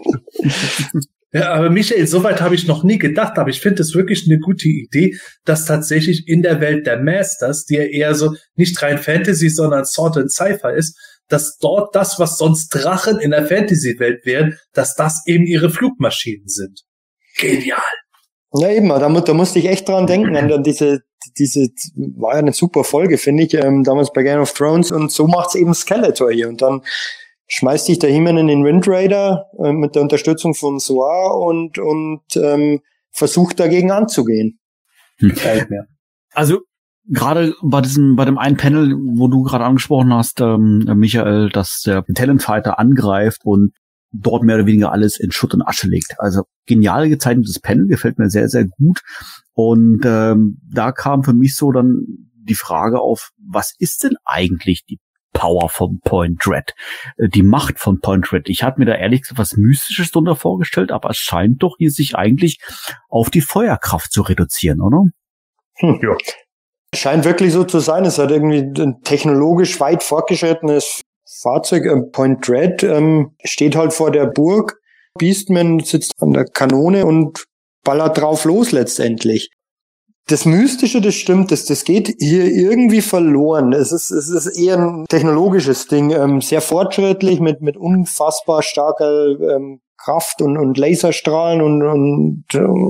Ja, aber Michael, soweit habe ich noch nie gedacht, aber ich finde es wirklich eine gute Idee, dass tatsächlich in der Welt der Masters, die ja eher so nicht rein Fantasy, sondern Sword and Sci-Fi ist, dass dort das, was sonst Drachen in der Fantasy-Welt wären, dass das eben ihre Flugmaschinen sind. Genial. Ja, eben, da, da musste ich echt dran denken, an diese, diese, war ja eine super Folge, finde ich, ähm, damals bei Game of Thrones, und so macht's eben Skeletor hier, und dann schmeißt sich der He-Man in den Wind Raider äh, mit der Unterstützung von Soar und und ähm, versucht dagegen anzugehen. Hm. Also gerade bei diesem bei dem einen Panel, wo du gerade angesprochen hast, ähm, Michael, dass der Talonfighter angreift und dort mehr oder weniger alles in Schutt und Asche legt. Also genial gezeichnetes Panel, gefällt mir sehr, sehr gut. Und ähm, da kam für mich so dann die Frage auf, was ist denn eigentlich die Power von Point Dread, die Macht von Point Dread? Ich hatte mir da ehrlich gesagt was Mystisches drunter vorgestellt, aber es scheint doch hier sich eigentlich auf die Feuerkraft zu reduzieren, oder? Hm. Ja. Scheint wirklich so zu sein. Es hat irgendwie ein technologisch weit fortgeschrittenes Fahrzeug. Point Dread ähm, steht halt vor der Burg. Beastman sitzt an der Kanone und ballert drauf los letztendlich. Das Mystische, das stimmt, das, das geht hier irgendwie verloren. Es ist, es ist eher ein technologisches Ding, ähm, sehr fortschrittlich mit, mit unfassbar starker ähm, Kraft und, und Laserstrahlen und, und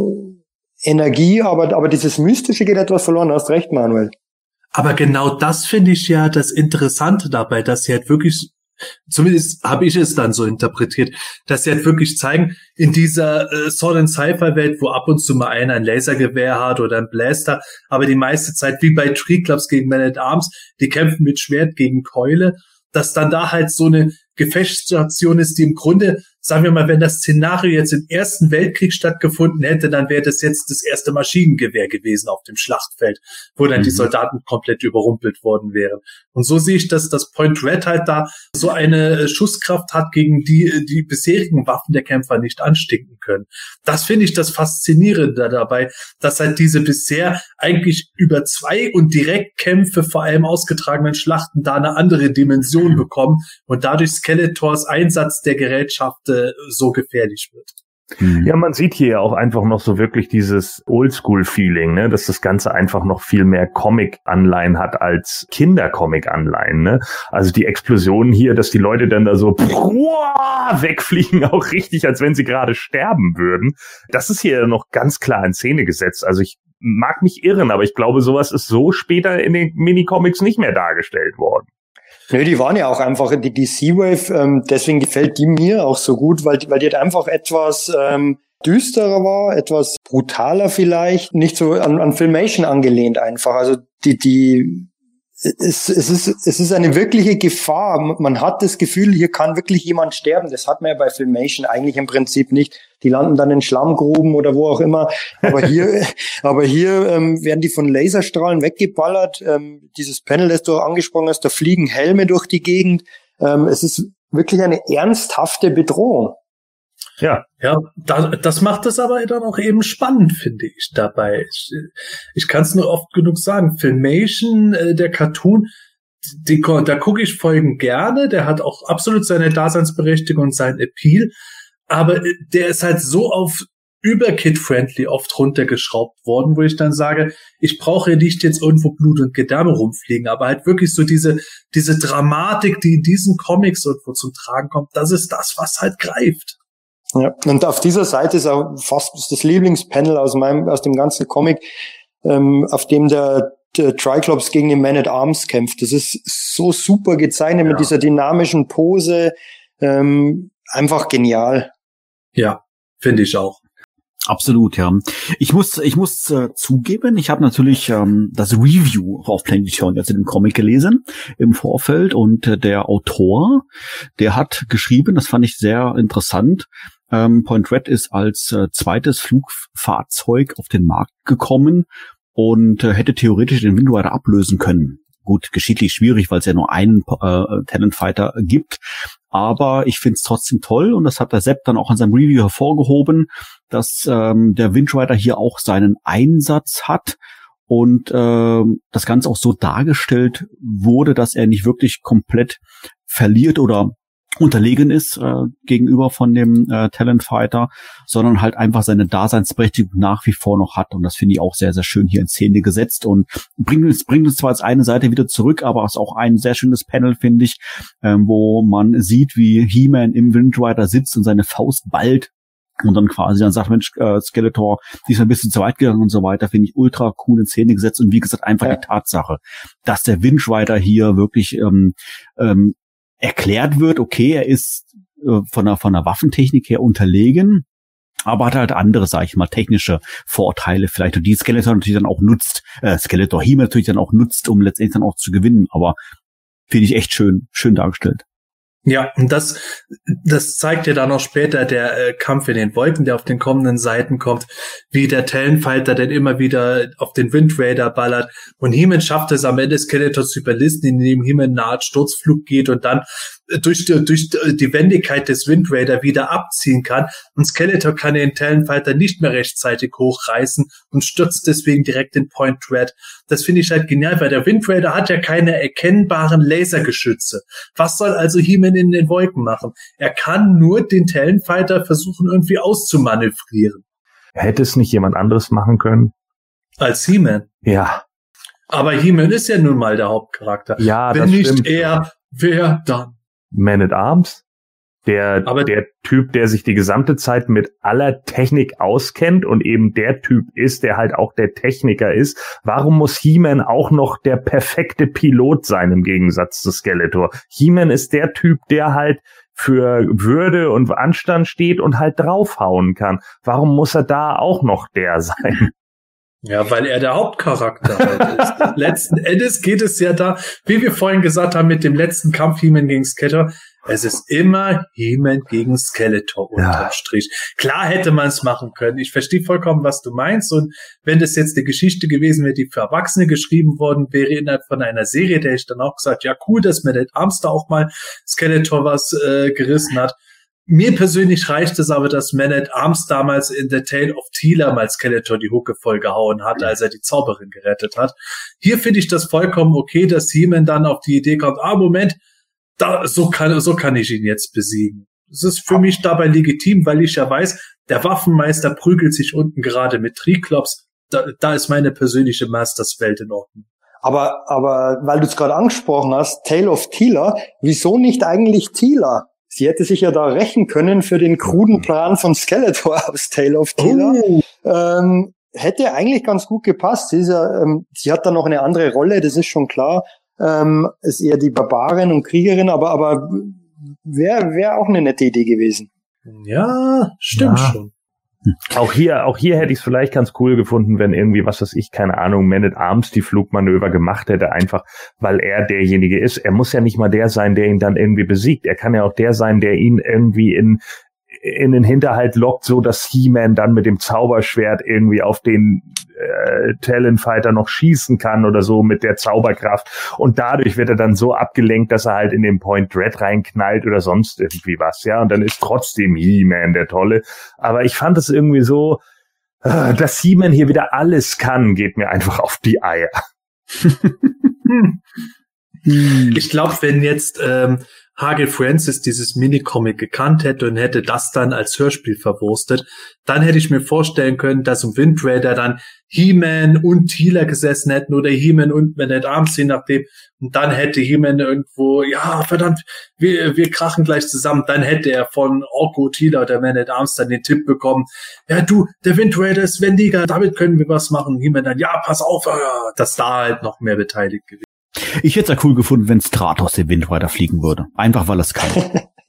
äh, Energie, aber, aber dieses Mystische geht etwas verloren. Du hast recht, Manuel. Aber genau das finde ich ja das Interessante dabei, dass sie halt wirklich, zumindest habe ich es dann so interpretiert, dass sie halt wirklich zeigen, in dieser äh, Sword and Sci-Fi-Welt, wo ab und zu mal einer ein Lasergewehr hat oder ein Blaster, aber die meiste Zeit, wie bei Tree Clubs gegen Man at Arms, die kämpfen mit Schwert gegen Keule, dass dann da halt so eine Gefechtsstation ist, die im Grunde, sagen wir mal, wenn das Szenario jetzt im Ersten Weltkrieg stattgefunden hätte, dann wäre das jetzt das erste Maschinengewehr gewesen auf dem Schlachtfeld, wo dann mhm. die Soldaten komplett überrumpelt worden wären. Und so sehe ich, dass das Point Dread halt da so eine Schusskraft hat, gegen die die bisherigen Waffen der Kämpfer nicht anstinken können. Das finde ich das Faszinierende dabei, dass halt diese bisher eigentlich über zwei und Direktkämpfe vor allem ausgetragenen Schlachten da eine andere Dimension bekommen und dadurch Skeletors Einsatz der Gerätschaft äh, so gefährlich wird. Ja, man sieht hier auch einfach noch so wirklich dieses Oldschool-Feeling, ne, dass das Ganze einfach noch viel mehr Comic-Anleihen hat als Kinder-Comic-Anleihen, ne. Also die Explosionen hier, dass die Leute dann da so wegfliegen, auch richtig, als wenn sie gerade sterben würden. Das ist hier noch ganz klar in Szene gesetzt. Also ich mag mich irren, aber ich glaube, sowas ist so später in den Minicomics nicht mehr dargestellt worden. Nö, die waren ja auch einfach, die, die Sea-Wave, ähm, deswegen gefällt die mir auch so gut, weil, weil die halt einfach etwas ähm, düsterer war, etwas brutaler vielleicht, nicht so an, an Filmation angelehnt einfach. Also die, die es, es ist, es ist eine wirkliche Gefahr. Man hat das Gefühl, hier kann wirklich jemand sterben. Das hat man ja bei Filmation eigentlich im Prinzip nicht. Die landen dann in Schlammgruben oder wo auch immer. Aber hier, aber hier ähm, werden die von Laserstrahlen weggeballert. Ähm, dieses Panel, das du angesprochen hast, da fliegen Helme durch die Gegend. Ähm, es ist wirklich eine ernsthafte Bedrohung. Ja, ja, da, das macht es aber dann auch eben spannend, finde ich, dabei. Ich, ich kann es nur oft genug sagen. Filmation, äh, der Cartoon, die, da gucke ich Folgen gerne. Der hat auch absolut seine Daseinsberechtigung und seinen Appeal. Aber der ist halt so auf über-kid-friendly oft runtergeschraubt worden, wo ich dann sage, ich brauche nicht jetzt irgendwo Blut und Gedärme rumfliegen, aber halt wirklich so diese diese Dramatik, die in diesen Comics irgendwo zum Tragen kommt, das ist das, was halt greift. Ja, und auf dieser Seite ist auch fast das Lieblingspanel aus meinem, aus dem ganzen Comic, ähm, auf dem der, der Triclops gegen den Man-at-Arms kämpft. Das ist so super gezeichnet, ja, mit dieser dynamischen Pose, ähm, einfach genial. Ja, finde ich auch. Absolut, ja. Ich muss, ich muss äh, zugeben, ich habe natürlich ähm, das Review auf Planet Eternia zu dem Comic gelesen im Vorfeld und äh, der Autor, der hat geschrieben, das fand ich sehr interessant. Ähm, Point Red ist als äh, zweites Flugfahrzeug auf den Markt gekommen und äh, hätte theoretisch den Wind Rider ablösen können. Gut, geschichtlich schwierig, weil es ja nur einen äh, Talon Fighter gibt. Aber ich finde es trotzdem toll und das hat der Sepp dann auch in seinem Review hervorgehoben, dass ähm, der Wind Rider hier auch seinen Einsatz hat und äh, das Ganze auch so dargestellt wurde, dass er nicht wirklich komplett verliert oder unterlegen ist äh, gegenüber von dem äh, Talon Fighter, sondern halt einfach seine Daseinsberechtigung nach wie vor noch hat. Und das finde ich auch sehr, sehr schön hier in Szene gesetzt und bringt uns, bringt uns zwar als eine Seite wieder zurück, aber es ist auch ein sehr schönes Panel, finde ich, ähm, wo man sieht, wie He-Man im Wind Rider sitzt und seine Faust ballt und dann quasi dann sagt, Mensch, äh, Skeletor, die ist ein bisschen zu weit gegangen und so weiter, finde ich ultra cool in Szene gesetzt. Und wie gesagt, einfach ja. die Tatsache, dass der Wind Rider hier wirklich ähm, ähm, erklärt wird, okay, er ist äh, von der von der Waffentechnik her unterlegen, aber hat halt andere, sag ich mal, technische Vorteile vielleicht, und die Skeletor natürlich dann auch nutzt, äh, Skeletor He-Man natürlich dann auch nutzt, um letztendlich dann auch zu gewinnen, aber finde ich echt schön, schön dargestellt. Ja, und das, das zeigt ja dann auch später der äh, Kampf in den Wolken, der auf den kommenden Seiten kommt, wie der Talon Fighter denn immer wieder auf den Wind Raider ballert. Und He-Man schafft es am Ende, Skeletor zu überlisten, indem He-Man eine Art Sturzflug geht und dann durch die, durch die Wendigkeit des Wind Raider wieder abziehen kann. Und Skeletor kann den Talon Fighter nicht mehr rechtzeitig hochreißen und stürzt deswegen direkt in Point Red. Das finde ich halt genial, weil der Wind Raider hat ja keine erkennbaren Lasergeschütze. Was soll also He-Man in den Wolken machen? Er kann nur den Talon Fighter versuchen, irgendwie auszumanövrieren. Hätte es nicht jemand anderes machen können? Als He-Man? Ja. Aber He-Man ist ja nun mal der Hauptcharakter. Ja, Wenn das nicht stimmt. er, wer dann? Man-at-Arms? Der, Aber der Typ, der sich die gesamte Zeit mit aller Technik auskennt und eben der Typ ist, der halt auch der Techniker ist. Warum muss He-Man auch noch der perfekte Pilot sein im Gegensatz zu Skeletor? He-Man ist der Typ, der halt für Würde und Anstand steht und halt draufhauen kann. Warum muss er da auch noch der sein? Ja, weil er der Hauptcharakter halt ist. Letzten Endes geht es ja da, wie wir vorhin gesagt haben, mit dem letzten Kampf He-Man gegen Skeletor. Es ist immer He-Man gegen Skeletor unterm ja. Strich. Klar hätte man es machen können. Ich verstehe vollkommen, was du meinst. Und wenn das jetzt eine Geschichte gewesen wäre, die für Erwachsene geschrieben worden wäre, innerhalb von einer Serie, der ich dann auch gesagt, ja cool, dass mir der Arms da auch mal Skeletor was äh, gerissen hat. Mir persönlich reicht es aber, dass Man-at-Arms damals in The Tale of Teela mal Skeletor die Hucke voll gehauen hat, als er die Zauberin gerettet hat. Hier finde ich das vollkommen okay, dass He-Man dann auf die Idee kommt, ah, Moment, da, so kann, so kann ich ihn jetzt besiegen. Das ist für mich dabei legitim, weil ich ja weiß, der Waffenmeister prügelt sich unten gerade mit Triclops. Da, da ist meine persönliche Masters-Welt in Ordnung. Aber, aber, weil du es gerade angesprochen hast, Tale of Teela, wieso nicht eigentlich Teela? Sie hätte sich ja da rächen können für den kruden Plan von Skeletor aus Tale of Teela. Oh. Ähm, hätte eigentlich ganz gut gepasst. Sie ist ja, ähm, sie hat da noch eine andere Rolle, das ist schon klar. Ähm, ist eher die Barbarin und Kriegerin, aber, aber wäre wär auch eine nette Idee gewesen. Ja, stimmt ja. schon. Auch hier, auch hier hätte ich es vielleicht ganz cool gefunden, wenn irgendwie, was weiß ich, keine Ahnung, Man at Arms die Flugmanöver gemacht hätte, einfach, weil er derjenige ist. Er muss ja nicht mal der sein, der ihn dann irgendwie besiegt. Er kann ja auch der sein, der ihn irgendwie in, in den Hinterhalt lockt, so dass He-Man dann mit dem Zauberschwert irgendwie auf den äh, Talonfighter noch schießen kann oder so mit der Zauberkraft. Und dadurch wird er dann so abgelenkt, dass er halt in den Point Dread reinknallt oder sonst irgendwie was, ja. Und dann ist trotzdem He-Man der Tolle. Aber ich fand es irgendwie so, äh, dass He-Man hier wieder alles kann, geht mir einfach auf die Eier. Ich glaube, wenn jetzt ähm, H G Francis dieses Minicomic gekannt hätte und hätte das dann als Hörspiel verwurstet, dann hätte ich mir vorstellen können, dass im Wind Raider dann He-Man und Teela gesessen hätten oder He-Man und Man at Arms, je nachdem. Und dann hätte He-Man irgendwo, ja, verdammt, wir, wir krachen gleich zusammen. Dann hätte er von Orko, Teela oder Man at Arms dann den Tipp bekommen, ja du, der Wind Raider ist wendiger, damit können wir was machen. He-Man dann, ja, pass auf, dass da halt noch mehr beteiligt gewesen. Ich hätte es ja cool gefunden, wenn Stratos den Wind weiter fliegen würde. Einfach, weil es kann.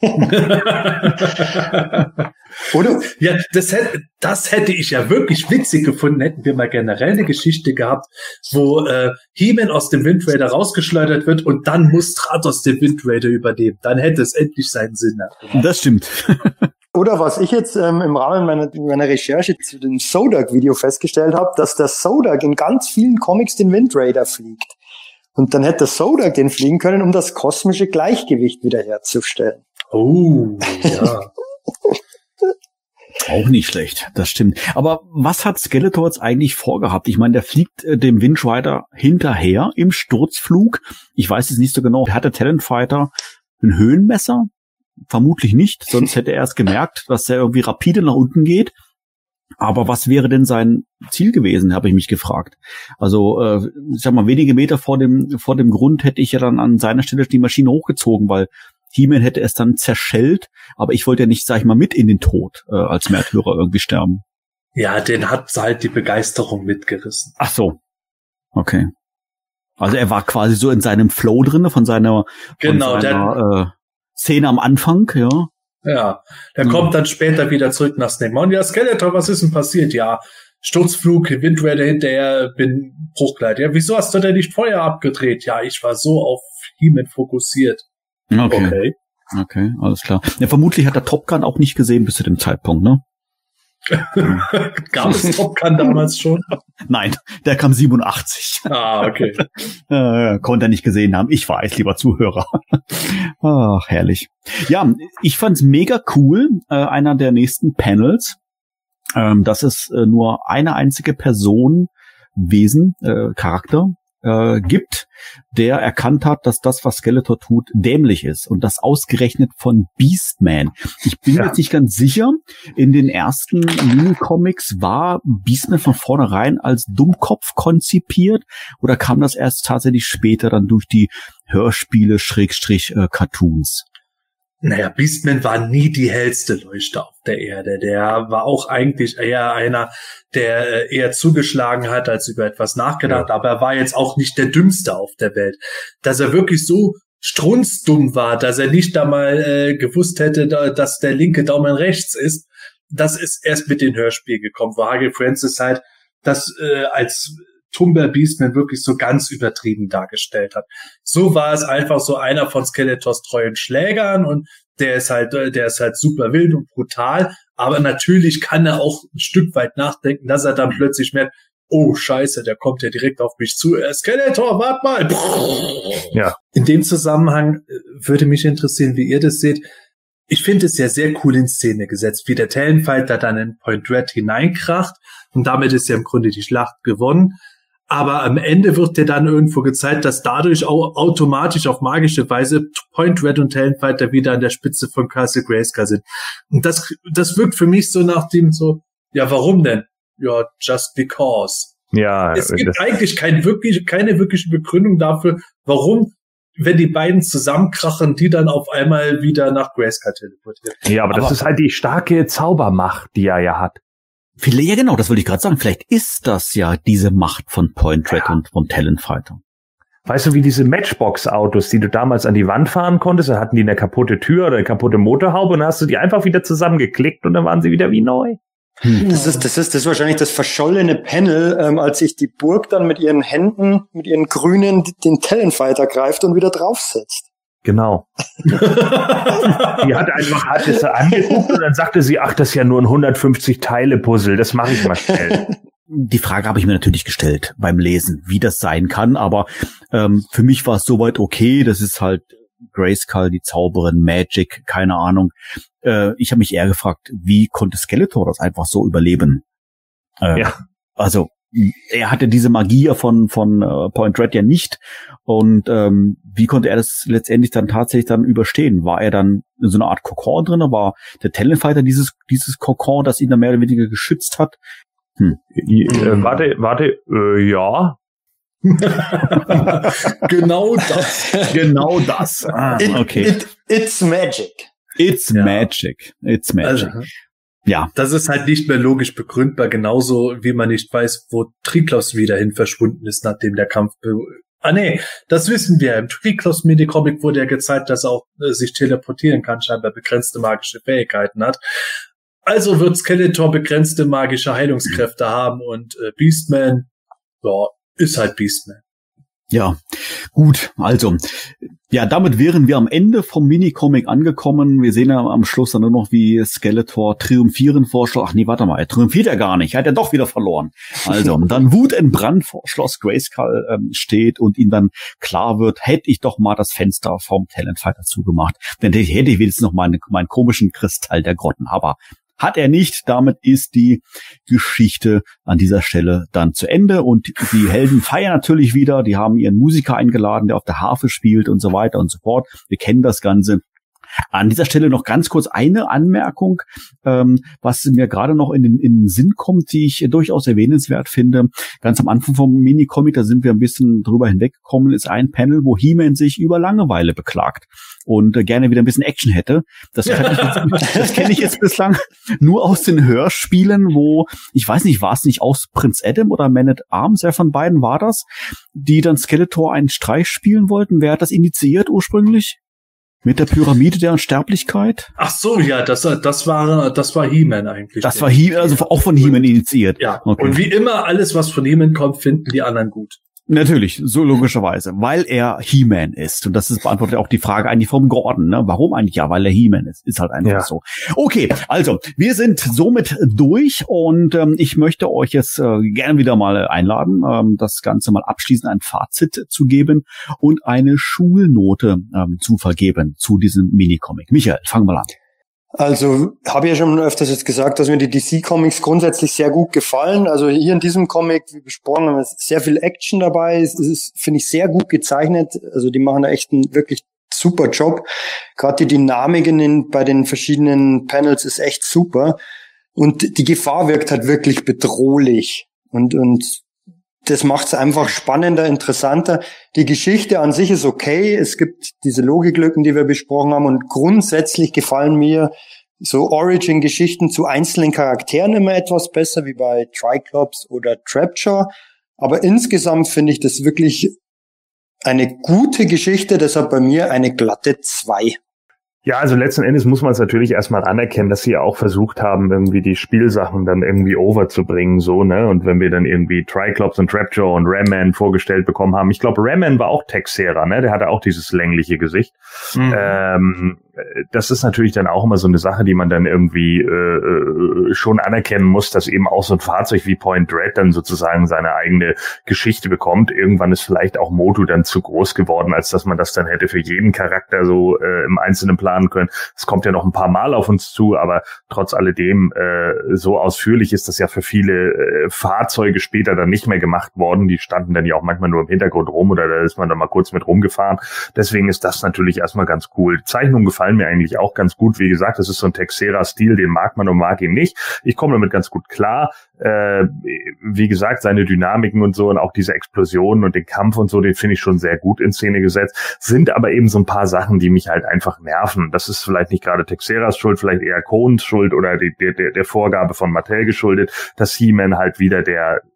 Oder? Ja, das hätte, das hätte ich ja wirklich witzig gefunden, hätten wir mal generell eine Geschichte gehabt, wo äh, He-Man aus dem Wind Raider rausgeschleudert wird und dann muss Stratos den Wind Raider übernehmen. Dann hätte es endlich seinen Sinn. Das stimmt. Oder was ich jetzt ähm, im Rahmen meiner, meiner Recherche zu dem Sodak-Video festgestellt habe, dass der Sodak in ganz vielen Comics den Wind Raider fliegt. Und dann hätte Sodak den fliegen können, um das kosmische Gleichgewicht wiederherzustellen. Oh, ja. Auch nicht schlecht, das stimmt. Aber was hat Skeletor jetzt eigentlich vorgehabt? Ich meine, der fliegt äh, dem Wind Rider hinterher im Sturzflug. Ich weiß es nicht so genau. Hat der Talonfighter ein Höhenmesser? Vermutlich nicht, sonst hätte er es gemerkt, dass er irgendwie rapide nach unten geht. Aber was wäre denn sein Ziel gewesen, habe ich mich gefragt. Also, äh, ich sag mal, wenige Meter vor dem vor dem Grund hätte ich ja dann an seiner Stelle die Maschine hochgezogen, weil He-Man hätte es dann zerschellt, aber ich wollte ja nicht, sag ich mal, mit in den Tod äh, als Märtyrer irgendwie sterben. Ja, den hat halt die Begeisterung mitgerissen. Ach so. Okay. Also er war quasi so in seinem Flow drinne von seiner, genau, von seiner der, äh, Szene am Anfang, ja. Ja, der mhm. kommt dann später wieder zurück nach Snake. Ja, Skeletor, was ist denn passiert? Ja, Sturzflug, Wind Raider hinterher, bin Bruchkleid. Ja, wieso hast du denn nicht Feuer abgedreht? Ja, ich war so auf He-Man fokussiert. Okay. okay. Okay, alles klar. Ja, vermutlich hat der Top Gun auch nicht gesehen bis zu dem Zeitpunkt, ne? Gab es Top Gun damals schon? Nein, der kam siebenundachtzig. Ah, okay. äh, konnte er nicht gesehen haben. Ich weiß, lieber Zuhörer. Ach, herrlich. Ja, ich fand's mega cool. Äh, einer der nächsten Panels, ähm, dass es äh, nur eine einzige Person, Wesen, äh, Charakter äh, gibt, der erkannt hat, dass das, was Skeletor tut, dämlich ist. Und das ausgerechnet von Beastman. Ich bin ja. jetzt nicht ganz sicher, in den ersten Mini-Comics war Beastman von vornherein als Dummkopf konzipiert oder kam das erst tatsächlich später dann durch die Hörspiele, Schrägstrich, äh, Cartoons? Naja, Beastman war nie die hellste Leuchte auf der Erde. Der war auch eigentlich eher einer, der eher zugeschlagen hat, als über etwas nachgedacht. Ja. Aber er war jetzt auch nicht der Dümmste auf der Welt. Dass er wirklich so strunzdumm war, dass er nicht da mal äh, gewusst hätte, da, dass der linke Daumen rechts ist, das ist erst mit den Hörspielen gekommen, wo H G Francis halt das äh, als Tumber Beastman wirklich so ganz übertrieben dargestellt hat. So war es einfach so einer von Skeletors treuen Schlägern und der ist halt, der ist halt super wild und brutal, aber natürlich kann er auch ein Stück weit nachdenken, dass er dann plötzlich merkt, oh Scheiße, der kommt ja direkt auf mich zu, Skeletor, wart mal! Ja. In dem Zusammenhang würde mich interessieren, wie ihr das seht. Ich finde es ja sehr cool in Szene gesetzt, wie der Talonfighter dann in Point Dread hineinkracht und damit ist ja im Grunde die Schlacht gewonnen. Aber am Ende wird dir dann irgendwo gezeigt, dass dadurch auch automatisch auf magische Weise Point Red und Talonfighter wieder an der Spitze von Castle Grayskull sind. Und das, das wirkt für mich so nach dem so, ja, warum denn? Ja, just because. Ja. Es gibt eigentlich kein wirklich, keine wirkliche Begründung dafür, warum, wenn die beiden zusammenkrachen, die dann auf einmal wieder nach Grayskull teleportieren. Ja, aber, aber das ist halt die starke Zaubermacht, die er ja hat. Ja, genau, das wollte ich gerade sagen. Vielleicht ist das ja diese Macht von Point Red ja. und vom Talonfighter. Weißt du, wie diese Matchbox-Autos, die du damals an die Wand fahren konntest, da hatten die eine kaputte Tür oder eine kaputte Motorhaube und dann hast du die einfach wieder zusammengeklickt und dann waren sie wieder wie neu. Das ist, das ist, das ist wahrscheinlich das verschollene Panel, ähm, als sich die Burg dann mit ihren Händen, mit ihren Grünen den Talonfighter greift und wieder draufsetzt. Genau. Die hat einfach, hat es angeguckt und dann sagte sie, ach, das ist ja nur ein hundertfünfzig Teile Puzzle, das mache ich mal schnell. Die Frage habe ich mir natürlich gestellt beim Lesen, wie das sein kann, aber ähm, für mich war es soweit okay, das ist halt Grayskull, die Zauberin, Magic, keine Ahnung. Äh, ich habe mich eher gefragt, wie konnte Skeletor das einfach so überleben? Äh, ja. Also, er hatte diese Magie von von äh, Point Red ja nicht und ähm, wie konnte er das letztendlich dann tatsächlich dann überstehen? War er dann in so einer Art Kokon drin? War der Talonfighter dieses dieses Kokon, das ihn dann mehr oder weniger geschützt hat? Hm. Äh, warte, warte, äh, ja. Genau das. Genau das. Ah, okay. It, it, it's magic. It's ja. magic. It's magic. Also, ja. Das ist halt nicht mehr logisch begründbar, genauso wie man nicht weiß, wo Triklos wieder hin verschwunden ist, nachdem der Kampf... Be- ah nee, das wissen wir. Im Triklos-Mini-Comic wurde ja gezeigt, dass er auch äh, sich teleportieren kann, scheinbar begrenzte magische Fähigkeiten hat. Also wird Skeletor begrenzte magische Heilungskräfte mhm. haben und äh, Beastman, ja, ist halt Beastman. Ja, gut, also, ja, damit wären wir am Ende vom Minicomic angekommen. Wir sehen ja am Schluss dann nur noch, wie Skeletor triumphieren vor Schloss. Ach nee, warte mal, er triumphiert ja gar nicht, er hat ja doch wieder verloren. Also, dann wutentbrannt vor Schloss Grayskull ähm, steht und ihm dann klar wird, hätte ich doch mal das Fenster vom Talonfighter zugemacht. Dann hätte ich wenigstens noch meinen, meinen komischen Kristall der Grotten, aber hat er nicht. Damit ist die Geschichte an dieser Stelle dann zu Ende. Und die Helden feiern natürlich wieder. Die haben ihren Musiker eingeladen, der auf der Harfe spielt und so weiter und so fort. Wir kennen das Ganze. An dieser Stelle noch ganz kurz eine Anmerkung, ähm, was mir gerade noch in den, in den Sinn kommt, die ich durchaus erwähnenswert finde. Ganz am Anfang vom Minicomic, da sind wir ein bisschen drüber hinweggekommen, ist ein Panel, wo He-Man sich über Langeweile beklagt und äh, gerne wieder ein bisschen Action hätte. Das kenne ich, jetzt, das kenn ich jetzt bislang nur aus den Hörspielen, wo, ich weiß nicht, war es nicht aus Prince Adam oder Man at Arms, wer von beiden war das, die dann Skeletor einen Streich spielen wollten? Wer hat das initiiert ursprünglich? Mit der Pyramide der Unsterblichkeit? Ach so, ja, das, das war, das war He-Man eigentlich. Das war He-Man, also auch von He-Man initiiert. Ja. Okay. Und wie immer, alles, was von He-Man kommt, finden die anderen gut. Natürlich, so logischerweise, weil er He-Man ist. Und das ist beantwortet auch die Frage eigentlich vom Gordon, ne? Warum eigentlich? Ja, weil er He-Man ist. Ist halt einfach ja. so. Okay, also, wir sind somit durch und ähm, ich möchte euch jetzt äh, gerne wieder mal einladen, ähm, das Ganze mal abschließend ein Fazit zu geben und eine Schulnote ähm, zu vergeben zu diesem Minicomic. Michael, fangen wir an. Also, habe ich ja schon öfters jetzt gesagt, dass mir die D C-Comics grundsätzlich sehr gut gefallen. Also hier in diesem Comic, wie besprochen, haben wir sehr viel Action dabei. Es ist, finde ich, sehr gut gezeichnet. Also die machen da echt einen wirklich super Job. Gerade die Dynamik in den, bei den verschiedenen Panels ist echt super. Und die Gefahr wirkt halt wirklich bedrohlich. Und, und das macht es einfach spannender, interessanter. Die Geschichte an sich ist okay. Es gibt diese Logiklücken, die wir besprochen haben. Und grundsätzlich gefallen mir so Origin-Geschichten zu einzelnen Charakteren immer etwas besser, wie bei Triclops oder Trapjaw. Aber insgesamt finde ich das wirklich eine gute Geschichte. Deshalb bei mir eine glatte zwei. Ja, also letzten Endes muss man es natürlich erstmal anerkennen, dass sie auch versucht haben, irgendwie die Spielsachen dann irgendwie overzubringen, so, ne? Und wenn wir dann irgendwie Triclops und Trapjaw und Ram-Man vorgestellt bekommen haben, ich glaube, Ram-Man war auch Texera, ne? Der hatte auch dieses längliche Gesicht. Mhm. Ähm, das ist natürlich dann auch immer so eine Sache, die man dann irgendwie äh, schon anerkennen muss, dass eben auch so ein Fahrzeug wie Point Red dann sozusagen seine eigene Geschichte bekommt. Irgendwann ist vielleicht auch Motu dann zu groß geworden, als dass man das dann hätte für jeden Charakter so äh, im Einzelnen planen können. Es kommt ja noch ein paar Mal auf uns zu, aber trotz alledem äh, so ausführlich ist das ja für viele äh, Fahrzeuge später dann nicht mehr gemacht worden. Die standen dann ja auch manchmal nur im Hintergrund rum oder da ist man dann mal kurz mit rumgefahren. Deswegen ist das natürlich erstmal ganz cool. Die Zeichnungen gefallen mir eigentlich auch ganz gut. Wie gesagt, das ist so ein Texera-Stil, den mag man und mag ihn nicht. Ich komme damit ganz gut klar. Äh, wie gesagt, seine Dynamiken und so und auch diese Explosionen und den Kampf und so, den finde ich schon sehr gut in Szene gesetzt. Sind aber eben so ein paar Sachen, die mich halt einfach nerven. Das ist vielleicht nicht gerade Texeras Schuld, vielleicht eher Coens Schuld oder die, der, der Vorgabe von Mattel geschuldet, dass He-Man halt wieder der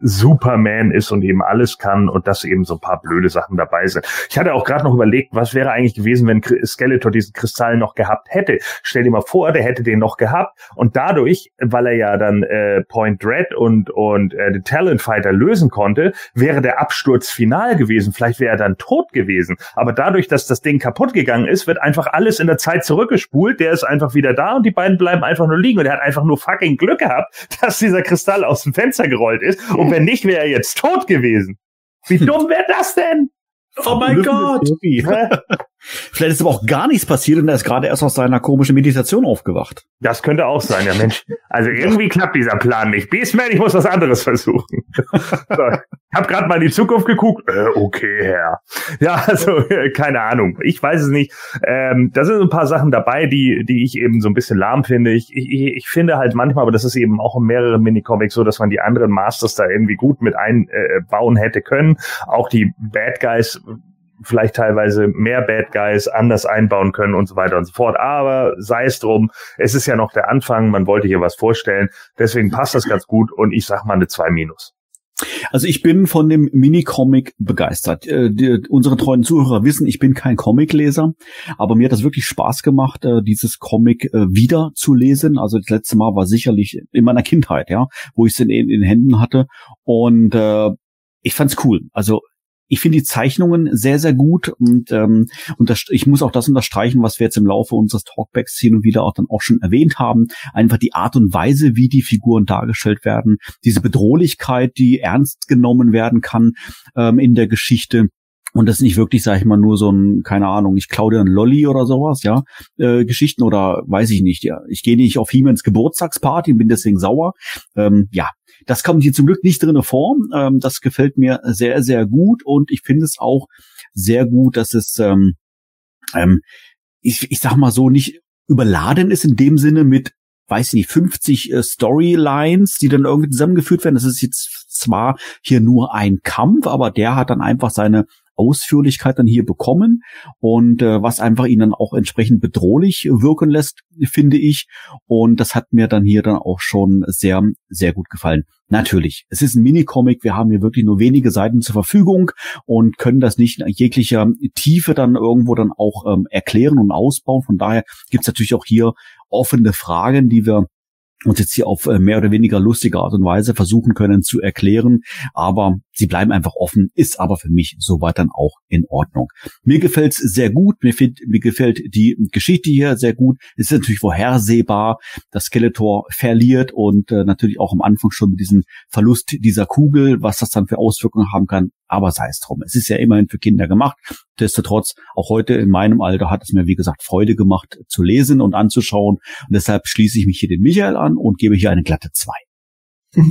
Superman ist und eben alles kann und dass eben so ein paar blöde Sachen dabei sind. Ich hatte auch gerade noch überlegt, was wäre eigentlich gewesen, wenn Skeletor diesen Kristall noch gehabt hätte. Stell dir mal vor, der hätte den noch gehabt und dadurch, weil er ja dann äh, Point Dread und und äh, den Talon Fighter lösen konnte, wäre der Absturz final gewesen. Vielleicht wäre er dann tot gewesen. Aber dadurch, dass das Ding kaputt gegangen ist, wird einfach alles in der Zeit zurückgespult. Der ist einfach wieder da und die beiden bleiben einfach nur liegen und er hat einfach nur fucking Glück gehabt, dass dieser Kristall aus dem Fenster gerollt ist und wenn nicht, wäre er jetzt tot gewesen. Wie dumm wäre das denn? Oh mein Gott! Vielleicht ist aber auch gar nichts passiert und er ist gerade erst aus seiner komischen Meditation aufgewacht. Das könnte auch sein, ja Mensch. Also irgendwie klappt dieser Plan nicht. Beastman, ich muss was anderes versuchen. So, ich habe gerade mal in die Zukunft geguckt. Äh, okay, Herr. Ja, also äh, keine Ahnung. Ich weiß es nicht. Ähm, da sind so ein paar Sachen dabei, die die ich eben so ein bisschen lahm finde. Ich, ich, ich finde halt manchmal, aber das ist eben auch in mehreren Minicomics so, dass man die anderen Masters da irgendwie gut mit einbauen äh, hätte können. Auch die Bad Guys vielleicht teilweise mehr Bad Guys anders einbauen können und so weiter und so fort. Aber sei es drum, es ist ja noch der Anfang, man wollte hier was vorstellen, deswegen passt das ganz gut und ich sag mal eine zwei minus. Also ich bin von dem Minicomic begeistert. Äh, die, unsere treuen Zuhörer wissen, ich bin kein Comicleser, aber mir hat das wirklich Spaß gemacht, äh, dieses Comic äh, wieder zu lesen. Also das letzte Mal war sicherlich in meiner Kindheit, ja, wo ich es in, in den Händen hatte und äh, ich fand's cool. Also ich finde die Zeichnungen sehr, sehr gut und ähm, und das, ich muss auch das unterstreichen, was wir jetzt im Laufe unseres Talkbacks hin und wieder auch dann auch schon erwähnt haben. Einfach die Art und Weise, wie die Figuren dargestellt werden, diese Bedrohlichkeit, die ernst genommen werden kann ähm, in der Geschichte. Und das ist nicht wirklich, sag ich mal, nur so ein, keine Ahnung, ich klaue dir ein Lolli oder sowas, ja, äh, Geschichten oder weiß ich nicht, ja. Ich gehe nicht auf He-Mans Geburtstagsparty und bin deswegen sauer. Ähm, ja, das kommt hier zum Glück nicht drin vor. Ähm, das gefällt mir sehr, sehr gut und ich finde es auch sehr gut, dass es, ähm, ähm, ich, ich sag mal so, nicht überladen ist in dem Sinne mit, weiß ich nicht, fünfzig äh, Storylines, die dann irgendwie zusammengeführt werden. Das ist jetzt zwar hier nur ein Kampf, aber der hat dann einfach seine Ausführlichkeit dann hier bekommen und äh, was einfach ihn dann auch entsprechend bedrohlich wirken lässt, finde ich. Und das hat mir dann hier dann auch schon sehr, sehr gut gefallen. Natürlich, es ist ein Minicomic, wir haben hier wirklich nur wenige Seiten zur Verfügung und können das nicht in jeglicher Tiefe dann irgendwo dann auch ähm, erklären und ausbauen. Von daher gibt's natürlich auch hier offene Fragen, die wir uns jetzt hier auf mehr oder weniger lustige Art und Weise versuchen können zu erklären, aber sie bleiben einfach offen, ist aber für mich soweit dann auch in Ordnung. Mir gefällt's sehr gut, mir, find, mir gefällt die Geschichte hier sehr gut, es ist natürlich vorhersehbar, dass Skeletor verliert und äh, natürlich auch am Anfang schon mit diesem Verlust dieser Kugel, was das dann für Auswirkungen haben kann, aber sei es drum. Es ist ja immerhin für Kinder gemacht, nichtsdestotrotz, auch heute in meinem Alter hat es mir, wie gesagt, Freude gemacht zu lesen und anzuschauen und deshalb schließe ich mich hier den Michael an und gebe hier eine glatte zwei.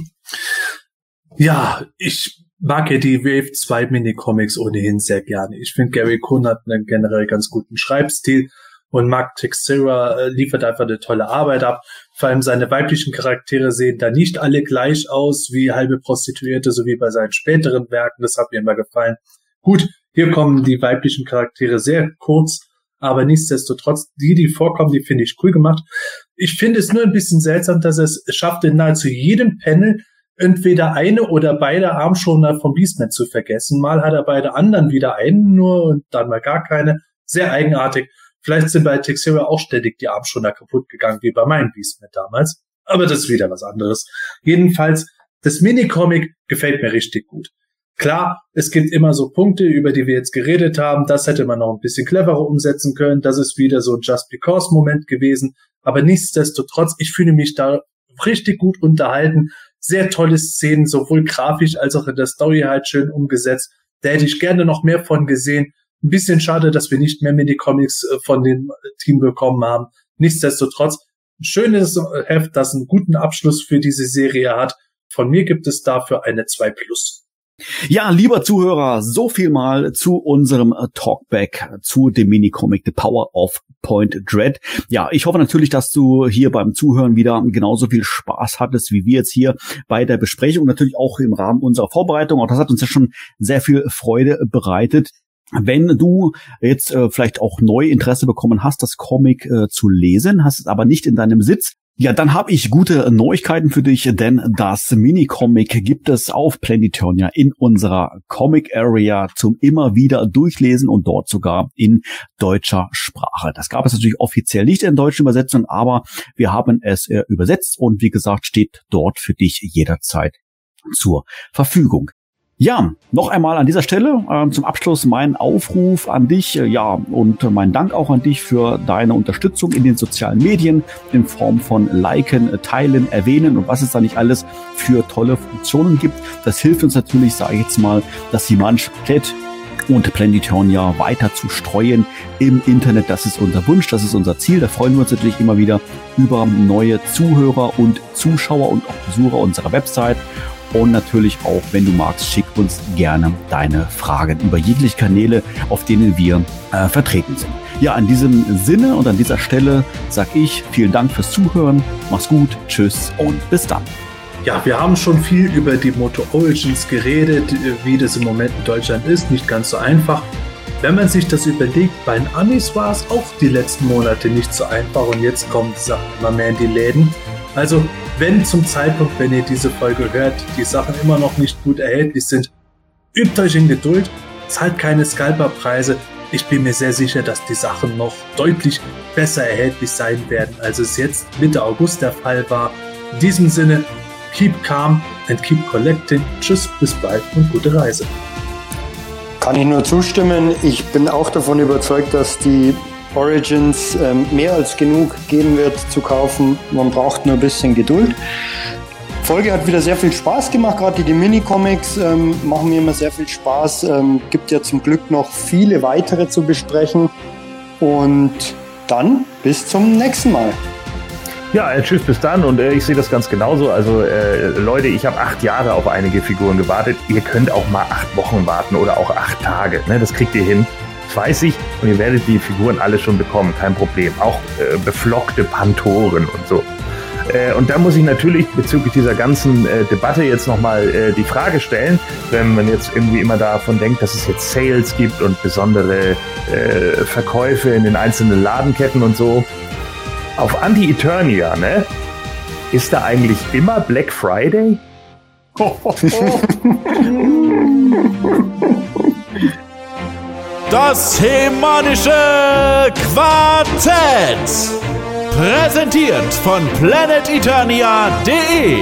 Ja, ich mag ja die Wave zwei Minicomics ohnehin sehr gerne. Ich finde, Gary Kuhn hat einen generell ganz guten Schreibstil und Mark Texeira äh, liefert einfach eine tolle Arbeit ab. Vor allem seine weiblichen Charaktere sehen da nicht alle gleich aus wie halbe Prostituierte, so wie bei seinen späteren Werken. Das hat mir immer gefallen. Gut, hier kommen die weiblichen Charaktere sehr kurz, aber nichtsdestotrotz, die, die vorkommen, die finde ich cool gemacht. Ich finde es nur ein bisschen seltsam, dass es schafft, in nahezu jedem Panel entweder eine oder beide Armschoner vom Beastman zu vergessen. Mal hat er bei der anderen wieder einen nur und dann mal gar keine. Sehr eigenartig. Vielleicht sind bei Texeira auch ständig die Armschoner kaputt gegangen, wie bei meinem Beastman damals. Aber das ist wieder was anderes. Jedenfalls, das Minicomic gefällt mir richtig gut. Klar, es gibt immer so Punkte, über die wir jetzt geredet haben. Das hätte man noch ein bisschen cleverer umsetzen können. Das ist wieder so ein Just-Because-Moment gewesen. Aber nichtsdestotrotz, ich fühle mich da richtig gut unterhalten. Sehr tolle Szenen, sowohl grafisch als auch in der Story halt schön umgesetzt. Da hätte ich gerne noch mehr von gesehen. Ein bisschen schade, dass wir nicht mehr Minicomics von dem Team bekommen haben. Nichtsdestotrotz, ein schönes Heft, das einen guten Abschluss für diese Serie hat. Von mir gibt es dafür eine zwei plus. Ja, lieber Zuhörer, so viel mal zu unserem Talkback zu dem Minicomic The Power of Point Dread. Ja, ich hoffe natürlich, dass du hier beim Zuhören wieder genauso viel Spaß hattest, wie wir jetzt hier bei der Besprechung, natürlich auch im Rahmen unserer Vorbereitung. Auch das hat uns ja schon sehr viel Freude bereitet. Wenn du jetzt äh, vielleicht auch neu Interesse bekommen hast, das Comic äh, zu lesen, hast es aber nicht in deinem Sitz, Ja, dann habe ich gute Neuigkeiten für dich, denn das Minicomic gibt es auf Planeturnia in unserer Comic Area zum immer wieder durchlesen und dort sogar in deutscher Sprache. Das gab es natürlich offiziell nicht in deutschen Übersetzungen, aber wir haben es äh, übersetzt und wie gesagt steht dort für dich jederzeit zur Verfügung. Ja, noch einmal an dieser Stelle äh, zum Abschluss mein Aufruf an dich, äh, ja, und äh, mein Dank auch an dich für deine Unterstützung in den sozialen Medien in Form von Liken, äh, Teilen, Erwähnen und was es da nicht alles für tolle Funktionen gibt. Das hilft uns natürlich, sage ich jetzt mal, das Himanische Quartett und Planeturnia weiter zu streuen im Internet. Das ist unser Wunsch, das ist unser Ziel. Da freuen wir uns natürlich immer wieder über neue Zuhörer und Zuschauer und auch Besucher unserer Website. Und natürlich auch, wenn du magst, schick uns gerne deine Fragen über jegliche Kanäle, auf denen wir äh, vertreten sind. Ja, in diesem Sinne und an dieser Stelle sag ich vielen Dank fürs Zuhören. Mach's gut, tschüss und bis dann. Ja, wir haben schon viel über die Moto Origins geredet, wie das im Moment in Deutschland ist. Nicht ganz so einfach. Wenn man sich das überlegt, bei den Amis war es auch die letzten Monate nicht so einfach und jetzt kommen die Sachen immer mehr in die Läden. Also, wenn zum Zeitpunkt, wenn ihr diese Folge hört, die Sachen immer noch nicht gut erhältlich sind, übt euch in Geduld, zahlt keine Scalperpreise. Ich bin mir sehr sicher, dass die Sachen noch deutlich besser erhältlich sein werden, als es jetzt Mitte August der Fall war. In diesem Sinne, keep calm and keep collecting. Tschüss, bis bald und gute Reise. Kann ich nur zustimmen. Ich bin auch davon überzeugt, dass die Origins ähm, mehr als genug geben wird zu kaufen. Man braucht nur ein bisschen Geduld. Die Folge hat wieder sehr viel Spaß gemacht, gerade die, die Mini-Comics ähm, machen mir immer sehr viel Spaß. Ähm, gibt ja zum Glück noch viele weitere zu besprechen. Und dann bis zum nächsten Mal. Ja, äh, tschüss, bis dann. Und äh, ich sehe das ganz genauso. Also äh, Leute, ich habe acht Jahre auf einige Figuren gewartet. Ihr könnt auch mal acht Wochen warten oder auch acht Tage. Ne? Das kriegt ihr hin. Das weiß ich. Und ihr werdet die Figuren alle schon bekommen. Kein Problem. Auch äh, beflockte Pantoren und so. Äh, und da muss ich natürlich bezüglich dieser ganzen äh, Debatte jetzt nochmal äh, die Frage stellen, wenn man jetzt irgendwie immer davon denkt, dass es jetzt Sales gibt und besondere äh, Verkäufe in den einzelnen Ladenketten und so. Auf Anti-Eternia, ne? Ist da eigentlich immer Black Friday? Das Hemanische Quartett. Präsentiert von Planet Eternia punkt de.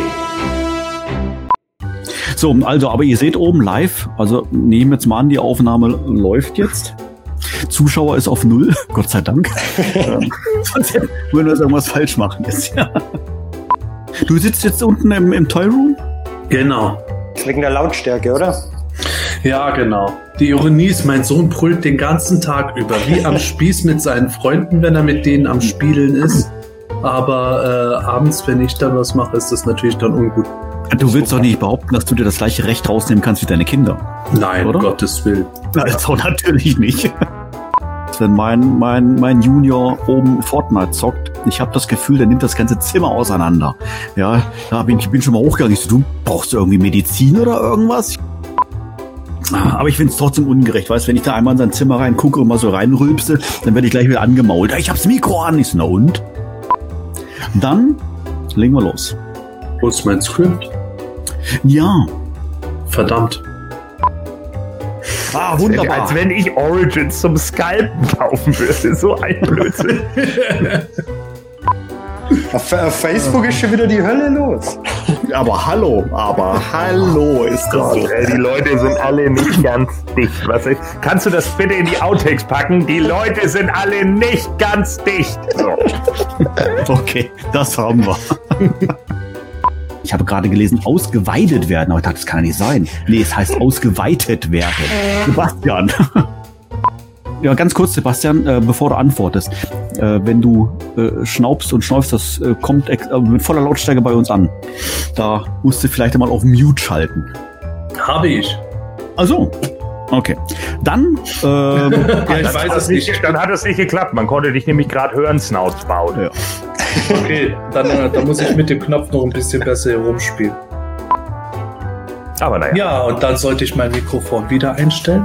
So, also, aber ihr seht oben live, also nehmen wir jetzt mal an, die Aufnahme läuft jetzt. Zuschauer ist auf null, Gott sei Dank. Sonst würden wir irgendwas falsch machen jetzt. Ja. Du sitzt jetzt unten im, im Toyroom? Genau. Wegen der Lautstärke, oder? Ja, genau. Die Ironie ist, mein Sohn brüllt den ganzen Tag über, wie am Spieß mit seinen Freunden, wenn er mit denen am Spielen ist. Aber äh, abends, wenn ich da was mache, ist das natürlich dann ungut. Du willst doch nicht behaupten, dass du dir das gleiche Recht rausnehmen kannst wie deine Kinder. Nein, oder? Um Gottes Willen. Also natürlich nicht. Wenn mein, mein, mein Junior oben Fortnite zockt, ich habe das Gefühl, der nimmt das ganze Zimmer auseinander. Ja, da bin ich bin schon mal hochgegangen. Ich so, du brauchst du irgendwie Medizin oder irgendwas? Aber ich finde es trotzdem ungerecht, weißt, wenn ich da einmal in sein Zimmer reingucke und mal so reinrülpse, dann werde ich gleich wieder angemault. Ich hab's Mikro an. Ich so, na und? Dann legen wir los. Wo ist mein Skript? Ja. Verdammt. Ah, wunderbar. Als wenn ich Origins zum Scalpen kaufen würde. So ein Blödsinn. Auf, auf Facebook ist schon wieder die Hölle los. Aber hallo, aber hallo ist das so. Die Leute sind alle nicht ganz dicht. Was ist? Kannst du das bitte in die Outtakes packen? Die Leute sind alle nicht ganz dicht. So. Okay, das haben wir. Ich habe gerade gelesen, ausgeweidet werden. Aber ich dachte, das kann ja nicht sein. Nee, es heißt ausgeweitet werden. Sebastian. Ja, ganz kurz, Sebastian, äh, bevor du antwortest. Äh, wenn du äh, schnaubst und schnaufst, das äh, kommt ex- äh, mit voller Lautstärke bei uns an. Da musst du vielleicht einmal auf Mute schalten. Habe ich. Ach so. Okay. Dann, ähm, ja, ich weiß es nicht. Dann hat es nicht geklappt. Man konnte dich nämlich gerade hören, Snoutsmaut. Ja. Okay, dann, äh, dann muss ich mit dem Knopf noch ein bisschen besser herumspielen. Aber naja. Ja, und dann sollte ich mein Mikrofon wieder einstellen.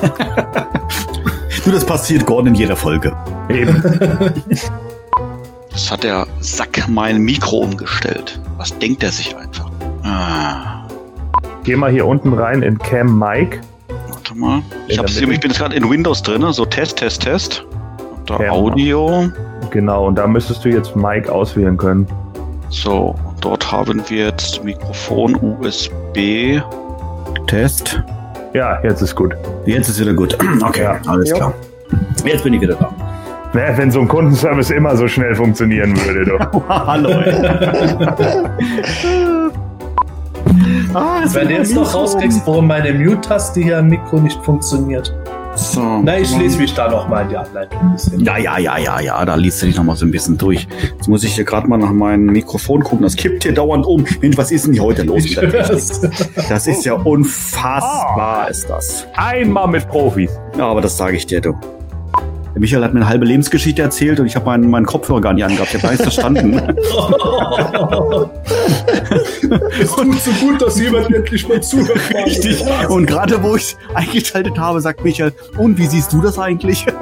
Du, das passiert Gordon in jeder Folge. Eben. Jetzt hat der Sack mein Mikro umgestellt. Was denkt er sich einfach? Ah. Geh mal hier unten rein in Cam Mic. Warte mal. Ich, hab's, ich bin jetzt gerade in Windows drin, so Test, Test, Test. Und da Cam. Audio. Genau, und da müsstest du jetzt Mic auswählen können. So, dort haben wir jetzt Mikrofon, U S B. Test. Ja, jetzt ist gut. Jetzt ist wieder gut. Okay, ja, alles jo. klar. Jetzt bin ich wieder da. Ja, wenn so ein Kundenservice immer so schnell funktionieren würde, doch. Hallo. ah, wenn du jetzt noch rauskriegst, warum meine Mute-Taste hier am Mikro nicht funktioniert. So. Na, ich lese mich da nochmal in die Anleitung ein bisschen. Ja, ja, ja, ja, ja, da liest du dich nochmal so ein bisschen durch. Jetzt muss ich hier gerade mal nach meinem Mikrofon gucken. Das kippt hier dauernd um. Mensch, was ist denn hier heute los? Das ist ja unfassbar, oh. ist das. Einmal mit Profis. Ja, aber das sage ich dir, du. Der Michael hat mir eine halbe Lebensgeschichte erzählt und ich habe meinen, meinen Kopfhörer gar nicht angehabt. Ich habe gar nichts verstanden. Es tut so gut, dass jemand endlich mal zuhört. Richtig. Und gerade wo ich es eingeschaltet habe, sagt Michael, und wie siehst du das eigentlich? Du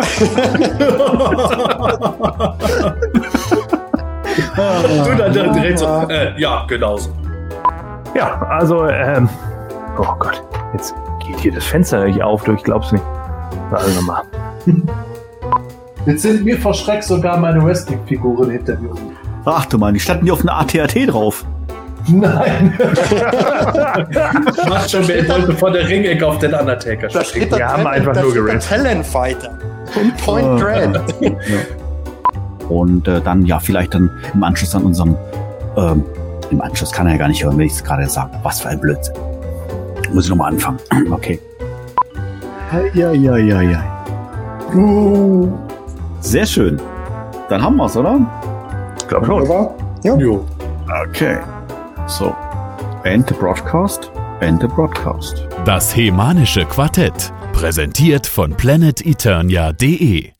dann direkt so, äh, ja, genauso. Ja, also, ähm, oh Gott, jetzt geht hier das Fenster nicht auf, du, ich glaub's nicht. Warte nochmal. Jetzt sind mir vor Schreck sogar meine Wrestling-Figuren hinter mir. Ach du Mann, die standen die auf einer A T A T drauf. Nein. Macht schon, wer wollte von der Ringecke auf den Undertaker. Da steht der, Wir haben einfach da nur steht der Talonfighter. Und Point Dread. Ja. Und äh, dann, ja, vielleicht dann im Anschluss an unserem, ähm, im Anschluss kann er ja gar nicht hören, wenn ich es gerade sage. Was für ein Blödsinn. Muss ich nochmal anfangen. Okay. Ja, ja, ja, ja. Uh. Sehr schön. Dann haben wir's, oder? Ich glaube schon. Ja. Jo. Okay. So. End the broadcast. End the broadcast. Das Hemanische Quartett. Präsentiert von planet eternia punkt de